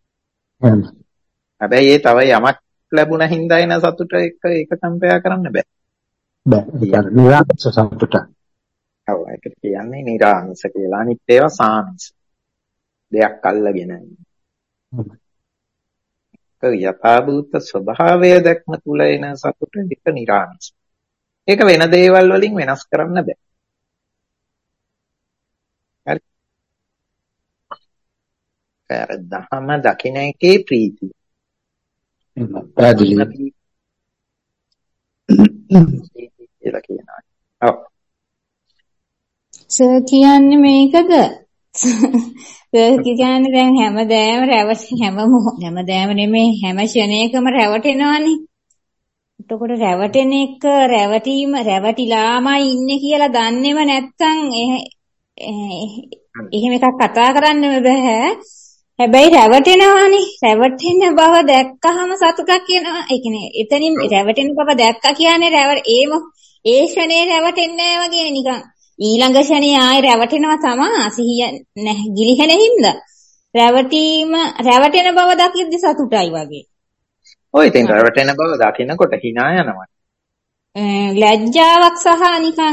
[SPEAKER 1] හැබැයි ඒ තව යමක් ලැබුණ හින්දා එන සතුට එක කම්පයා කරන්න බෑ.
[SPEAKER 10] බෑ. නිරාමිස සතුට.
[SPEAKER 1] ඔව් ඒකට කියන්නේ නිරාමිස කියලා. අනිත් ඒවා සාමිස. දෙයක් අල්ලගෙන. යථාභූත ස්වභාවය දැක්ම තුල එන සතුට එක නිරාමිස. ඒක වෙන දේවල් වලින් වෙනස් කරන්න බෑ. හරි. ඒ දහම දකින්න එකේ ප්‍රීතිය.
[SPEAKER 10] පැහැදිලි.
[SPEAKER 1] කියලා කියනවා. ඔව්.
[SPEAKER 5] සර් කියන්නේ මේකද? සර් කියන්නේ දැන් හැමදාම හැමදාම නෙමෙයි හැම ක්ෂණයකම රැවටෙනවනේ. එතකොට රැවටෙන එක රැවටිලාමයි ඉන්නේ කියලා දන්නේම නැත්තම් එහෙම එකක් කතා කරන්නම බෑ. හැබැයි රැවටෙනවානේ. රැවටෙන බව දැක්කහම සතුටක් එනවා. ඒ කියන්නේ එතනින් රැවටෙන බව දැක්කා කියන්නේ ඒ ෂනේ රැවටෙන්නේ නැහැ වගේ නිකන්. ඊළඟ ෂනේ ආයෙ රැවටෙනවා තමයි. සිහිය නැහැ ගිලිහෙන හින්දා. රැවටෙන බව දකිද්දි සතුටයි වගේ.
[SPEAKER 1] ඔය ඉතින් රැවටෙන බව දකිනකොට hina යනවා.
[SPEAKER 5] ලැජ්ජාවක් සහ නිකන්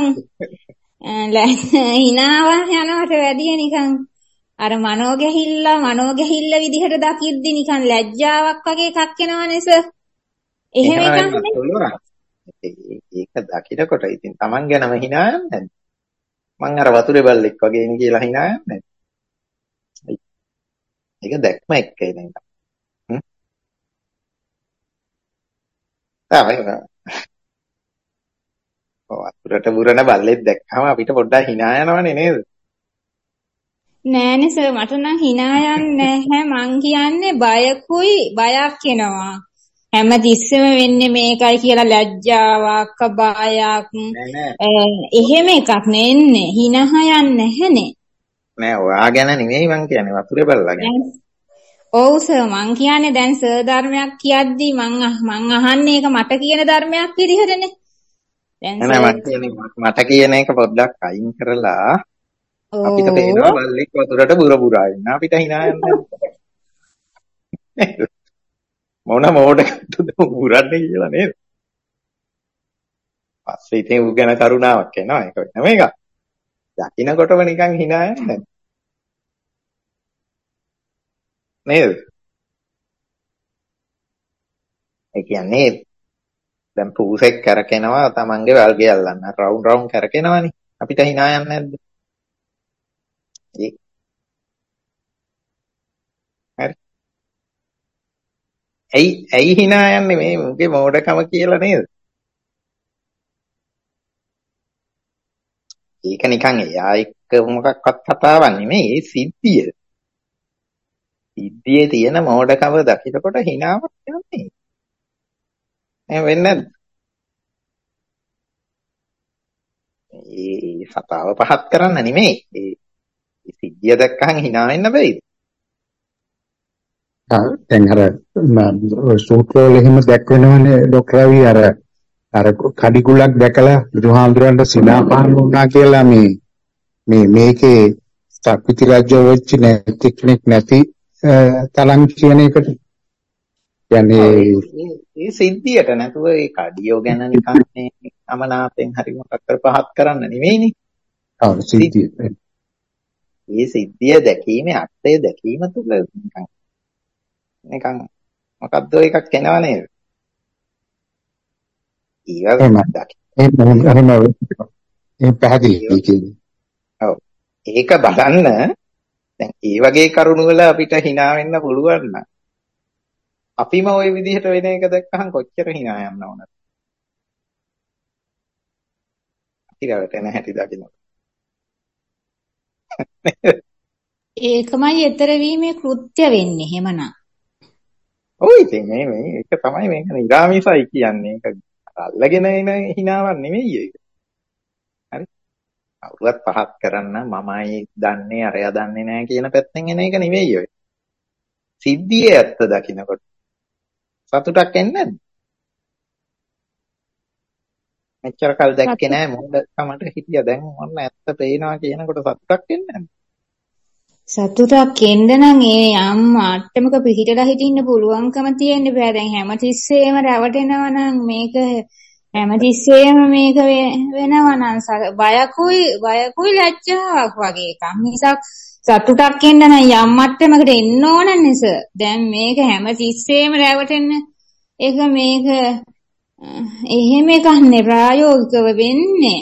[SPEAKER 5] hinaව යනවට වැඩිය නිකන් අර මනෝගැහිල්ල විදිහට දකිද්දි නිකන් ලැජ්ජාවක් වගේ එකක් එනවනේ සර්. එහෙම එකක් නේ.
[SPEAKER 1] ඒක දකිනකොට ඉතින් Taman ගැනම hina යන්නේ. මං අර වතුරේ බල්ලෙක් වගේ නේ කියලා hina යන්නේ. ඒක දැක්ම එක්කයි නේද? හ්ම්. වතුරට බුරන බල්ලෙක් දැක්කම අපිට පොඩ්ඩක් hina යනවනේ නේද?
[SPEAKER 12] නෑනේ සර් මට නම් hina යන්නේ නැහැ මං කියන්නේ බයක් එනවා හැම තිස්සෙම වෙන්නේ මේකයි කියලා ලැජ්ජාවක් බයක් එහෙම එකක් නෙන්නේ hina යන්නේ නැහනේ
[SPEAKER 1] නෑ ඔයා ගැන නෙමෙයි මං කියන්නේ වතුරේ බල්ලා ගැන.
[SPEAKER 12] ඔව් සර් මං කියන්නේ දැන් සර් ධර්මයක් කියද්දි මං අහන්නේ ඒක මට කියන ධර්මයක් විදිහටනේ. දැන්
[SPEAKER 1] මට කියන එක පොඩ්ඩක් අයින් කරලා අපිට පේනවා බල්ලෙක් වතුරට බුරා ඉන්න. අපිට hina යන්නේ නැහැ. මොන මොඩකටද බුරන්නේ කියලා නේද? පස්සේ ඉතින් ඌ ගැන කරුණාවක් එනවා. ඒක වෙනම එකක්. දකින්නකොටම නිකන් hina යන්නේ නේද? ඒ කියන්නේ දැන් පූසෙක් කරකිනවා තමන්ගේ වල්ගේ අල්ලන්න. රවුන්ඩ් කරකිනවනේ. අපිට hina යන්නේ නැද්ද? හරි. ඇයි hina යන්නේ මේ මුගේ මෝඩකම කියලා නේද? ඒක නිකන් එයා එක්ක මොකක්වත් කතාවක් නෙමෙයි ඒ සිද්ධිය. සිද්ධියේ තියෙන මෝඩකම දකිනකොට hinaවක් යන්නේ. එහෙම වෙන්නේ නැද්ද? ඒ සතාව පහත් කරන්න නෙමෙයි. ඒ සිද්ධිය දැක්කහම hina වෙන්න බෑද?
[SPEAKER 10] දැන් අර සූත්‍රවල එහෙම දැක්වෙනවනේ ડોක්ටර් රවි අර කඩිකුලක් දැකලා බුදුහාමුදුරන්ට සිනාපාන වුණා කියලා මේකේ සක්විති රාජ්‍ය වෙච්ච නැති කෙනෙක් නැති තරම් කියන එකට කියන්නේ
[SPEAKER 1] ඒ සිද්ධියට නැතුව ඒ කඩියෝ ගැන නිකන් මේ අමනාපෙන් හරි මොකක් කර පහත් කරන්න නෙවෙයිනේ.
[SPEAKER 10] ඔව් සිද්ධිය.
[SPEAKER 1] ඒ සිද්ධිය දැකීමේ අර්ථය දැකීම තුළ නිකන් මොකද්ද එකක් එනවා නේද?
[SPEAKER 10] එහෙම පැහැදිලි කියන්නේ.
[SPEAKER 1] ඔව්. ඒක බලන්න දැන් ඒ වගේ කරුණු වල අපිට hina වෙන්න පුළුවන් නම් අපිම ওই විදිහට වෙන එක දැක්කහම කොච්චර hina යන්න ඕනද? ඉරවට එන හැටි දකින්න.
[SPEAKER 12] ඒකමයි ඊතර වීමේ කෘත්‍ය වෙන්නේ එහෙමනම්.
[SPEAKER 1] ඔය ඉතින් මේ ඒක තමයි මේක නිරාමිසයි කියන්නේ. ඒක අල්ලගෙන එන හිනාවක් නෙමෙයි ඒක. හරි? අවුරුවත් පහත් කරන්න මමයි දන්නේ අරයා දන්නේ නැහැ කියන පැත්තෙන් එන එක නෙමෙයි ඔය. සිද්ධියේ ඇත්ත දකින්නකොට සතුටක් එන්නේ නැද්ද? මෙච්චර කල් දැක්කේ නැහැ මොකටද හිටියා දැන් මොන ඇත්ත පේනවා කියනකොට සතුටක් එන්නේ නැද්ද?
[SPEAKER 12] සතුටක් එන්න නම් ඒ යම් මට්ටමක පිහිටලා හිටින්න පුළුවන්කම තියෙන්න බෑ. දැන් හැමතිස්සෙම රැවටෙනවා නම් මේක හැමතිස්සෙම මේක වෙනවා නම් බයකුයි ලැජ්ජාවක් වගේ එකක්. මිසක් සතුටක් එන්න නම් යම් මට්ටමකට එන්න ඕනනේ සර්. දැන් මේක හැමතිස්සෙම රැවටෙන්න එක මේක එහෙම එකක් නේ ප්‍රායෝගිකව වෙන්නේ.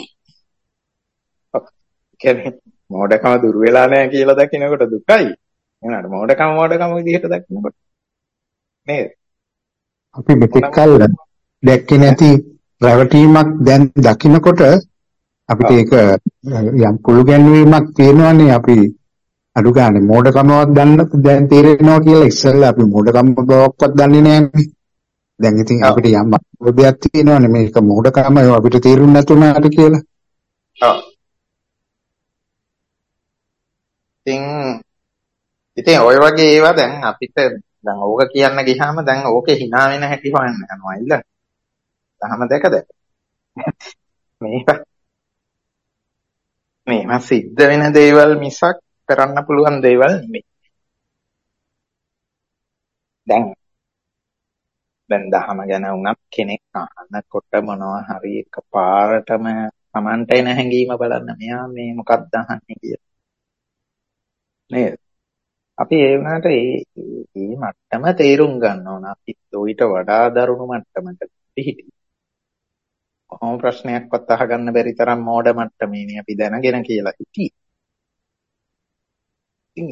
[SPEAKER 1] මොඩකම දුර වෙලා නැහැ කියලා දකින්නකොට දුකයි. එහෙනම් මොඩකම විදිහට දකින්නකොට නේද?
[SPEAKER 10] අපි මෙතෙක් කල් දැක්කේ නැති රැවටීමක් දැන් දකින්නකොට අපිට ඒක යම් කුළු ගැන්වීමක් තියෙනවානේ. අපි අඩු ගානේ මොඩකමවත් දැන් තේරෙනවා කියලා ඉස්සෙල්ලා අපි මොඩකම බවක්වත් දන්නේ නැහැ. දැන් ඉතින් අපිට යම් අවබෝධයක් තියෙනවානේ මේක මොඩකම අපිට තේරුම් නැතුණාට කියලා.
[SPEAKER 1] ඔව්. ඉතින් ඔය වගේ ඒවා දැන් අපිට දැන් ඕක කියන්න ගියාම දැන් ඕකේ hina වෙන හැටි හොයන්න යනවා ඊළඟ. තහම දැකද? මේවා සිද්ධ වෙන දේවල් මිසක් කරන්න පුළුවන් දේවල් නෙමෙයි. දැන් දහම ගැන වුණත් කෙනෙක් අහනකොට මොනවා හරි එකපාරටම Tamante එන හැඟීම බලන්න මෙයා මේ මොකක්ද අහන්නේ කියලා. නේද? අපි ඒ වුණාට මේ මට්ටම තේරුම් ගන්න ඕන. අපි ඊට වඩා දරුණු මට්ටමකට පිහිටි. ඔහොම ප්‍රශ්නයක්වත් අහගන්න බැරි තරම් මෝඩ මට්ටමේනේ අපි දැනගෙන කියලා හිටියේ. ඉතින්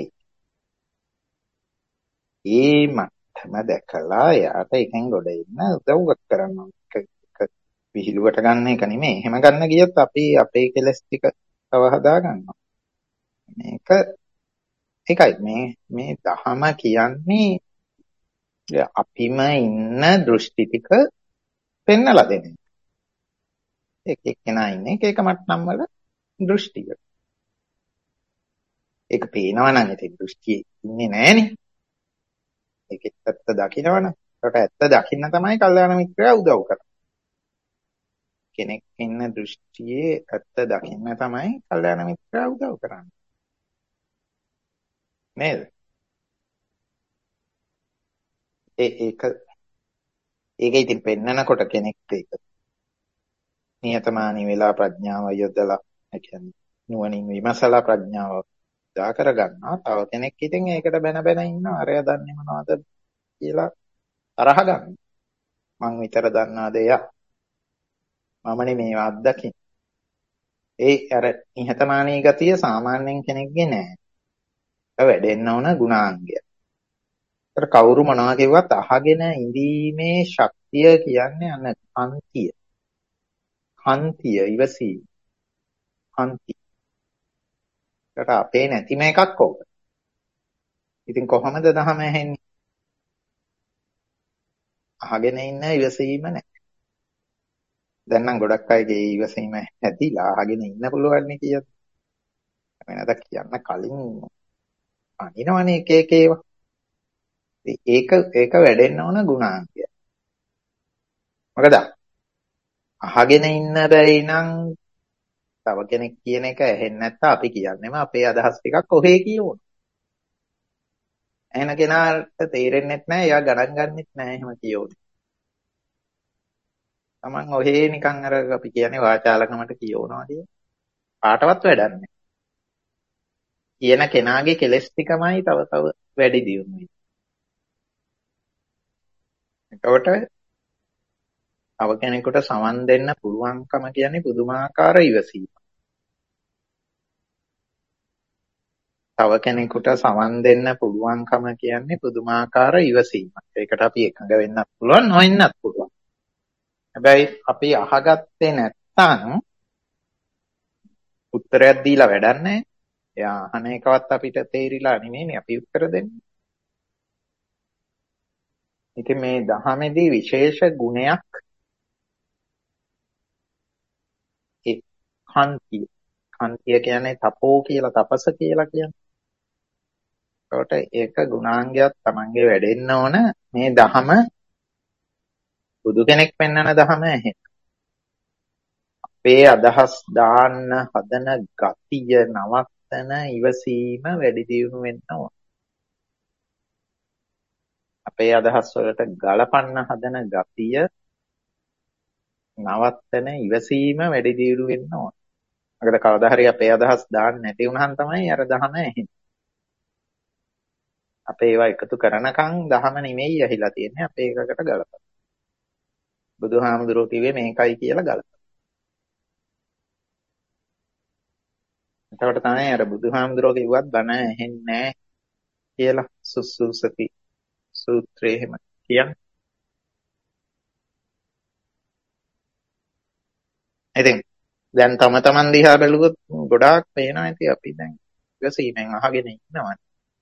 [SPEAKER 1] ඒ මට්ටම දැකලා එයාට එකෙන් ගොඩ එන්න උදව්වක් කරනවා. විහිළුවට ගන්න එක නෙමෙයි. එහෙම ගන්න ගියොත් අපි අපේ කෙලස් ටික තව හදා ගන්නවා. ඒකයි මේ දහම කියන්නේ අපිම ඉන්න දෘෂ්ටි ටික පෙන්නලා දෙන එක. එක එක්කෙනා ඉන්නේ එක මට්ටම් වල දෘෂ්ටිය. ඒක පේනවා නම් ඉතින් දෘෂ්ටියේ ඉන්නේ නැහනේ. ඒකෙත් ඇත්ත දකින්නවනේ. ඒකට ඇත්ත දකින්න තමයි කල්යාණ මිත්‍රයා උදව් කරන්නේ. කෙනෙක් ඉන්න දෘෂ්ටියේ ඇත්ත දකින්න තමයි කල්යාණ මිත්‍රයා උදව් කරන්නේ. නේද? ඒක ඉතින් පෙන්නකොට කෙනෙක් ඒක නියතමානී වෙලා ප්‍රඥාව යොදලා ඒ කියන්නේ නුවණින් විමසලා ප්‍රඥාව දා කර ගන්නවා. තව කෙනෙක් ඉතින් ඒකට බැන ඉන්නවා. අරයා දන්නේ මොනවද කියලා තරහ ගන්න. මං විතර දන්නාද එයා? මමනේ මේවා අත්දකින්නේ. ඒ අර නිහතමානී ගතිය සාමාන්‍යයෙන් කෙනෙක්ගේ නෑ. ඒක වැඩෙන්න ඕන ගුණාංගය. ඒතර කවුරු මොනවා කිව්වත් අහගෙන ඉඳීමේ ශක්තිය කියන්නේ අන්න කන්තිය. කන්තිය ඉවසීම. කන්තිය. ඒකට අපේ නැතිම එකක් ඕක. ඉතින් කොහොමද දහම ඇහෙන්නේ? අහගෙන ඉන්න ඉවසීම නැහැ. දැන් නම් ගොඩක් අයගේ ඉවසීම ඇතිලා අහගෙන ඉන්න පුළුවන් නේ කියත්. වෙනද කියන්න කලින් අනිනවනේ එක ඒවා. ඒක වැඩෙන්න ඕන ගුණාංගය. මොකද අහගෙන ඉන්න බැරි නම් තව කෙනෙක් කියන එක ඇහෙන්නේ නැත්නම් අපි කියන්නේම අපේ අදහස් ටිකක් කොහේ කියවන. එහෙන කෙනාට තේරෙන්නේ නැහැ, එයා ගණන් ගන්නෙත් නැහැ එහෙම කියවන්නේ. Taman ඔහේ නිකන් අර අපි කියන්නේ වාචාලකමට කියවනවා කියන. කාටවත් වැඩක් නැහැ. කියන කෙනාගේ කෙලස් ටිකමයි තව වැඩි දියුණු වෙන්නේ. එතකොට තව කෙනෙකුට සමන් දෙන්න පුළුවන්කම කියන්නේ පුදුමාකාර ඉවසීම. තව කෙනෙකුට සමන් දෙන්න පුළුවන්කම කියන්නේ පුදුමාකාර ඉවසීමක්. ඒකට අපි එකඟ වෙන්නත් පුළුවන්, නොවෙන්නත් පුළුවන්. හැබැයි අපි අහගත්තේ නැත්නම් උත්තරයක් දීලා වැඩක් නැහැ. එයා අහන එකවත් අපිට තේරිලා නෙමෙයිනේ අපි උත්තර දෙන්නේ. ඉතින් මේ දහමේදී විශේෂ ගුණයක් ඒ කාන්තිය. කාන්තිය කියන්නේ තපෝ කියලා, තපස කියලා කියන්නේ. ඒකට ඒක ගුණාංගයක් Tamange වැඩෙන්න ඕන මේ දහම බුදු කෙනෙක් පෙන්වන දහම ඇහෙන්න. අපේ අදහස් දාන්න හදන ගතිය නවත්තන ඉවසීම වැඩි දියුණු වෙන්න ඕන. අපේ අදහස් වලට ගලපන්න හදන ගතිය නවත්තන ඉවසීම වැඩි දියුණු වෙන්න ඕන. මොකද කවදා හරි අපේ අදහස් දාන්න නැති වුණාම තමයි අර දහම ඇහෙන්නේ. අපේ ඒවා එකතු කරනකන් දහම නෙමෙයි ඇහිලා තියෙන්නේ, අපේ එකකට ගලපන. බුදුහාමුදුරුවෝ කිව්වේ මේකයි කියලා ගලපන. එතකොට තමයි අර බුදුහාමුදුරුවෝ කිව්වත් බණ ඇහෙන්නේ නැහැ කියලා සුසුසති සූත්‍රයේ එහෙම කියන්නේ. ඉතින් දැන් තමන් දිහා බැලුවොත් ගොඩාක් පේනවා ඇති අපි දැන් ඉවසීමෙන් අහගෙන ඉන්නවා.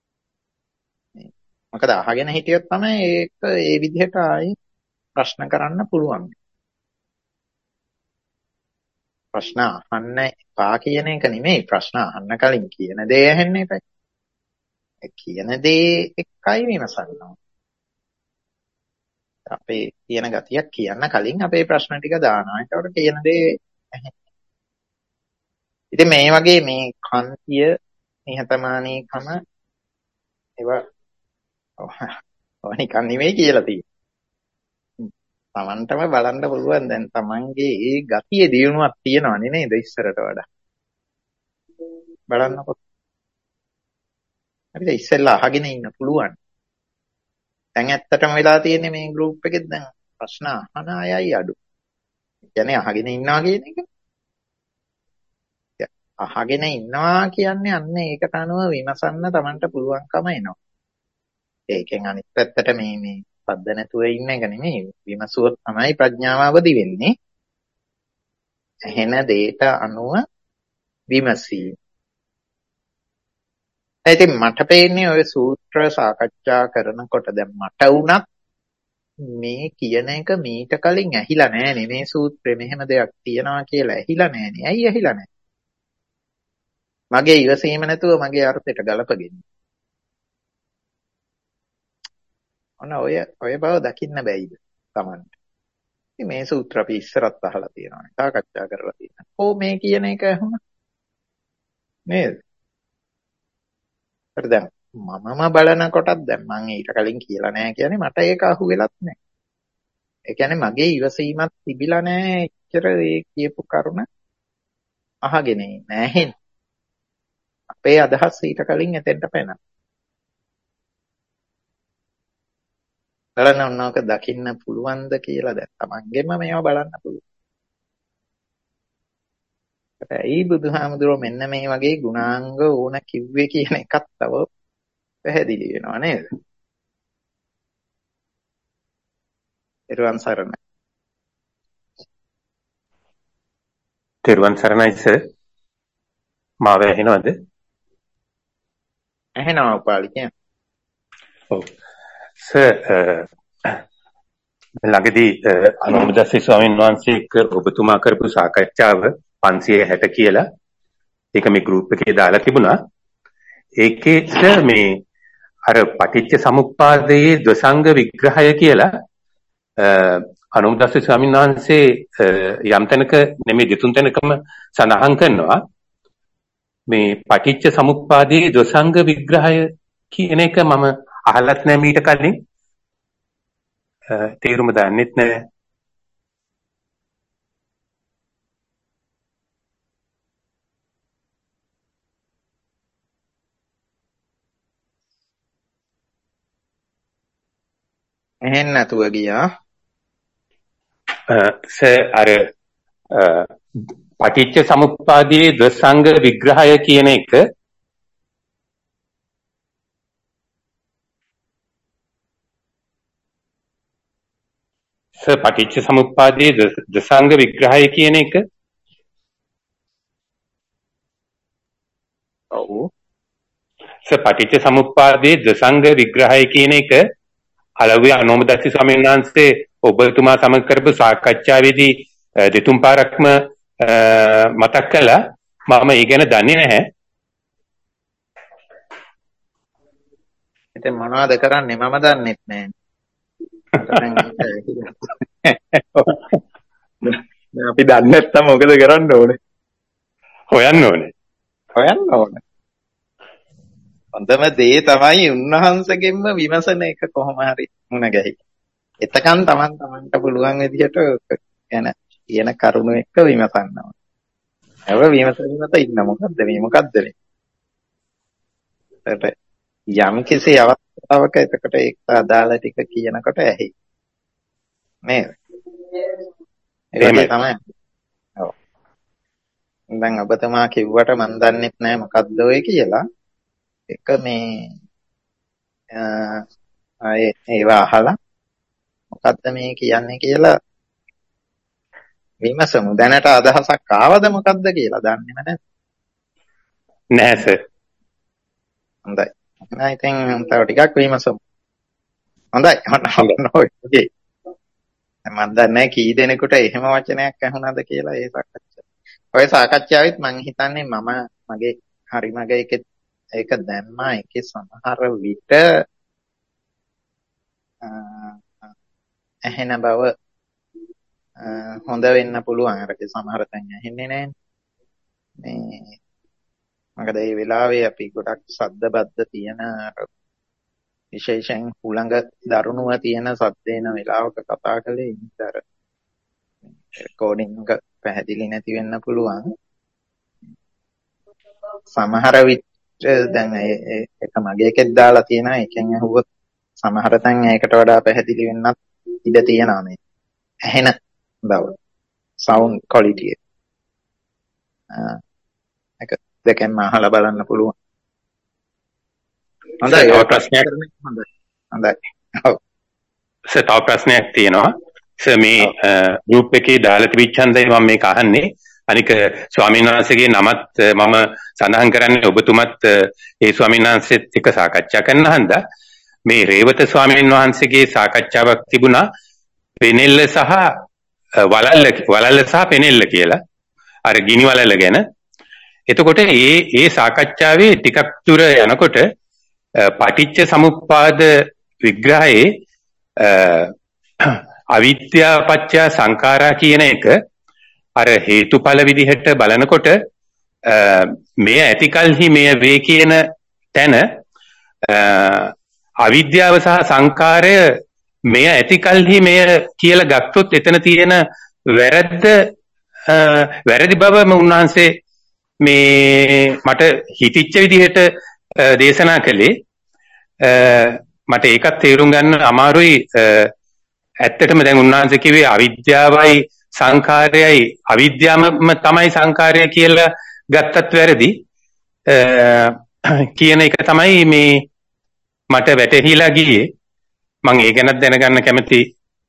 [SPEAKER 1] මොකද අහගෙන හිටියොත් තමයි ඒක ඒ විදිහට ආයි ප්‍රශ්න කරන්න පුළුවන්. ප්‍රශ්න අහන්න එපා කියන එක නෙමෙයි, ප්‍රශ්න අහන්න කලින් කියන දේ ඇහෙන්න එකයි. ඒ කියන දේ එකයි විමසන්න. අපේ තියෙන ගතියක් කියන්න කලින් අපේ ප්‍රශ්න ටික දානවා. ඒකට කියන දේ ඇහෙන්න. ඉතින් මේ වගේ මේ කාන්තිය, නිහතමානීකම ඒවා නිකන් නෙමෙයි කියලා තියෙන්නේ. Tamanටම බලන්න පුළුවන් දැන් Tamanගේ ඒ ගතියේ දියුණුවක් තියෙනවනේ නේද ඉස්සරට වඩා. බලන්නකො. අපිට ඉස්සෙල්ලා අහගෙන ඉන්න පුළුවන්. දැන් ඇත්තටම වෙලා තියෙන්නේ මේ ගෲප් එකෙත් දැන් ප්‍රශ්න අහන අයයි අඩු. කියන්නේ අහගෙන ඉන්නවා කියන එක. අහගෙන ඉන්නවා කියන්නේ අන්න ඒකට අනුව විමසන්න Tamanට පුළුවන්කම එනවා. ඒකෙන් අනිත් පැත්තට මේ පද්ද නැතුව ඉන්න එක නෙමෙයි. විමසුවොත් තමයි ප්‍රඥාව අවදි වෙන්නේ. එහෙන දෙයට අනුව විමසීම. ඉතින් මට පේන්නේ ඔය සූත්‍ර සාකච්ඡා කරනකොට දැන් මට වුණත් මේ කියන එක මීට කලින් ඇහිලා නෑනේ. මේ සූත්‍රෙ මෙහෙම දෙයක් තියනවා කියලා ඇහිලා නෑනේ. ඇයි ඇහිලා නෑ? මගේ ඉවසීම නැතුව මගේ අර්ථයට ගලපගෙන. ඔය බව දකින්න බැයිද Tamanට? ඉතින් මේ සූත්‍ර අපි ඉස්සරත් අහලා තියෙනවා. සාකච්ඡා කරලා තියෙනවා. මේ කියන එක අහුණා. නේද? හරි දැන් මමම බලනකොටත් දැන් මම ඊට කලින් කියලා නැහැ කියන්නේ මට ඒක අහු වෙලත් නැහැ. ඒ කියන්නේ මගේ ඉවසීමක් තිබිලා නැහැ එච්චර ඒ කියපු කරුණ අහගෙන නැහැ. අපේ අදහස් ඊට කලින් එතෙන්ට පැනන. බලන්න ඕනක දකින්න පුළුවන්ද කියලා දැන් තමන්ගෙම මේවා බලන්න පුළුවන්. ඇයි බුදුහාමුදුරුවෝ මෙන්න මේ වගේ ගුණාංග ඕන කිව්වේ කියන එකක් තව පැහැදිලි වෙනවා නේද? තෙරුවන් සරණයි.
[SPEAKER 13] තෙරුවන් සරණයි සර්. මාව ඇහෙනවද?
[SPEAKER 1] ඇහෙනවා උපාලි කියන්නේ.
[SPEAKER 13] ඔව්. සර් ළඟදී අනුමදස්සී ස්වාමීන් වහන්සේ එක්ක ඔබතුමා කරපු සාකච්ඡාව 560 කියලා ඒක මේ ගෲප් එකේ දාලා තිබුණා. ඒකේ සර් මේ අර පටිච්ච සමුප්පාදයේ ද්වසංග විග්‍රහය කියලා අනුමදස්සී ස්වාමීන් වහන්සේ යම් තැනක නෙමෙයි දෙතුන් තැනකම සඳහන් කරනවා මේ පටිච්ච සමුප්පාදයේ ද්වසංග විග්‍රහය කියන එක මම අහලත් නැහැ මීට කලින් තේරුම දන්නෙත් නැහැ.
[SPEAKER 1] එහෙන් නැතුව ගියා.
[SPEAKER 13] සර් අර පටිච්ච සමුප්පාදයේ ද්වසංග විග්‍රහය කියන එක සර් පටිච්ච සමුප්පාදයේ ද්වසංග විග්‍රහය කියන එක
[SPEAKER 1] ඔව්
[SPEAKER 13] සර් පටිච්ච සමුප්පාදයේ ද්වසංග විග්‍රහය කියන එක අලුවේ අනුමදස්සී ස්වාමීන් වහන්සේ ඔබතුමා සමග කරපු සාකච්ඡාවේදී දෙතුන් පාරක්ම මතක් කළා. මම ඒ ගැන දන්නේ නැහැ.
[SPEAKER 1] ඉතින් මොනවද කරන්නේ මම දන්නෙත් නැහැ. අපි දන්නේ නැත්තම් මොකද කරන්න ඕනේ?
[SPEAKER 13] හොයන්න ඕනේ.
[SPEAKER 1] හොඳම දේ තමයි උන්වහන්සේගෙන්ම විමසන එක කොහොම හරි මුණ ගැහි. එතකන් තමන්ට පුළුවන් විදිහට කියන කරුණු එක්ක විමසන්නවා. ඒව විමසීමත ඉන්න මොකද්ද මේ? යම් කිසි අවස්ථාවක එතකොට ඒකට අදාළ ටික කියනකොට ඇහි. නේද? ඒක තමයි. ඔව්. දැන් ඔබතුමා කිව්වට මම දන්නෙත් නෑ මොකද්ද ඔය කියලා. එක මේ ඒවා අහලා මොකද්ද මේ කියන්නේ කියලා විමසමු. දැනට අදහසක් ආවද මොකද්ද කියලා දන්නේම නැද්ද?
[SPEAKER 13] නැහැ සර්.
[SPEAKER 1] හොඳයි. එහෙනම් ඉතින් තව ටිකක් විමසමු. හොඳයි. ඔකේ. මම දන්නේ කී දෙනෙකුට එහෙම වචනයක් ඇහුණාද කියලා ඒ සාකච්ඡාව. ඔය සාකච්ඡාවෙත් මම හිතන්නේ මගේ හරි මගේ ඒක දැම්මා. ඒකේ සමහර විට ඇහෙන බව හොඳ වෙන්න පුළුවන්. අරක සමහර තැන් ඇහෙන්නේ නැහැ. මේ මොකද මේ වෙලාවේ අපි ගොඩක් ශබ්ද බද්ද තියෙන විශේෂයෙන් හුළඟ දරුණුව තියෙන සද්දේන වෙලාවක කතා කළේ ඉතර රෙකෝඩින්ග් එක පැහැදිලි නැති වෙන්න පුළුවන්. සමහර විට දැන් ඒක මගේ එකෙත් දාලා තියෙනවා. ඒකෙන් අහුවොත් සමහර තැන් ඒකට වඩා පැහැදිලි වෙන්නත් ඉඩ තියෙනවා මේ ඇහෙන බව. sound quality එක දෙකෙන්ම අහලා බලන්න පුළුවන්. හොඳයි.
[SPEAKER 13] තව ප්‍රශ්නයක්
[SPEAKER 1] හොඳයි. ඔව්.
[SPEAKER 13] තව ප්‍රශ්නයක් තියෙනවා. මේ ගෲප් එකේ දාලා තිබිච්ච හන්දේ මම මේක අහන්නේ. අනික ස්වාමීන් වහන්සේගේ නමත් මම සඳහන් කරන්නේ ඔබතුමත් ඒ ස්වාමීන් වහන්සේත් එක්ක සාකච්ඡා කරන හන්දා මේ රේවත ස්වාමීන් වහන්සේගේ සාකච්ඡාවක් තිබුණා පෙනෙල්ල සහ වලල්ල සහ පෙනෙල්ල කියලා. අර ගිනි වලල්ල ගැන. එතකොට ඒ සාකච්ඡාවේ ටිකක් දුර යනකොට පටිච්ච සමුප්පාද විග්‍රහයේ අවිද්‍යාව පත්‍ය සංඛාරා කියන එක අර හේතුඵල විදිහට බලනකොට මේ ඇතිකල්හි මෙය වේ කියන තැන අවිද්‍යාව සහ සංඛාරය මෙය ඇතිකල්හි මෙය කියලා ගත්තොත් එතන තියෙන වැරදි බවම උන්වහන්සේ මේ මට හිතිච්ච විදිහට දේශනා කළේ. මට ඒකත් තේරුම් ගන්න අමාරුයි. ඇත්තටම දැන් උන්වහන්සේ කිව්වේ අවිද්‍යාවයි සංඛාරයයි අවිද්‍යාවම තමයි සංඛාරය කියලා ගත්තත් වැරදි කියන එක තමයි මේ මට වැටහිලා ගියේ. මම ඒ ගැනත් දැනගන්න කැමතියි.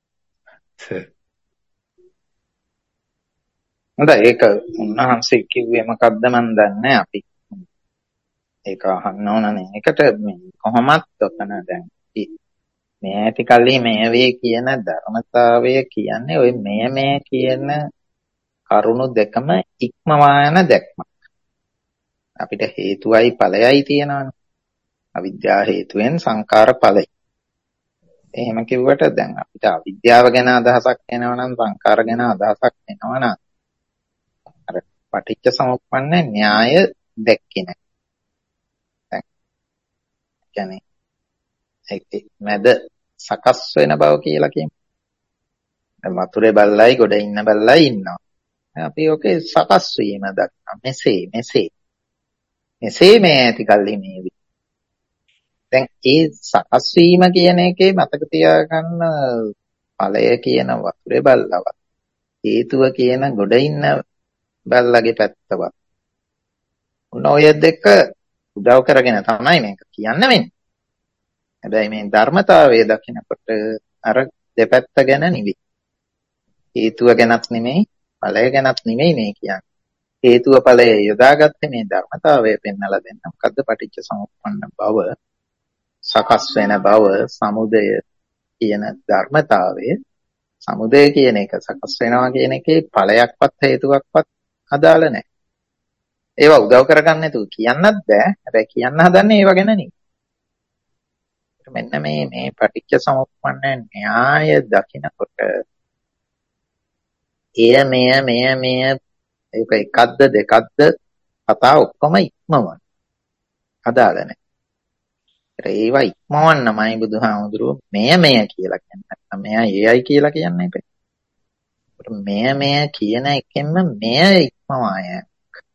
[SPEAKER 1] හොඳයි. ඒක උන්වහන්සේ කිව්වේ මොකද්ද මන් දන්නේ. අපි ඒක අහන්න ඕනනේ. ඒකට කොහොමත් ඔතන දැන් මේ ඇති කල්ලි මේ වේ කියන ධර්මතාවය කියන්නේ ওই මේ කියන කරුණු දෙකම ඉක්මවා යන දැක්මක්. අපිට හේතුවයි ඵලයයි තියෙනවානේ. අවිද්‍යාව හේතුවෙන් සංකාර ඵලයි. එහෙම කිව්වට දැන් අපිට අවිද්‍යාව ගැන අදහසක් එනවා නම් සංකාර ගැන අදහසක් එනවා නම් අර පටිච්ච සමුප්පන්න න්‍යාය දැක්කේ නැහැ. දැන් කියන්නේ ඒක මැද සකස් වෙන බව කියලා කියමු. දැන් වතුරේ බල්ලයි ගොඩ ඉන්න බල්ලයි ඉන්නවා. අපි ඔකේ සකස් වීම දක්වනවා. මෙසේ මේ ඇති කල්ලි මේ වි. දැන් ඒ සකස් වීම කියන එකේ මතක තියාගන්න ඵලය කියන වතුරේ බල්ලවත් හේතුව කියන ගොඩ ඉන්න බල්ලගේ පැත්තවත් උන ඔය දෙක උදව් කරගෙන තමයි මේක කියන්න වෙන්නේ. හැබැයි මේ ධර්මතාවය දකිනකොට අර දෙපැත්ත ගැන නෙවෙයි. හේතුව ගැනත් නෙමෙයි, ඵලය ගැනත් නෙමෙයි මේ කියන්නේ. හේතුව ඵලය යොදාගත්තේ මේ ධර්මතාවය පෙන්වලා දෙන්න. මොකද්ද පටිච්ච සමුප්පන්න බව, සකස් වෙන බව, සමුදය කියන ධර්මතාවය. සමුදය කියන එක සකස් වෙනවා කියන එකේ ඵලයක්වත් හේතුවක්වත් අදාළ නැහැ. ඒවා උදව් කරගන්න නැතුව කියන්නත් බෑ. හැබැයි කියන්න හදන්නේ ඒව ගැන නෙවෙයි. මෙන්න මේ පටිච්ච සමුප්පන්න න්‍යාය දකිනකොට මෙය ඒක එකක්ද දෙකක්ද කතා ඔක්කොම ඉක්මවන අදාළ නැහැ. ඒවා ඉක්මවන්නමයි බුදුහාමුදුරුවෝ මෙය කියලා කියන්නේ. නැත්නම් මෙයා ඒයි කියලා කියන්නේ නැහැ. මෙය කියන එකෙන්ම මෙය ඉක්මවා යන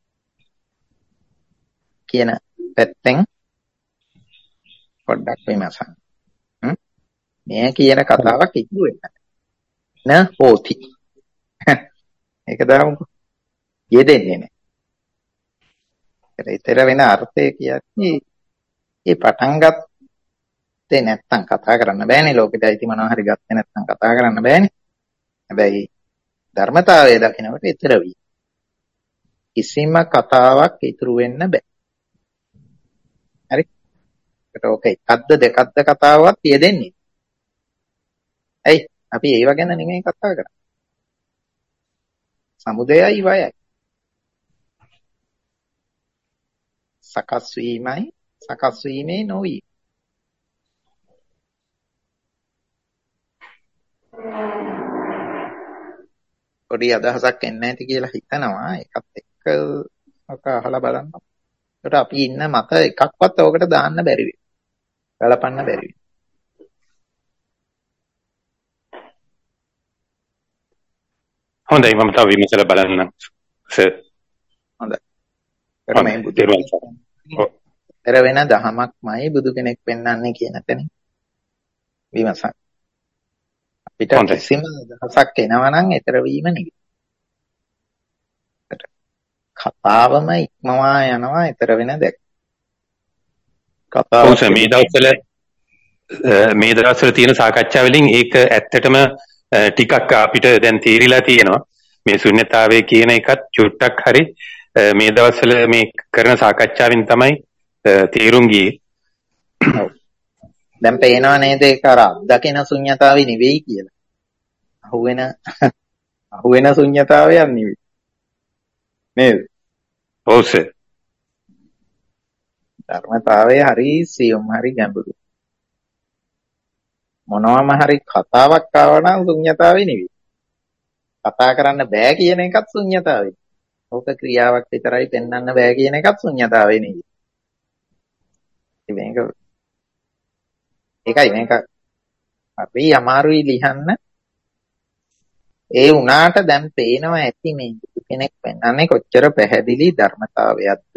[SPEAKER 1] කියන පැත්තෙන් පොඩ්ඩක් විමසන්න. මෙය කියන කතාවක් ඉක්මු වෙන්නේ නැහැ. හෝති. ඒක දාමුකෝ. යෙදෙන්නේ නැහැ. ඒතර වෙන අර්ථය කියන්නේ ඒ පටන් ගත්තේ නැත්තම් කතා කරන්න බෑනේ. ලෝකෙට අයිති මොනවා හරි ගත්තේ නැත්තම් කතා කරන්න බෑනේ. හැබැයි ධර්මතාවය දකිනකොට ඊතර වී කිසිම කතාවක් ඉතුරු වෙන්න බෑ. හරි? ඒකට ඕක එකක්ද දෙකක්ද කතාවක් යෙදෙන්නේ. ඇයි? අපි ඒව ගැන නෙමෙයි කතා කරන්නේ. සමුදයයි වයයි. සකස් වීමයි සකස් වීමේ නොවි. පොඩි අදහසක් එන්නේ නැති කියලා හිතනවා. ඒකත් එක්ක ඔක අහලා බලන්න. ඒකට අපි ඉන්න මත එකක්වත් ඔකට දාන්න බැරි වෙයි. ගලපන්න බැරි වෙයි.
[SPEAKER 13] හොඳයි මම තව විමසලා බලන්නම් සර්.
[SPEAKER 1] හොඳයි. මේ බුදු පෙර වෙන දහමක්මයි බුදු කෙනෙක් පෙන්වන්නේ කියන තැන විමසන්න. අපිට කිසිම අදහසක් එනවා නම් ඊතර වීම නෙවෙයි. කතාවම ඉක්මවා යනවා ඊතර වෙන දෙයක්.
[SPEAKER 13] ඔව් සර් මේ දවස්වල තියෙන සාකච්ඡා වලින් ඒක ඇත්තටම ටිකක් අපිට දැන් තීරිලා තියෙනවා. මේ ශුන්‍යතාවය කියන එකත් චුට්ටක් හරි මේ දවස්වල මේ කරන සාකච්ඡාවෙන් තමයි තීරුම් ගියේ.
[SPEAKER 1] දැන් පේනව නේද ඒක අර අත්දකින ශුන්‍යතාවේ නෙවෙයි කියලා. අහුවෙන ශුන්‍යතාවයක් නෙවෙයි. නේද?
[SPEAKER 13] ඔව් සර්.
[SPEAKER 1] ධර්මතාවයේ හරි සියුම් හරි ගැඹුරු. මොනවාම හරි කතාවක් ආවනම් ශුන්‍යතාවේ නෙවෙයි. කතා කරන්න බෑ කියන එකත් ශුන්‍යතාවේ. ඕක ක්‍රියාවක් විතරයි පෙන්වන්න බෑ කියන එකත් ශුන්‍යතාවේ නෙවෙයි. ඒකයි මේක අපි අමාරුයි ලියන්න. ඒ වුණාට දැන් පේනවා ඇති මේ කෙනෙක් පෙන්වන්නේ කොච්චර පැහැදිලි ධර්මතාවයක්ද.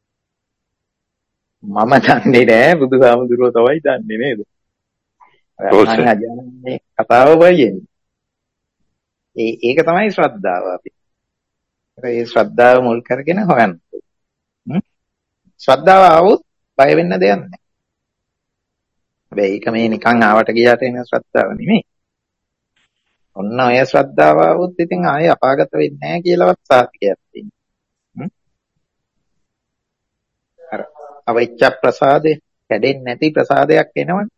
[SPEAKER 1] මම දන්නේ නෑ බුදුහාමුදුරුවෝ තමයි දන්නේ නේද? මම අජානන්නේ කතාව වෙන්නේ. ඒක තමයි ශ්‍රද්ධාව අපි. ඒ ශ්‍රද්ධාව මුල් කරගෙන හොයන්න. ශ්‍රද්ධාව આવොත් බය වෙන්න දෙයක් නැහැ. හැබැයි ඒක මේ නිකන් ආවට ගියාට එන ශ්‍රද්ධාව නෙමෙයි. ඔන්න ඔය ශ්‍රද්ධාව આવොත් ඉතින් ආයේ අපාගත වෙන්නේ නැහැ කියලාවත් සාතිකයක් තියෙනවා. අර අවිච්ඡ ප්‍රසාදේ කැඩෙන්නේ නැති ප්‍රසාදයක් එනවනේ.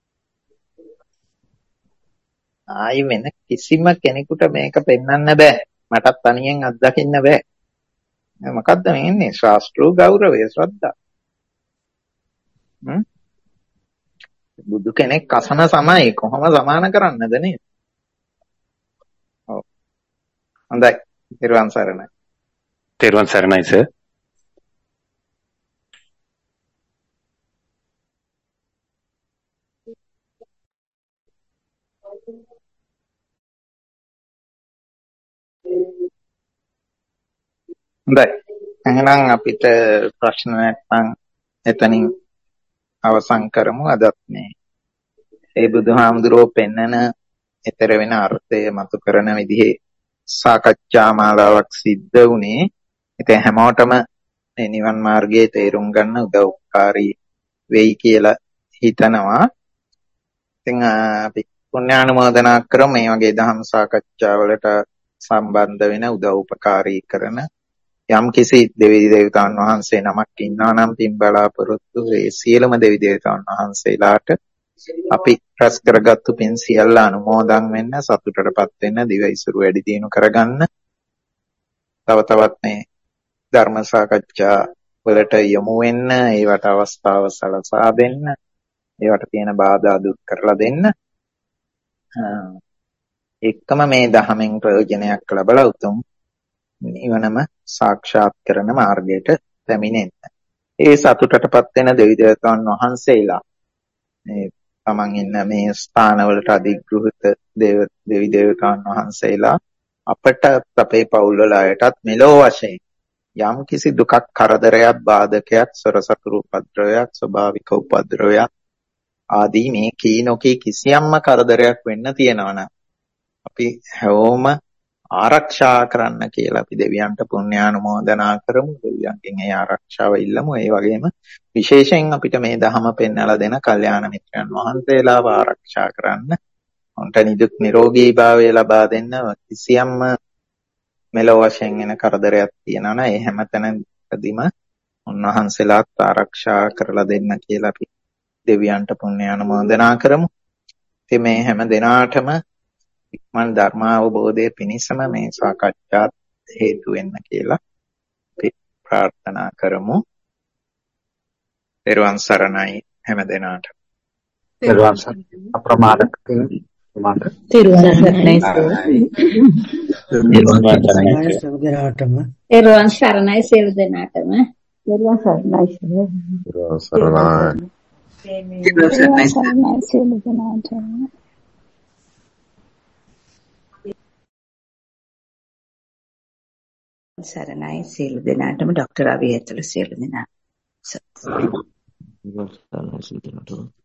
[SPEAKER 1] ආයි වෙන කිසිම කෙනෙකුට මේක පෙන්වන්න බෑ. මටත් තනියෙන් අත්දකින්න බෑ. මොකද්ද මේ ඉන්නේ? ශාස්ත්‍රෝ ගෞරවය ශ්‍රද්ධා. බුදු කෙනෙක් අසන සමයි කොහොම සමාන කරන්නද නේද? ඔව්. හොඳයි. තෙරුවන් සරණයි.
[SPEAKER 13] තෙරුවන් සරණයි සර්.
[SPEAKER 1] හොඳයි. එහෙනම් අපිට ප්‍රශ්න නැත්නම් එතනින් අවසන් කරමු. අදත් මේ ඒ බුදුහාමුදුරුවෝ පෙන්නන ඊතර වෙන අර්ථය මතු කරන විදිහේ සාකච්ඡා මාලාවක් සිද්ධ වුණේ. ඉතින් හැමෝටම මේ නිවන් මාර්ගයේ තේරුම් ගන්න උදව්කාරී වෙයි කියලා හිතනවා. ඉතින් අපි පුණ්‍යානුමෝදනා කරමු මේ වගේ දහම් සාකච්ඡාවලට සම්බන්ධ වෙන උදව්පකාරී කරන යම් කිසි දෙවි දේවතාවුන් වහන්සේ නමක් ඉන්නවා නම් පින් බලාපොරොත්තු ඒ සියලුම දෙවි දේවතාවුන් වහන්සේලාට අපි රැස් කරගත්තු පින් සියල්ල අනුමෝදන් වෙන්න සතුටටපත් වෙන්න දිවයිසුරු වැඩි දියුණු කරගන්න තව තවත් මේ ධර්ම සාකච්ඡා වලට යොමු වෙන්න ඒවට අවස්ථාව සලසා දෙන්න ඒවට තියෙන බාධා දුරු කරලා දෙන්න එක්කම මේ ධහමෙන් ප්‍රයෝජනයක් ලැබලා උතුම් නිවනම සාක්ෂාත් කරන මාර්ගයට පැමිණෙන්න. ඒ සතුටටපත් වෙන දෙවි දේවතාවුන් වහන්සේලා මේ තමන් ඉන්න මේ ස්ථානවලට අධිග්‍රහිත දෙවි දේවතාවුන් වහන්සේලා අපට අපේ පවුල් වල අයටත් මෙලෝ වශයෙන් යම් කිසි දුකක් කරදරයක් බාධකයක් සොරසතුරු උපද්‍රවයක් ස්වභාවික උපද්‍රවයක් ආදී මේ කීනොකී කිසියම්ම කරදරයක් වෙන්න තියෙනවනම් අපි හැමෝම ආරක්ෂා කරන්න කියලා අපි දෙවියන්ට පුණ්‍යානුමෝදනා කරමු. දෙවියන්ගෙන් ඒ ආරක්ෂාව ඉල්ලමු. ඒ වගේම විශේෂයෙන් අපිට මේ ධහම පෙන්වලා දෙන කල්යාණ මිත්‍රයන් වහන්සේලාව ආරක්ෂා කරන්න. උන්ට නිදුක් නිරෝගී භාවය ලබා දෙන්න කිසියම්ම මෙලොව වශයෙන් එන කරදරයක් තියෙනවා නම් ඒ හැමතැනදීම උන්වහන්සේලාත් ආරක්ෂා කරලා දෙන්න කියලා අපි දෙවියන්ට පුණ්‍යානුමෝදනා කරමු. ඉතින් මේ හැම දිනාටම ඉක්මන් ධර්ම අවබෝධයේ පිණිසම මේ සාකච්ඡාත් හේතු වෙන්න කියලා අපි ප්‍රාර්ථනා කරමු. පෙරවන් සරණයි හැම දිනාට.
[SPEAKER 10] පෙරවන් සරණයි අප්‍රමාදක මාත.
[SPEAKER 5] පෙරවන් සරණයි පෙරවන් සරණයි සියලු දෙනාටම.
[SPEAKER 8] පෙරවන් සරණයි සියලු දෙනාටම.
[SPEAKER 14] සරණයි සියලු දෙනාටම. ડોક્ટર රවි ඇතුළු සියලු දෙනා.